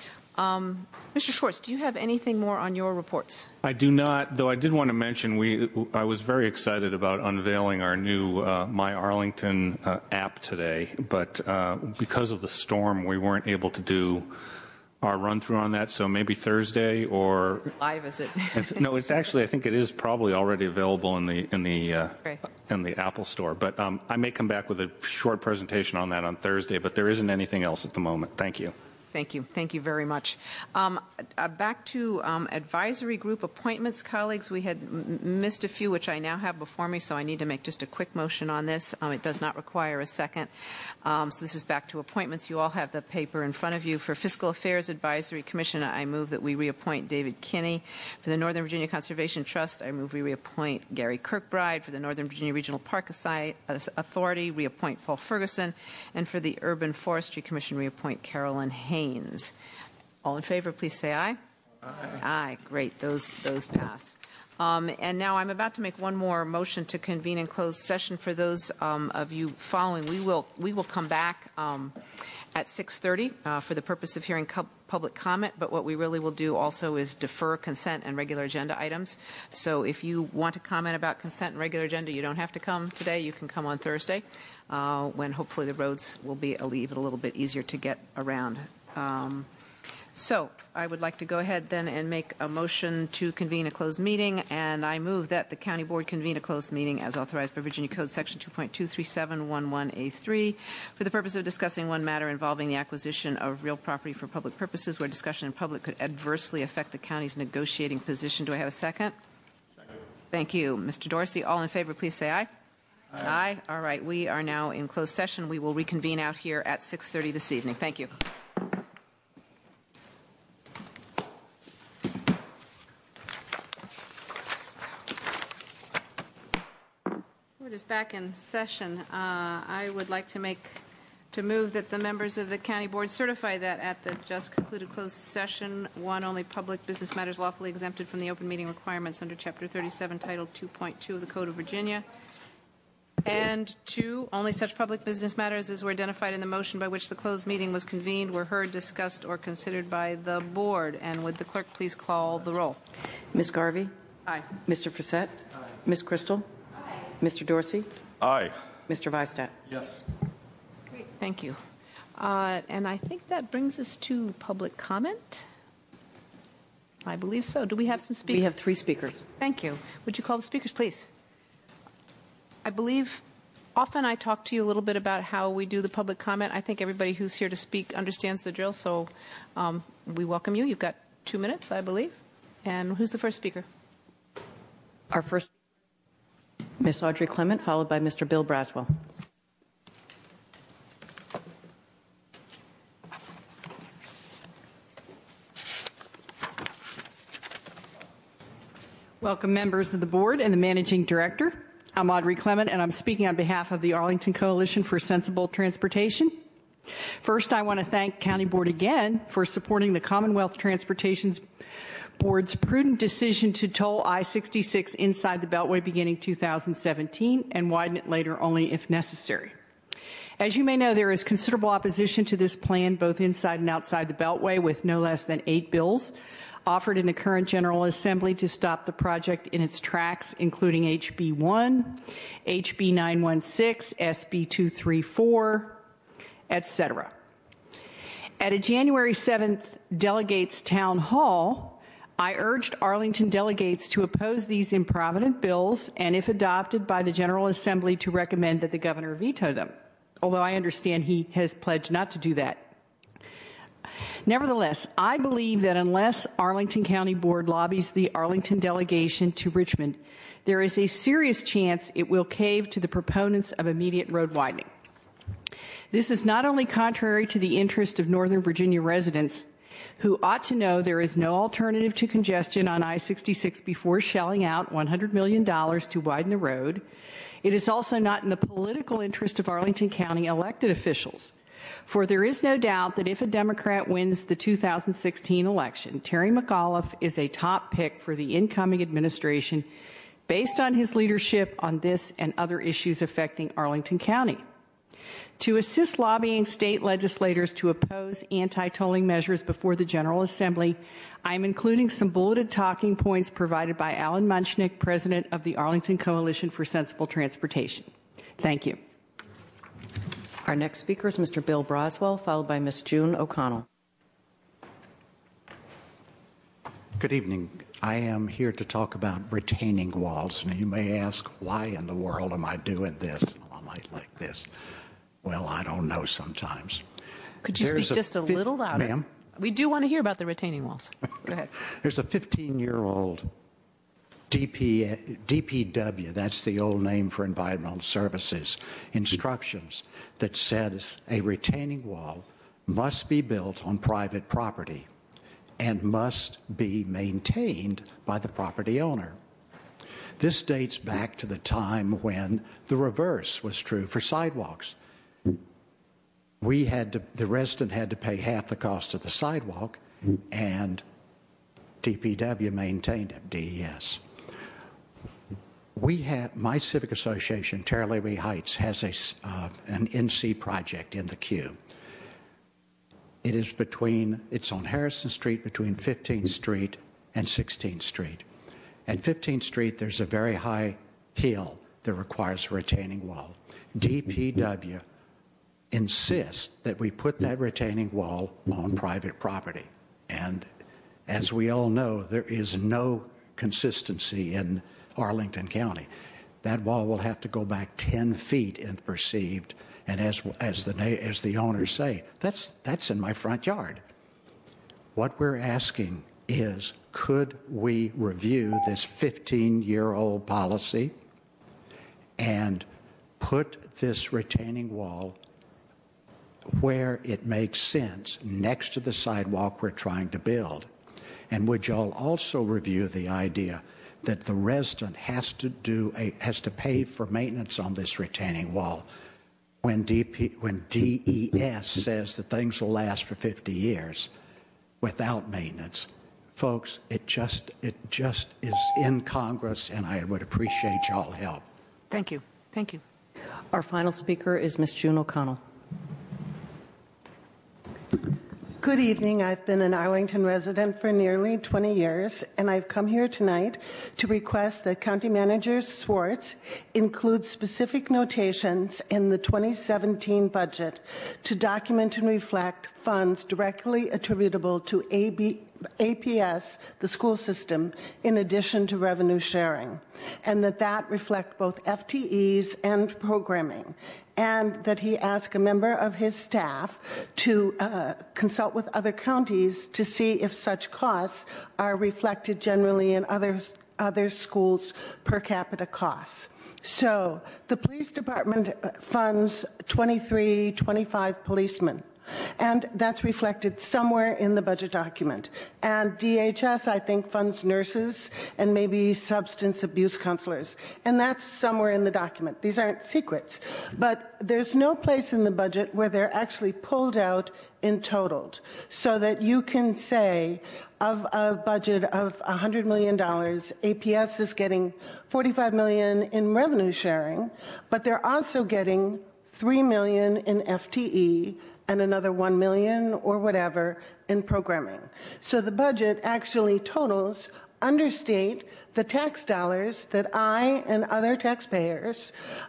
Um, Mister Schwartz, do you have anything more on your reports? I do not, though I did want to mention we. I was very excited about unveiling our new uh, My Arlington uh, app today, but uh, because of the storm, we weren't able to do our run-through on that, so maybe Thursday or... Live, is it? it's, no, it's actually, I think it is probably already available in the in the uh, Great. in the Apple Store, but um, I may come back with a short presentation on that on Thursday, but there isn't anything else at the moment. Thank you. Thank you. Thank you very much. Um, uh, back to um, advisory group appointments, colleagues. We had m- missed a few, which I now have before me, so I need to make just a quick motion on this. Um, it does not require a second. Um, so this is back to appointments. You all have the paper in front of you. For Fiscal Affairs Advisory Commission, I move that we reappoint David Kinney. For the Northern Virginia Conservation Trust, I move we reappoint Gary Kirkbride. For the Northern Virginia Regional Park Authority, reappoint Paul Ferguson. And for the Urban Forestry Commission, reappoint Carolyn Haynes. All in favor, please say aye. Aye. Aye. Great. Those those pass. Um, and now I'm about to make one more motion to convene in closed session. For those um, of you following, we will we will come back um, at six thirty uh, for the purpose of hearing co- public comment, but what we really will do also is defer consent and regular agenda items. So if you want to comment about consent and regular agenda, you don't have to come today. You can come on Thursday uh, when hopefully the roads will be a, leave it a little bit easier to get around. Um, So I would like to go ahead then and make a motion to convene a closed meeting, and I move that the County Board convene a closed meeting as authorized by Virginia Code Section two point two three seven one one A three for the purpose of discussing one matter involving the acquisition of real property for public purposes where discussion in public could adversely affect the county's negotiating position. Do I have a second? Second. Thank you. Mister Dorsey, all in favor, please say aye. Aye. Aye. All right. We are now in closed session. We will reconvene out here at six thirty this evening. Thank you. Board is back in session. Uh, I would like to make to move that the members of the County Board certify that at the just concluded closed session, one, only public business matters lawfully exempted from the open meeting requirements under Chapter thirty-seven, Title two point two of the Code of Virginia, and two, only such public business matters as were identified in the motion by which the closed meeting was convened were heard, discussed, or considered by the Board. And would the clerk please call the roll? Miz Garvey? Aye. Mister Frissette? Aye. Miz Crystal? Mister Dorsey? Aye. Mister Weisstadt? Yes. Great, thank you. Uh, and I think that brings us to public comment. I believe so. Do we have some speakers? We have three speakers. Thank you. Would you call the speakers, please? I believe often I talk to you a little bit about how we do the public comment. I think everybody who's here to speak understands the drill, so um, we welcome you. You've got two minutes, I believe. And who's the first speaker? Our first, Miss Audrey Clement, followed by Mister Bill Braswell. Welcome, members of the board and the managing director. I'm Audrey Clement, and I'm speaking on behalf of the Arlington Coalition for Sensible Transportation. First, I want to thank County Board again for supporting the Commonwealth Transportation Board's prudent decision to toll I sixty-six inside the Beltway beginning two thousand seventeen and widen it later only if necessary. As you may know, there is considerable opposition to this plan both inside and outside the Beltway, with no less than eight bills offered in the current General Assembly to stop the project in its tracks, including H B one, H B nine one six, S B two thirty-four, et cetera. At a January seventh delegates town hall, I urged Arlington delegates to oppose these improvident bills and, if adopted by the General Assembly, to recommend that the governor veto them, although I understand he has pledged not to do that. Nevertheless, I believe that unless Arlington County Board lobbies the Arlington delegation to Richmond, there is a serious chance it will cave to the proponents of immediate road widening. This is not only contrary to the interest of Northern Virginia residents, who ought to know there is no alternative to congestion on I sixty-six before shelling out one hundred million dollars to widen the road. It is also not in the political interest of Arlington County elected officials. For there is no doubt that if a Democrat wins the two thousand sixteen election, Terry McAuliffe is a top pick for the incoming administration based on his leadership on this and other issues affecting Arlington County. To assist lobbying state legislators to oppose anti-tolling measures before the General Assembly, I am including some bulleted talking points provided by Alan Munchnick, president of the Arlington Coalition for Sensible Transportation. Thank you. Our next speaker is Mister Bill Braswell, followed by Miss June O'Connell. Good evening. I am here to talk about retaining walls. And you may ask, why in the world am I doing this on a night like this? Well, I don't know sometimes. Could you There's speak just a, a little louder? Ma'am? We do want to hear about the retaining walls. Go ahead. There's a fifteen-year-old D P, D P W, that's the old name for Environmental Services, instructions that says a retaining wall must be built on private property and must be maintained by the property owner. This dates back to the time when the reverse was true for sidewalks. We had to, the resident had to pay half the cost of the sidewalk, and D P W maintained it, D E S. We have, my civic association, Terralary Heights, has a, uh, an N C project in the queue. It is between, it's on Harrison Street between fifteenth Street and sixteenth Street. At fifteenth Street, there's a very high hill that requires a retaining wall. D P W insists that we put that retaining wall on private property. And as we all know, there is no consistency in Arlington County. That wall will have to go back ten feet in perceived, and as as the as the owners say, that's that's in my front yard. What we're asking is, could we review this fifteen-year-old policy and put this retaining wall where it makes sense, next to the sidewalk we're trying to build? And would y'all also review the idea that the resident has to do a has to pay for maintenance on this retaining wall when D P when D E S says that things will last for fifty years without maintenance? Folks, it just it just is incongruous, and I would appreciate y'all help. Thank you. Thank you. Our final speaker is Miz June O'Connell. Good evening. I've been an Arlington resident for nearly twenty years, and I've come here tonight to request that County Manager Schwartz include specific notations in the twenty seventeen budget to document and reflect funds directly attributable to A B, A P S, the school system, in addition to revenue sharing, and that that reflect both F T Es and programming, and that he ask a member of his staff to uh, consult with other counties to see if such costs are reflected generally in other, other schools' per capita costs. So the police department funds twenty-three, twenty-five policemen, and that's reflected somewhere in the budget document. And D H S, I think, funds nurses and maybe substance abuse counselors, and that's somewhere in the document. These aren't secrets, but there's no place in the budget where they're actually pulled out and totaled, so that you can say of a budget of one hundred million dollars, A P S is getting forty-five million dollars in revenue sharing, but they're also getting three million dollars in F T E and another one million dollars or whatever in programming. So the budget actually totals understate the tax dollars that I and other taxpayers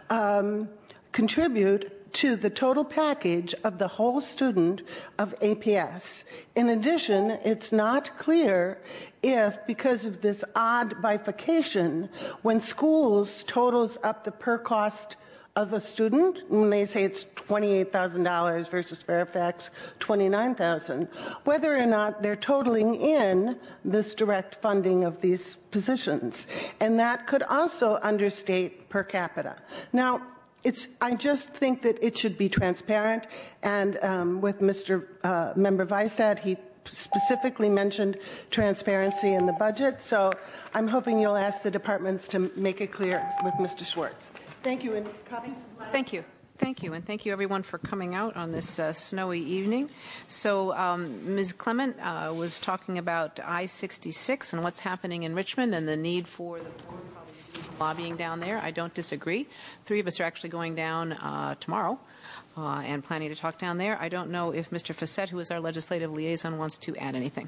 um, contribute to the total package of the whole student of A P S. In addition, it's not clear if, because of this odd bifurcation, when schools totals up the per cost of a student, when they say it's twenty-eight thousand dollars versus Fairfax twenty-nine thousand dollars, whether or not they're totaling in this direct funding of these positions. And that could also understate per capita. Now, it's, I just think that it should be transparent, and um, with Mister Uh, Member Weistad, he specifically mentioned transparency in the budget, so I'm hoping you'll ask the departments to make it clear with Mister Schwartz. Thank you, and copies. Thank you. Thank you, and thank you everyone for coming out on this uh, snowy evening. So um, Miz Clement uh, was talking about I sixty-six and what's happening in Richmond and the need for the board probably to do lobbying down there. I don't disagree. Three of us are actually going down uh, tomorrow uh, and planning to talk down there. I don't know if Mister Facette, who is our legislative liaison, wants to add anything.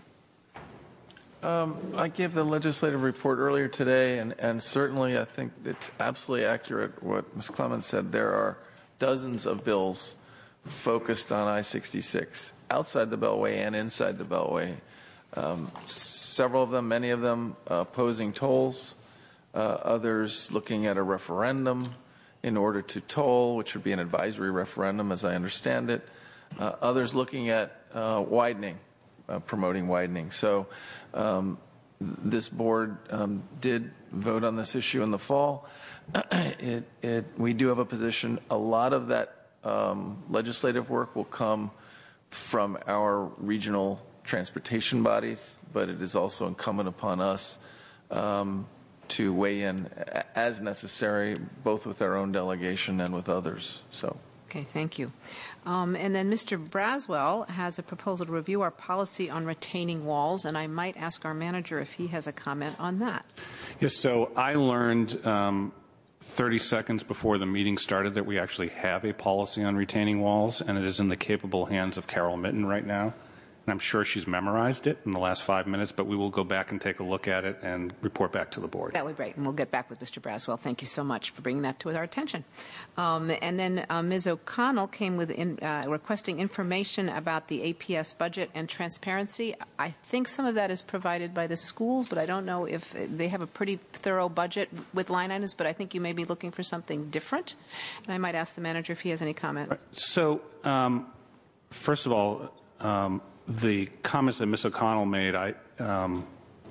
Um, I gave the legislative report earlier today, and, and certainly I think it's absolutely accurate what Miz Clements said. There are dozens of bills focused on I sixty-six, outside the Beltway and inside the Beltway. Um, several of them, many of them uh, opposing tolls, uh, others looking at a referendum in order to toll, which would be an advisory referendum as I understand it, uh, others looking at uh, widening, uh, promoting widening. So um, this board um, did vote on this issue in the fall. It, it, we do have a position. A lot of that um, legislative work will come from our regional transportation bodies, but it is also incumbent upon us um, to weigh in as necessary, both with our own delegation and with others. So. Okay, thank you. Um, and then Mister Braswell has a proposal to review our policy on retaining walls, and I might ask our manager if he has a comment on that. Yes, so I learned um, thirty seconds before the meeting started that we actually have a policy on retaining walls, and it is in the capable hands of Carol Mitten right now. And I'm sure she's memorized it in the last five minutes, but we will go back and take a look at it and report back to the board. That would be great, and we'll get back with Mister Braswell. Thank you so much for bringing that to our attention. Um, and then uh, Miz O'Connell came with in, uh, requesting information about the A P S budget and transparency. I think some of that is provided by the schools, but I don't know if they have a pretty thorough budget with line items, but I think you may be looking for something different. And I might ask the manager if he has any comments. So, um, first of all, um, the comments that Miz O'Connell made, I, um,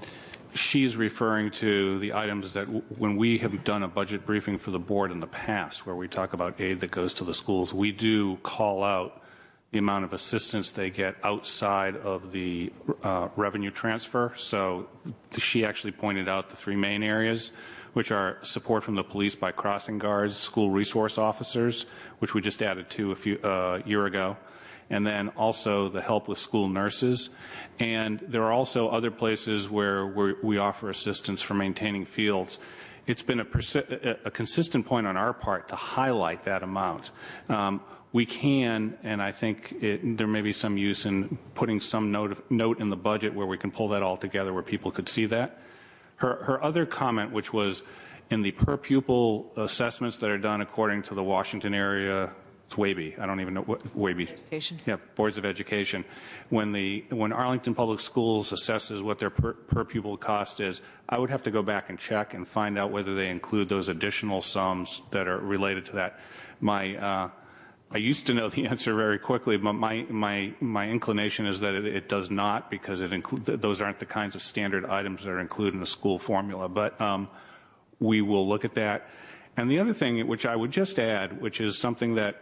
she's referring to the items that w when we have done a budget briefing for the board in the past, where we talk about aid that goes to the schools, we do call out the amount of assistance they get outside of the uh, revenue transfer. So she actually pointed out the three main areas, which are support from the police by crossing guards, school resource officers, which we just added to a few uh, year ago, and then also the help with school nurses. And there are also other places where we're, we offer assistance for maintaining fields. It's been a, persi- a consistent point on our part to highlight that amount. Um, we can, and I think it, there may be some use in putting some note, of, note in the budget where we can pull that all together where people could see that. Her, her other comment, which was in the per pupil assessments that are done according to the Washington area, it's W A B E. I don't even know what W A B E. Education. Yeah, boards of education. When the when Arlington Public Schools assesses what their per, per pupil cost is, I would have to go back and check and find out whether they include those additional sums that are related to that. My uh, I used to know the answer very quickly, but my my my inclination is that it, it does not, because it include, those aren't the kinds of standard items that are included in a school formula. But um, we will look at that. And the other thing, which I would just add, which is something that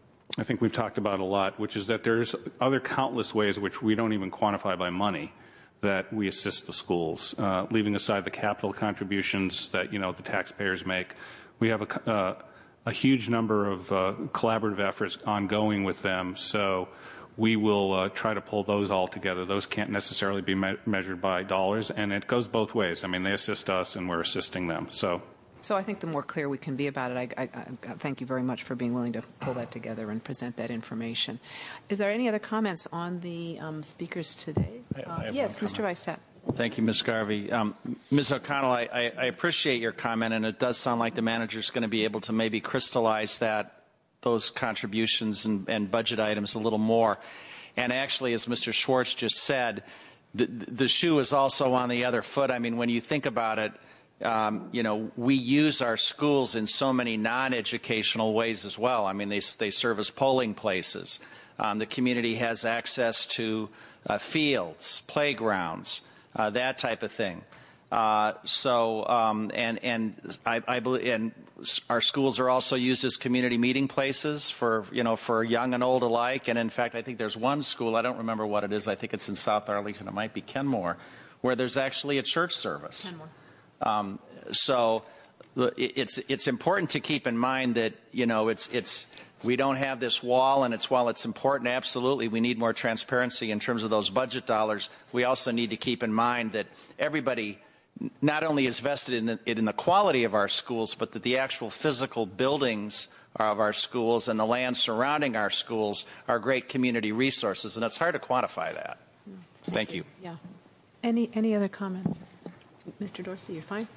I think we've talked about a lot, which is that there's other countless ways which we don't even quantify by money that we assist the schools, uh, leaving aside the capital contributions that, you know, the taxpayers make. We have a, uh, a huge number of uh, collaborative efforts ongoing with them, so we will uh, try to pull those all together. Those can't necessarily be me- measured by dollars, and it goes both ways. I mean, they assist us and we're assisting them. So. So I think the more clear we can be about it, I, I, I thank you very much for being willing to pull that together and present that information. Is there any other comments on the um, speakers today? Uh, yes, Mister Weisstadt. Thank you, Miz Garvey. Um, Miz O'Connell, I, I, I appreciate your comment, and it does sound like the manager is going to be able to maybe crystallize that, those contributions and, and budget items a little more. And actually, as Mister Schwartz just said, the, the shoe is also on the other foot. I mean, when you think about it, Um, you know, we use our schools in so many non-educational ways as well. I mean, they, they serve as polling places. Um, the community has access to uh, fields, playgrounds, uh, that type of thing. Uh, so, um, and and I, I believe, and our schools are also used as community meeting places for you know for young and old alike. And in fact, I think there's one school, I don't remember what it is. I think it's in South Arlington. It might be Kenmore, where there's actually a church service. Kenmore. Um, so it's it's important to keep in mind that you know it's it's we don't have this wall, and it's while it's important, absolutely we need more transparency in terms of those budget dollars. We also need to keep in mind that everybody not only is vested in the, in the quality of our schools, but that the actual physical buildings of our schools and the land surrounding our schools are great community resources, and it's hard to quantify that. Thank, Thank you. you. Yeah. Any any other comments? Mister Dorsey, you're fine.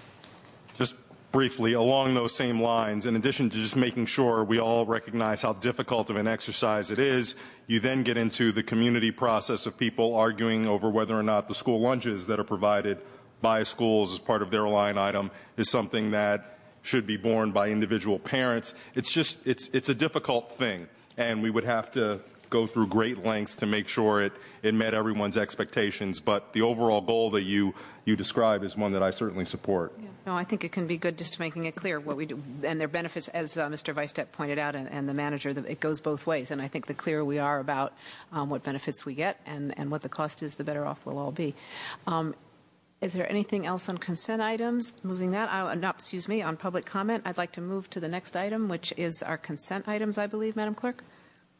Just briefly, along those same lines, in addition to just making sure we all recognize how difficult of an exercise it is, you then get into the community process of people arguing over whether or not the school lunches that are provided by schools as part of their line item is something that should be borne by individual parents. It's just, it's, it's a difficult thing, and we would have to go through great lengths to make sure it, it met everyone's expectations. But the overall goal that you, you describe is one that I certainly support. Yeah. No, I think it can be good just making it clear what we do. And their benefits, as uh, Mister Weisstadt pointed out, and, and the manager, the, it goes both ways. And I think the clearer we are about um, what benefits we get and, and what the cost is, the better off we'll all be. Um, Is there anything else on consent items? Moving that, I, no, excuse me, on public comment, I'd like to move to the next item, which is our consent items, I believe, Madam Clerk.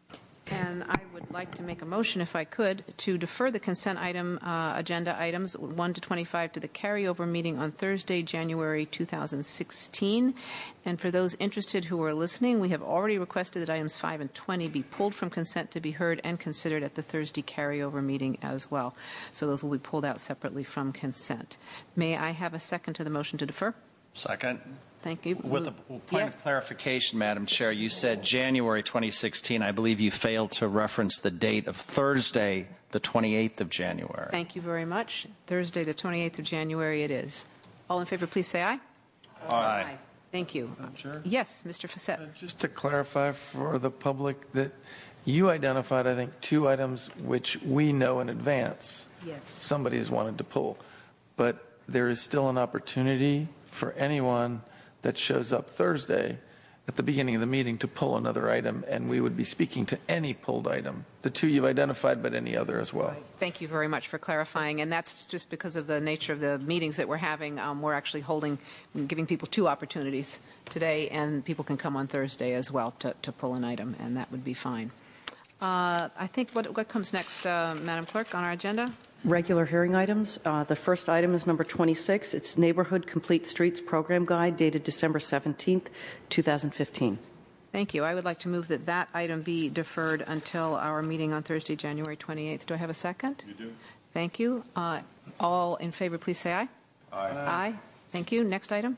And I would like to make a motion, if I could, to defer the consent item, uh, agenda items one to twenty-five to the carryover meeting on Thursday, January two thousand sixteen. And for those interested who are listening, we have already requested that items five and twenty be pulled from consent to be heard and considered at the Thursday carryover meeting as well. So those will be pulled out separately from consent. May I have a second to the motion to defer? Second. Thank you. With a point Yes. of clarification, Madam Chair, you said January twenty sixteen. I believe you failed to reference the date of Thursday, the twenty-eighth of January. Thank you very much. Thursday, the twenty-eighth of January it is. All in favor, please say aye. Aye. Thank you. Chair? Yes, Mister Facette. Just to clarify for the public that you identified, I think, two items which we know in advance Yes. somebody has wanted to pull. But there is still an opportunity for anyone that shows up Thursday at the beginning of the meeting to pull another item, and we would be speaking to any pulled item. The two you've identified, but any other as well. Thank you very much for clarifying. And that's just because of the nature of the meetings that we're having. Um, we're actually holding, giving people two opportunities today, and people can come on Thursday as well to, to pull an item, and that would be fine. Uh, I think what, what comes next, uh, Madam Clerk, on our agenda? Regular hearing items. Uh, the first item is number twenty-six. It's Neighborhood Complete Streets Program Guide dated December seventeenth, two thousand fifteen. Thank you. I would like to move that that item be deferred until our meeting on Thursday, January twenty-eighth. Do I have a second? You do. Thank you. Uh, all in favor, please say aye. Aye. Aye. Thank you. Next item.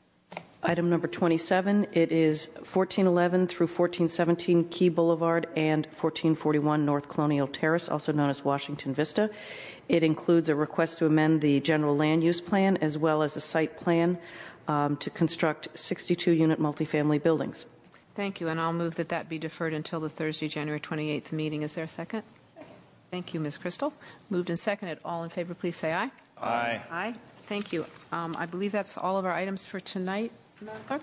Item number twenty-seven, it is fourteen eleven through fourteen seventeen Key Boulevard and fourteen forty-one North Colonial Terrace, also known as Washington Vista. It includes a request to amend the general land use plan as well as a site plan um, to construct sixty-two unit multifamily buildings. Thank you. And I'll move that that be deferred until the Thursday, January twenty-eighth meeting. Is there a second? Second. Thank you, Miz Crystal. Moved and seconded. All in favor, please say aye. Aye. Aye. Thank you. Um, I believe that's all of our items for tonight, Madam Clerk.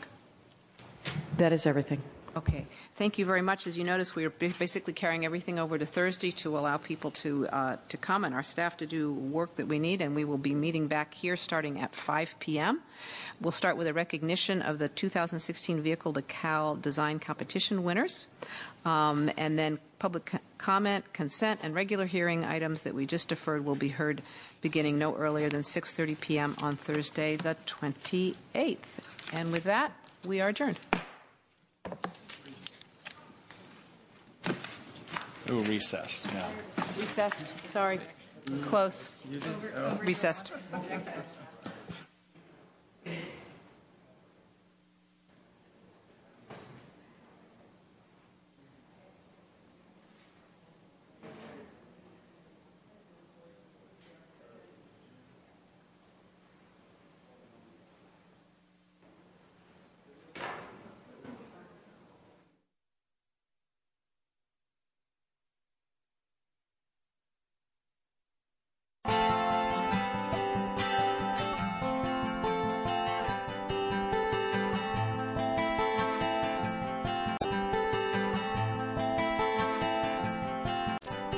That is everything. Okay. Thank you very much. As you notice, we are basically carrying everything over to Thursday to allow people to uh, to come and our staff to do work that we need, and we will be meeting back here starting at five p.m. We'll start with a recognition of the two thousand sixteen Vehicle Decal Design Competition winners, um, and then public co- comment, consent, and regular hearing items that we just deferred will be heard beginning no earlier than six thirty p.m. on Thursday, the twenty-eighth. And with that, we are adjourned. Ooh, recessed. Yeah. Recessed. Sorry. Close. Recessed.